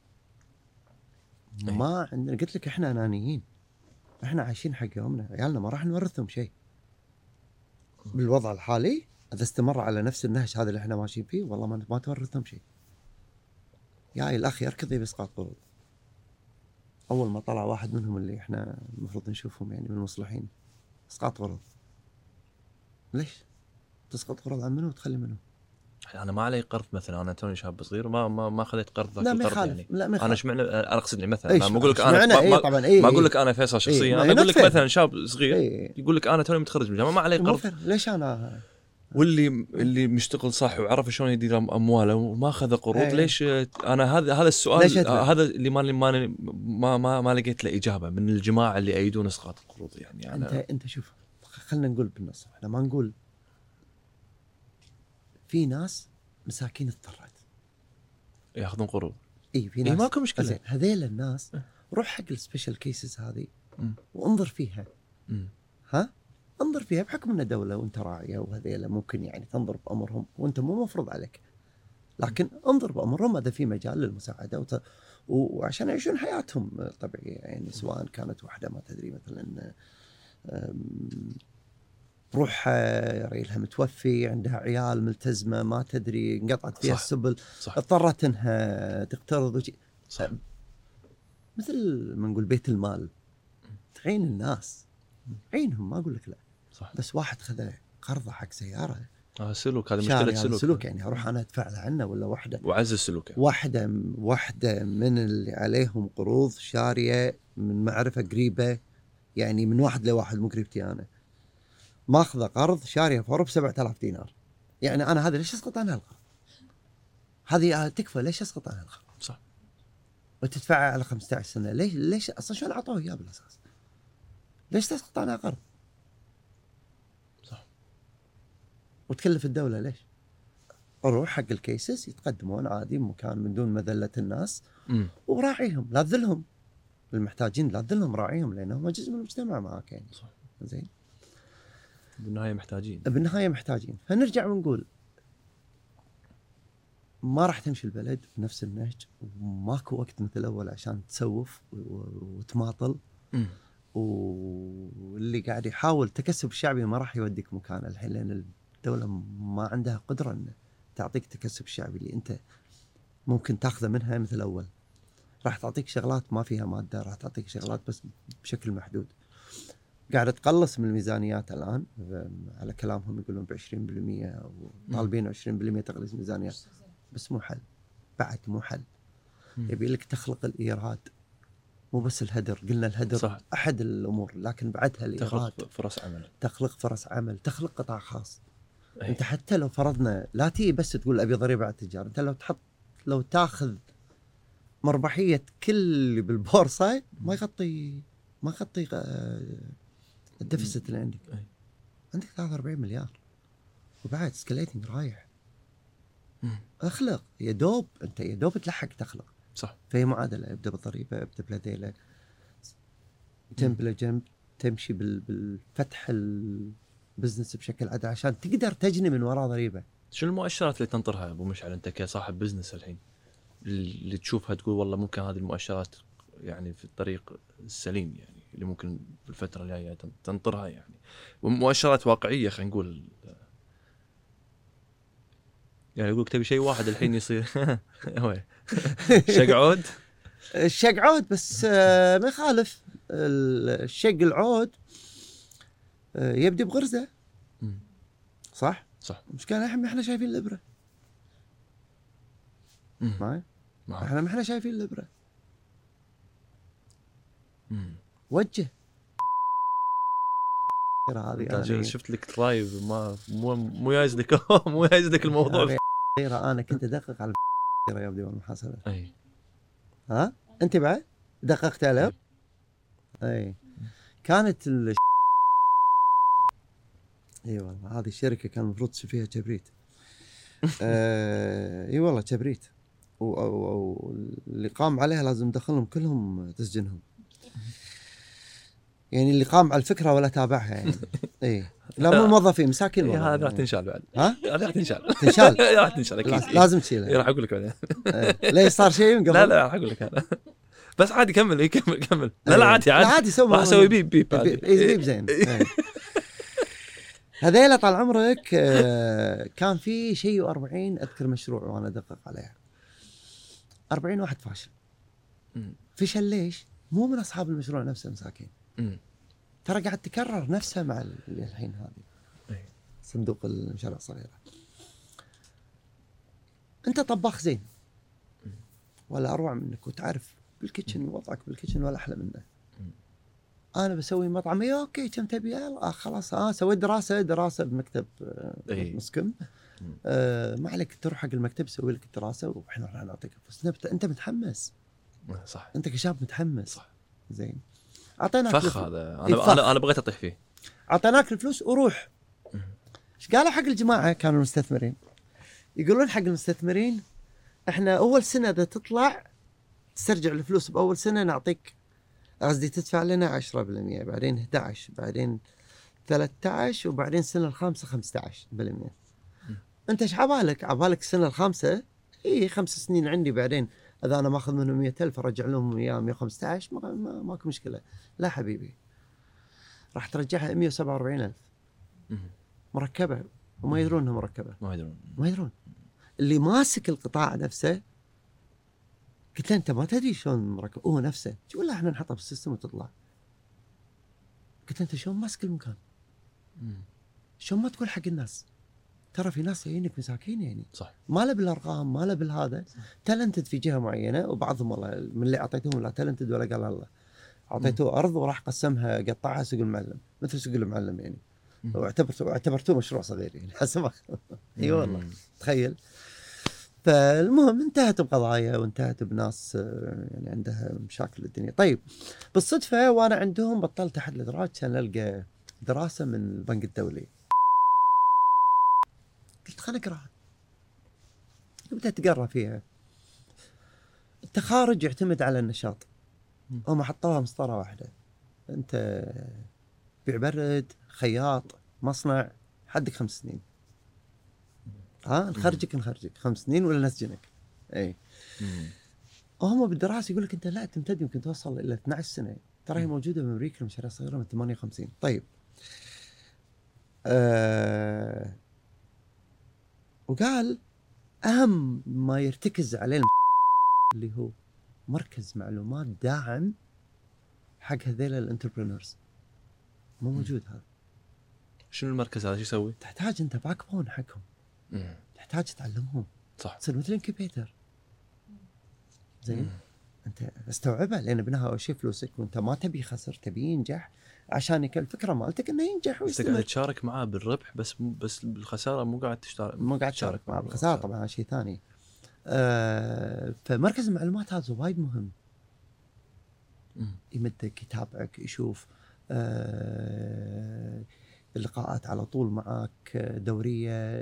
ما عندنا، قلت لك احنا انانيين، احنا عايشين حق يومنا، عيالنا ما راح نورثهم شيء بالوضع الحالي. اذا استمر على نفس النهج هذا اللي احنا ماشيين فيه والله ما ما تورثهم شيء. يا الاخ يركض باسقاط قروض. اول ما طلع واحد منهم اللي احنا المفروض نشوفهم يعني من المصلحين، اسقاط قروض. ليش تسقط قروض عن منو وتخلي منو؟ انا ما علي قرض مثلا، انا توني شاب صغير ما ما ما خذيت قرض ذاك القرض يعني. لا ما انا ايش معنى انا اقصد لي مثلا ما اقول لك انا ما, ما, طبعا إيه ما اقول لك انا فيصل شخصيا إيه انا اقول لك مثلا شاب صغير إيه يقول لك انا توني متخرج من الجامعه ما علي قرض. ليش انا واللي اللي مشتغل صح وعرف شلون يدير امواله وما اخذ قروض إيه. ليش انا هذا هذا السؤال هذا اللي ما ما ما ما, ما لقيت له اجابه من الجماعه اللي يأيدون اسقاط القروض يعني. أنا انت انت شوف خلينا نقول بالنص، احنا ما نقول في ناس مساكين اضطرت ياخذون قروض. اي في ناس إيه ماكو مشكله. هذيل الناس روح حق السبيشال كيسز هذه وانظر فيها. م. ها انظر فيها بحكم ان دوله وانت راعيه، وهذيل ممكن يعني تنظر بامرهم وانت مو مفروض عليك، لكن انظر بامرهم اذا في مجال للمساعده وت... وعشان يعيشون حياتهم طبيعيه يعني. سواء كانت واحده ما تدري مثلا روح ريلها متوفي، عندها عيال ملتزمة ما تدري انقطعت فيها صح. السبل صح. اضطرت انها تقترض وشي. صح. مثل ما نقول بيت المال تعين الناس، عينهم ما أقول لك لا صح. بس واحد خذ قرضة حق سيارة آه سلوك، هذا مشكلة سلوك. سلوك يعني أروح أنا أدفع له عنه ولا واحدة وعز السلوك يعني. واحدة واحدة من اللي عليهم قروض شارية من معرفة قريبة يعني من واحد لواحد مو قريبتي انا ماخذه قرض شاريه فور ب سبعة آلاف دينار. يعني انا هذا ليش اسقط عنها القرض؟ هذه تكفى ليش اسقط عنها القرض؟ صح. وتدفعها على خمسة عشر سنه ليش ليش اصلا شلون اعطوه اياه بالاساس؟ ليش تسقط عنها قرض؟ صح. وتكلف الدوله ليش؟ اروح حق الكيسز يتقدمون عادي بمكان من دون مذله الناس امم وراعيهم لا تذلهم المحتاجين لا تذلهم راعيهم لانهم جزء من المجتمع معك يعني. صح. زين بالنهايه محتاجين. بالنهايه محتاجين. فنرجع ونقول ما راح تمشي البلد بنفس النهج وماكو وقت مثل اول عشان تسوف وتماطل. امم واللي قاعد يحاول تكسب الشعبي ما راح يوديك مكان الحين لان الدوله ما عندها قدره ان تعطيك تكسب الشعبي اللي انت ممكن تاخذه منها مثل اول. راح تعطيك شغلات ما فيها ماده، راح تعطيك شغلات بس بشكل محدود. قاعد تقلص من الميزانيات الان على كلامهم يقولون ب عشرين بالمئة وطالبين عشرين بالمئة تقليص ميزانيات بس مو حل. بعد مو حل. يبي لك تخلق الايراد مو بس الهدر. قلنا الهدر صح. احد الامور لكن بعدها الايراد. تخلق فرص عمل. تخلق فرص عمل، تخلق قطاع خاص. أي. انت حتى لو فرضنا لا تيجي بس تقول ابي ضريبه على التجار، انت لو تحط لو تاخذ مربحيه كل اللي بالبورصه ما يغطي ما يغطي الديفيسيت اللي عندك. أي. عندك ثلاثة وأربعين مليار وبعد سكليتنج رايح. مم. اخلق يا دوب انت يا دوب تلحق تخلق. صح. فهي معادله ابدا بالضريبه ابدا بلديله جنب لجنب تمشي بالفتح البزنس بشكل عادل عشان تقدر تجني من وراء ضريبه. شو المؤشرات اللي تنطرها ابو مشعل انت كصاحب بزنس الحين اللي تشوفها تقول والله ممكن هذه المؤشرات يعني في الطريق السليم يعني اللي ممكن بالفتره الجايه تنطرها يعني مؤشرات واقعيه خلينا نقول يعني يقولك تبي شيء واحد الحين يصير شقعود الشقعود بس ما يخالف الشق العود يبدي بغرزه صح صح. المشكله احنا احنا شايفين الابره معي احنا ما احنا شايفين الابره. وجه هذه شفت لك لايف ما مو مو جايز لك مو جايز لك الموضوع. انا كنت ادقق على يا بدي والمحاسبه. اي ها انت بعد دققت عليه. اي كانت ال اي والله هذه الشركه كان المفروض تصير فيها كبريت. آه اي والله كبريت واللي قام عليها لازم ندخلهم كلهم تسجنهم يعني اللي قام على الفكره ولا تابعها يعني. اي لا مو موظفين مساكين. هذا راح تنشال بعد. ها هذا راح تنشال تنشال راح تنشال اكيد لازم تشيلها. راح اقول لك بعدين. ليش صار شيء من قبل؟ لا لا راح اقول لك هذا بس عادي كمل اي كمل كمل. لا لا عادي عادي عادي سوي راح اسوي بيب بيب بيب, بيب زين. هذيلا طال عمرك كان في شيء وأربعين اذكر مشروع وانا ادقق عليها أربعين واحد فاشل. فشل ليش؟ مو من اصحاب المشروع نفسه مساكين. ترى قاعد تكرر نفسها مع اللي الحين هذه صندوق المشاريع الصغيره. انت طباخ زين ولا اروع منك وتعرف بالكيتشن وضعك بالكيتشن ولا احلى منه. انا بسوي مطعم اي اوكي كم تبي يلا خلاص اه سويت دراسه دراسه بمكتب مسكم. آه ما عليك تروح حق المكتب يسوي لك الدراسه واحنا راح نعطيك فلوس. انت متحمس صح. انت كشاب متحمس صح. زين اعطيناك فخ هذا انا انا انا بغيت اطيح فيه. اعطيناك الفلوس وروح. ايش قالوا حق الجماعه كانوا المستثمرين؟ يقولون حق المستثمرين احنا اول سنه اذا تطلع تسترجع الفلوس باول سنه نعطيك قصدي تدفع لنا عشرة بالمئة بعدين إحدى عشر بعدين ثلاثة عشر وبعدين السنه الخامسه خمسة عشر بالمئة. انت ايش عبالك؟ عبالك السنه الخامسه اي خمس سنين عندي بعدين اذا انا ماخذ منهم مئة ألف ارجع لهم اياه مئة وخمسة عشر ما ما ماكو مشكله. لا حبيبي راح ترجعها مئة وسبعة وأربعين ألف مركبه وما يدرون انها مركبه. ما يدرون ما يدرون. اللي ماسك القطاع نفسه قلت له انت ما تدري شلون مركب هو نفسه. تقول له احنا نحطها بالسيستم وتطلع. قلت له انت شلون ماسك المكان؟ شلون ما تقول حق الناس ترى في ناس جايينك مساكين يعني صح. ما له بالارقام ما له بالهذا تالنتد في جهه معينه وبعضهم والله من اللي اعطيتهم لا تالنتد ولا قال الله اعطيته ارض وراح قسمها قطعها سوق المعلم مثل سوق المعلم يعني. واعتبرته اعتبرته مشروع صغير يعني حسب اي والله تخيل. فالمهم انتهت بقضايا وانتهت بناس يعني عندها مشاكل الدنيا. طيب بالصدفه وانا عندهم بطلت احد الادراج كان القى دراسه من البنك الدولي. قلت خليني اقراها. بدأت أقرأ فيها. التخارج يعتمد على النشاط. هم حطوها مسطرة واحدة. أنت بيع برد، خياط، مصنع، حدك خمس سنين. ها نخرجك نخرجك خمس سنين ولا نسجنك. أي. وهم بالدراسة يقول لك أنت لا تمتد يمكن توصل إلى اثنتي عشرة سنة. ترى هي موجودة بأمريكا مشاريع صغيرة من ثمانية وخمسين. طيب. آه وقال أهم ما يرتكز عليه اللي هو مركز معلومات داعم حق هذيل الانتربرينورز. مو موجود هذا. شنو المركز هذا؟ شو يسوي؟ تحتاج أنت باك بون حقهم. مم. تحتاج تعلمهم. صح. تصير مثل انكيبيتر. زين. أنت استوعبها لأن بناها أول شيء فلوسك وأنت ما تبي خسر تبي ينجح عشان الفكرة مالتك إنه ينجح ويستمر. قاعد تشارك معاه بالربح بس بس بالخسارة مو قاعد تشترك. مو قاعد تشارك معاه بالخسارة طبعا شيء ثاني. آه فمركز المعلومات هذا وايد مهم. مم. يمدك يتابعك يشوف آه اللقاءات على طول معك دورية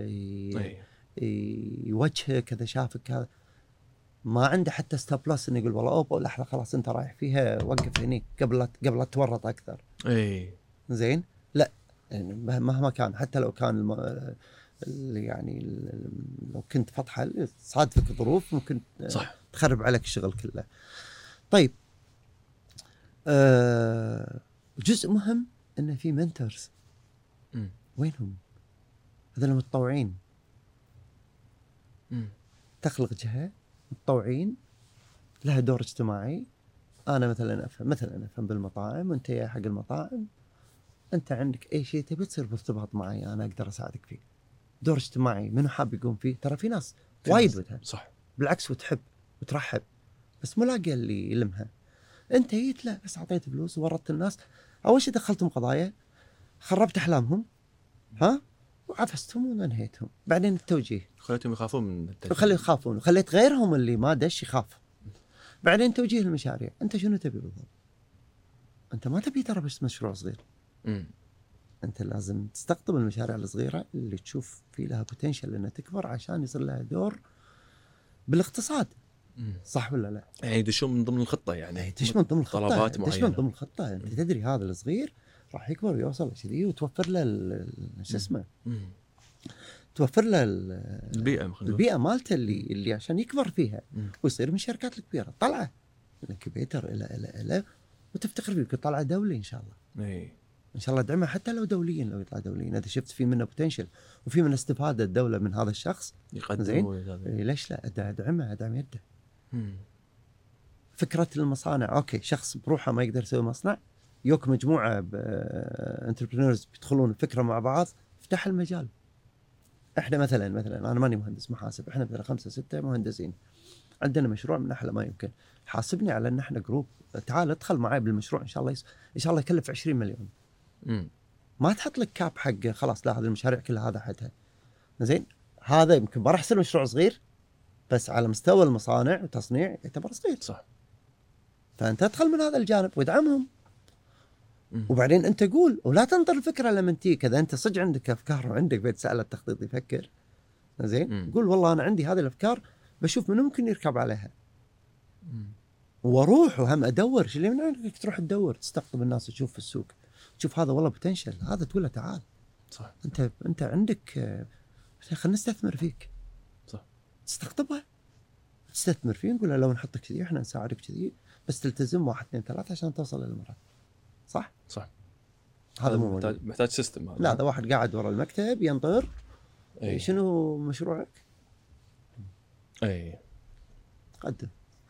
يوجهك إذا شافك هذا ما عنده حتى ستوب لوس انه يقول والله اوب لحظه خلاص انت رايح فيها وقف هنيك قبل قبل لا تورط اكثر. اي زين لا يعني مهما كان حتى لو كان الم... يعني لو كنت فتحه صادفك ظروف ممكن صح. تخرب عليك الشغل كله. طيب آه جزء مهم انه في منتورز. وينهم؟ هذول المتطوعين. م. تخلق جهه متطوعين لها دور اجتماعي. انا مثلا افهم مثلا افهم بالمطاعم وانت يا حق المطاعم انت عندك اي شيء تبي تصير بارتباط معي انا اقدر اساعدك فيه. دور اجتماعي منو حاب يقوم فيه؟ ترى في ناس وايد ودها صح بالعكس وتحب وترحب بس مو لاقي اللي يلمها. انت جيت لا بس اعطيت فلوس وورطت الناس. اول شيء دخلتهم قضايا خربت احلامهم ها وعفستهم وانهيتهم. بعدين التوجيه خليتهم يخافون من التوجيه. خلي يخافون وخليت غيرهم اللي ما دش يخاف. بعدين توجيه المشاريع. انت شنو تبي بالضبط؟ انت ما تبي ترى بس مشروع صغير. امم انت لازم تستقطب المشاريع الصغيره اللي تشوف في لها بوتنشل انها تكبر عشان يصير لها دور بالاقتصاد. مم. صح ولا لا؟ يعني يدشون من ضمن الخطه يعني تدش من ضمن الخطه طلبات معينه. تدش من ضمن الخطه. انت تدري هذا الصغير راح يكبر ويوصل كذي وتوفر له شو اسمه توفر له البيئه البيئه مالته اللي اللي عشان يكبر فيها مم. ويصير من الشركات الكبيره. طلعه الانكيبيتر الى الى الى وتفتخر فيه طلعه دولي ان شاء الله. اي ان شاء الله ادعمها حتى لو دوليا لو يطلع دوليا اذا شفت في منه بوتنشل وفي من استفاده الدوله من هذا الشخص يقدم. إيه ليش لا ادعمه ادعم يده. مم. فكره المصانع اوكي شخص بروحه ما يقدر يسوي مصنع يوك مجموعه انتربرينورز بيدخلون فكره مع بعض افتح المجال. احنا مثلا مثلا انا ماني مهندس محاسب احنا مثلا خمسة ستة مهندسين عندنا مشروع من احلى ما يمكن. حاسبني على ان احنا جروب تعال ادخل معي بالمشروع ان شاء الله يس... ان شاء الله يكلف عشرين مليون. امم ما تحط لك كاب حق خلاص لا هذه المشاريع كلها هذا حدها. زين هذا يمكن ما راح يصير مشروع صغير بس على مستوى المصانع وتصنيع يعتبر صغير. صح. فانت تدخل من هذا الجانب وادعمهم. وبعدين انت قول ولا تنطر الفكره لما تجيك. اذا انت صدق عندك افكار وعندك بيت سأل التخطيط يفكر زين قول والله انا عندي هذه الافكار بشوف من ممكن يركب عليها. مم. واروح وهم ادور شو اللي من عندك تروح تدور تستقطب الناس تشوف في السوق تشوف هذا والله بوتنشل هذا تقول له تعال. صح. انت انت عندك خلينا نستثمر فيك. صح. تستقطبها تستثمر فيه نقول له لو نحطك كذي احنا نساعدك كذي بس تلتزم واحد اثنين ثلاثة عشان توصل للمراد. صح صح. هذا مو محتاج محتاج سيستم هذا. لا هذا واحد قاعد ورا المكتب ينطر. أي. شنو مشروعك؟ اي قدم.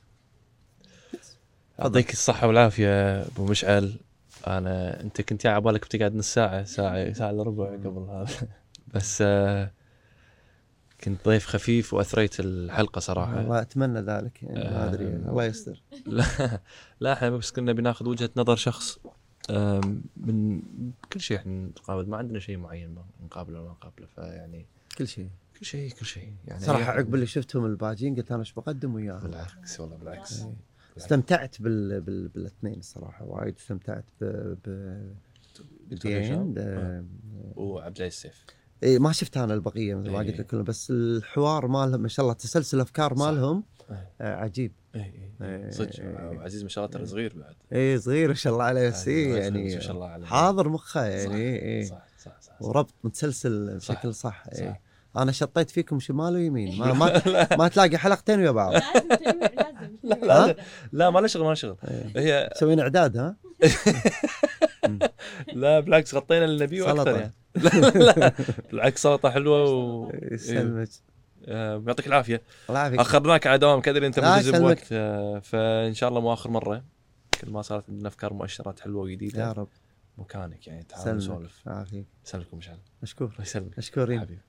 يعطيك الصحة والعافية أبو مشعل. أنا أنت كنت على بالك بتقعد نص ساعة ساعة ساعة إلا ربع قبل هذا بس كنت ضيف خفيف واثريت الحلقه صراحه. والله اتمنى ذلك يعني ما ادري آه. الله يستر. لا لا احنا بس كنا بناخذ وجهه نظر شخص آم، من كل شيء. احنا نقابل ما عندنا شيء معين نقابله ولا ما نقابله، فيعني كل شيء كل شيء كل شيء يعني. صراحه هي- عقب اللي شفتهم الباجين قلت انا ايش بقدم وياهم. بالعكس والله بالعكس. إيه. استمتعت بال... بال... بالاثنين الصراحه وايد استمتعت ب ب بدين آه. وعبد العزيز السيف. اي ما شفت انا البقيه مثل ما إيه. قلت لك كلهم، بس الحوار مالهم ما شاء الله تسلسل الافكار صح. مالهم إيه. آه عجيب. اي إيه. اي صدق. عزيز ما شاء الله ترى صغير بعد. اي صغير ما شاء الله عليه، بس يعني إيه ما يعني شاء الله عليه. حاضر مخه صح. يعني اي صح صح صح, صح. وربط متسلسل صح. بشكل صح, صح. صح. إيه. انا شطيت فيكم شمال ويمين ما ما, ما تلاقي حلقتين ويا بعض. لازم تجمع لازم لا لا ما له شغل ما له شغل. إيه. هي تسوين اعداد ها؟ لا بالعكس غطينا النبي واكثر سلطة. يعني. لا لا بالعكس سلطه حلوه و يسلمك آه، يعطيك العافيه. الله يعافيك. اخرناك على دوام كدري انت لا، ملتزم يسلمك. بوقت آه، فان شاء الله مو اخر مره. كل ما صارت عندنا افكار مؤشرات حلوه وجديده يا رب مكانك يعني تعال سلمك نسولف. عافيك. سلمكم مشعل. مشكور الله يسلمك مشكورين. حبيبي.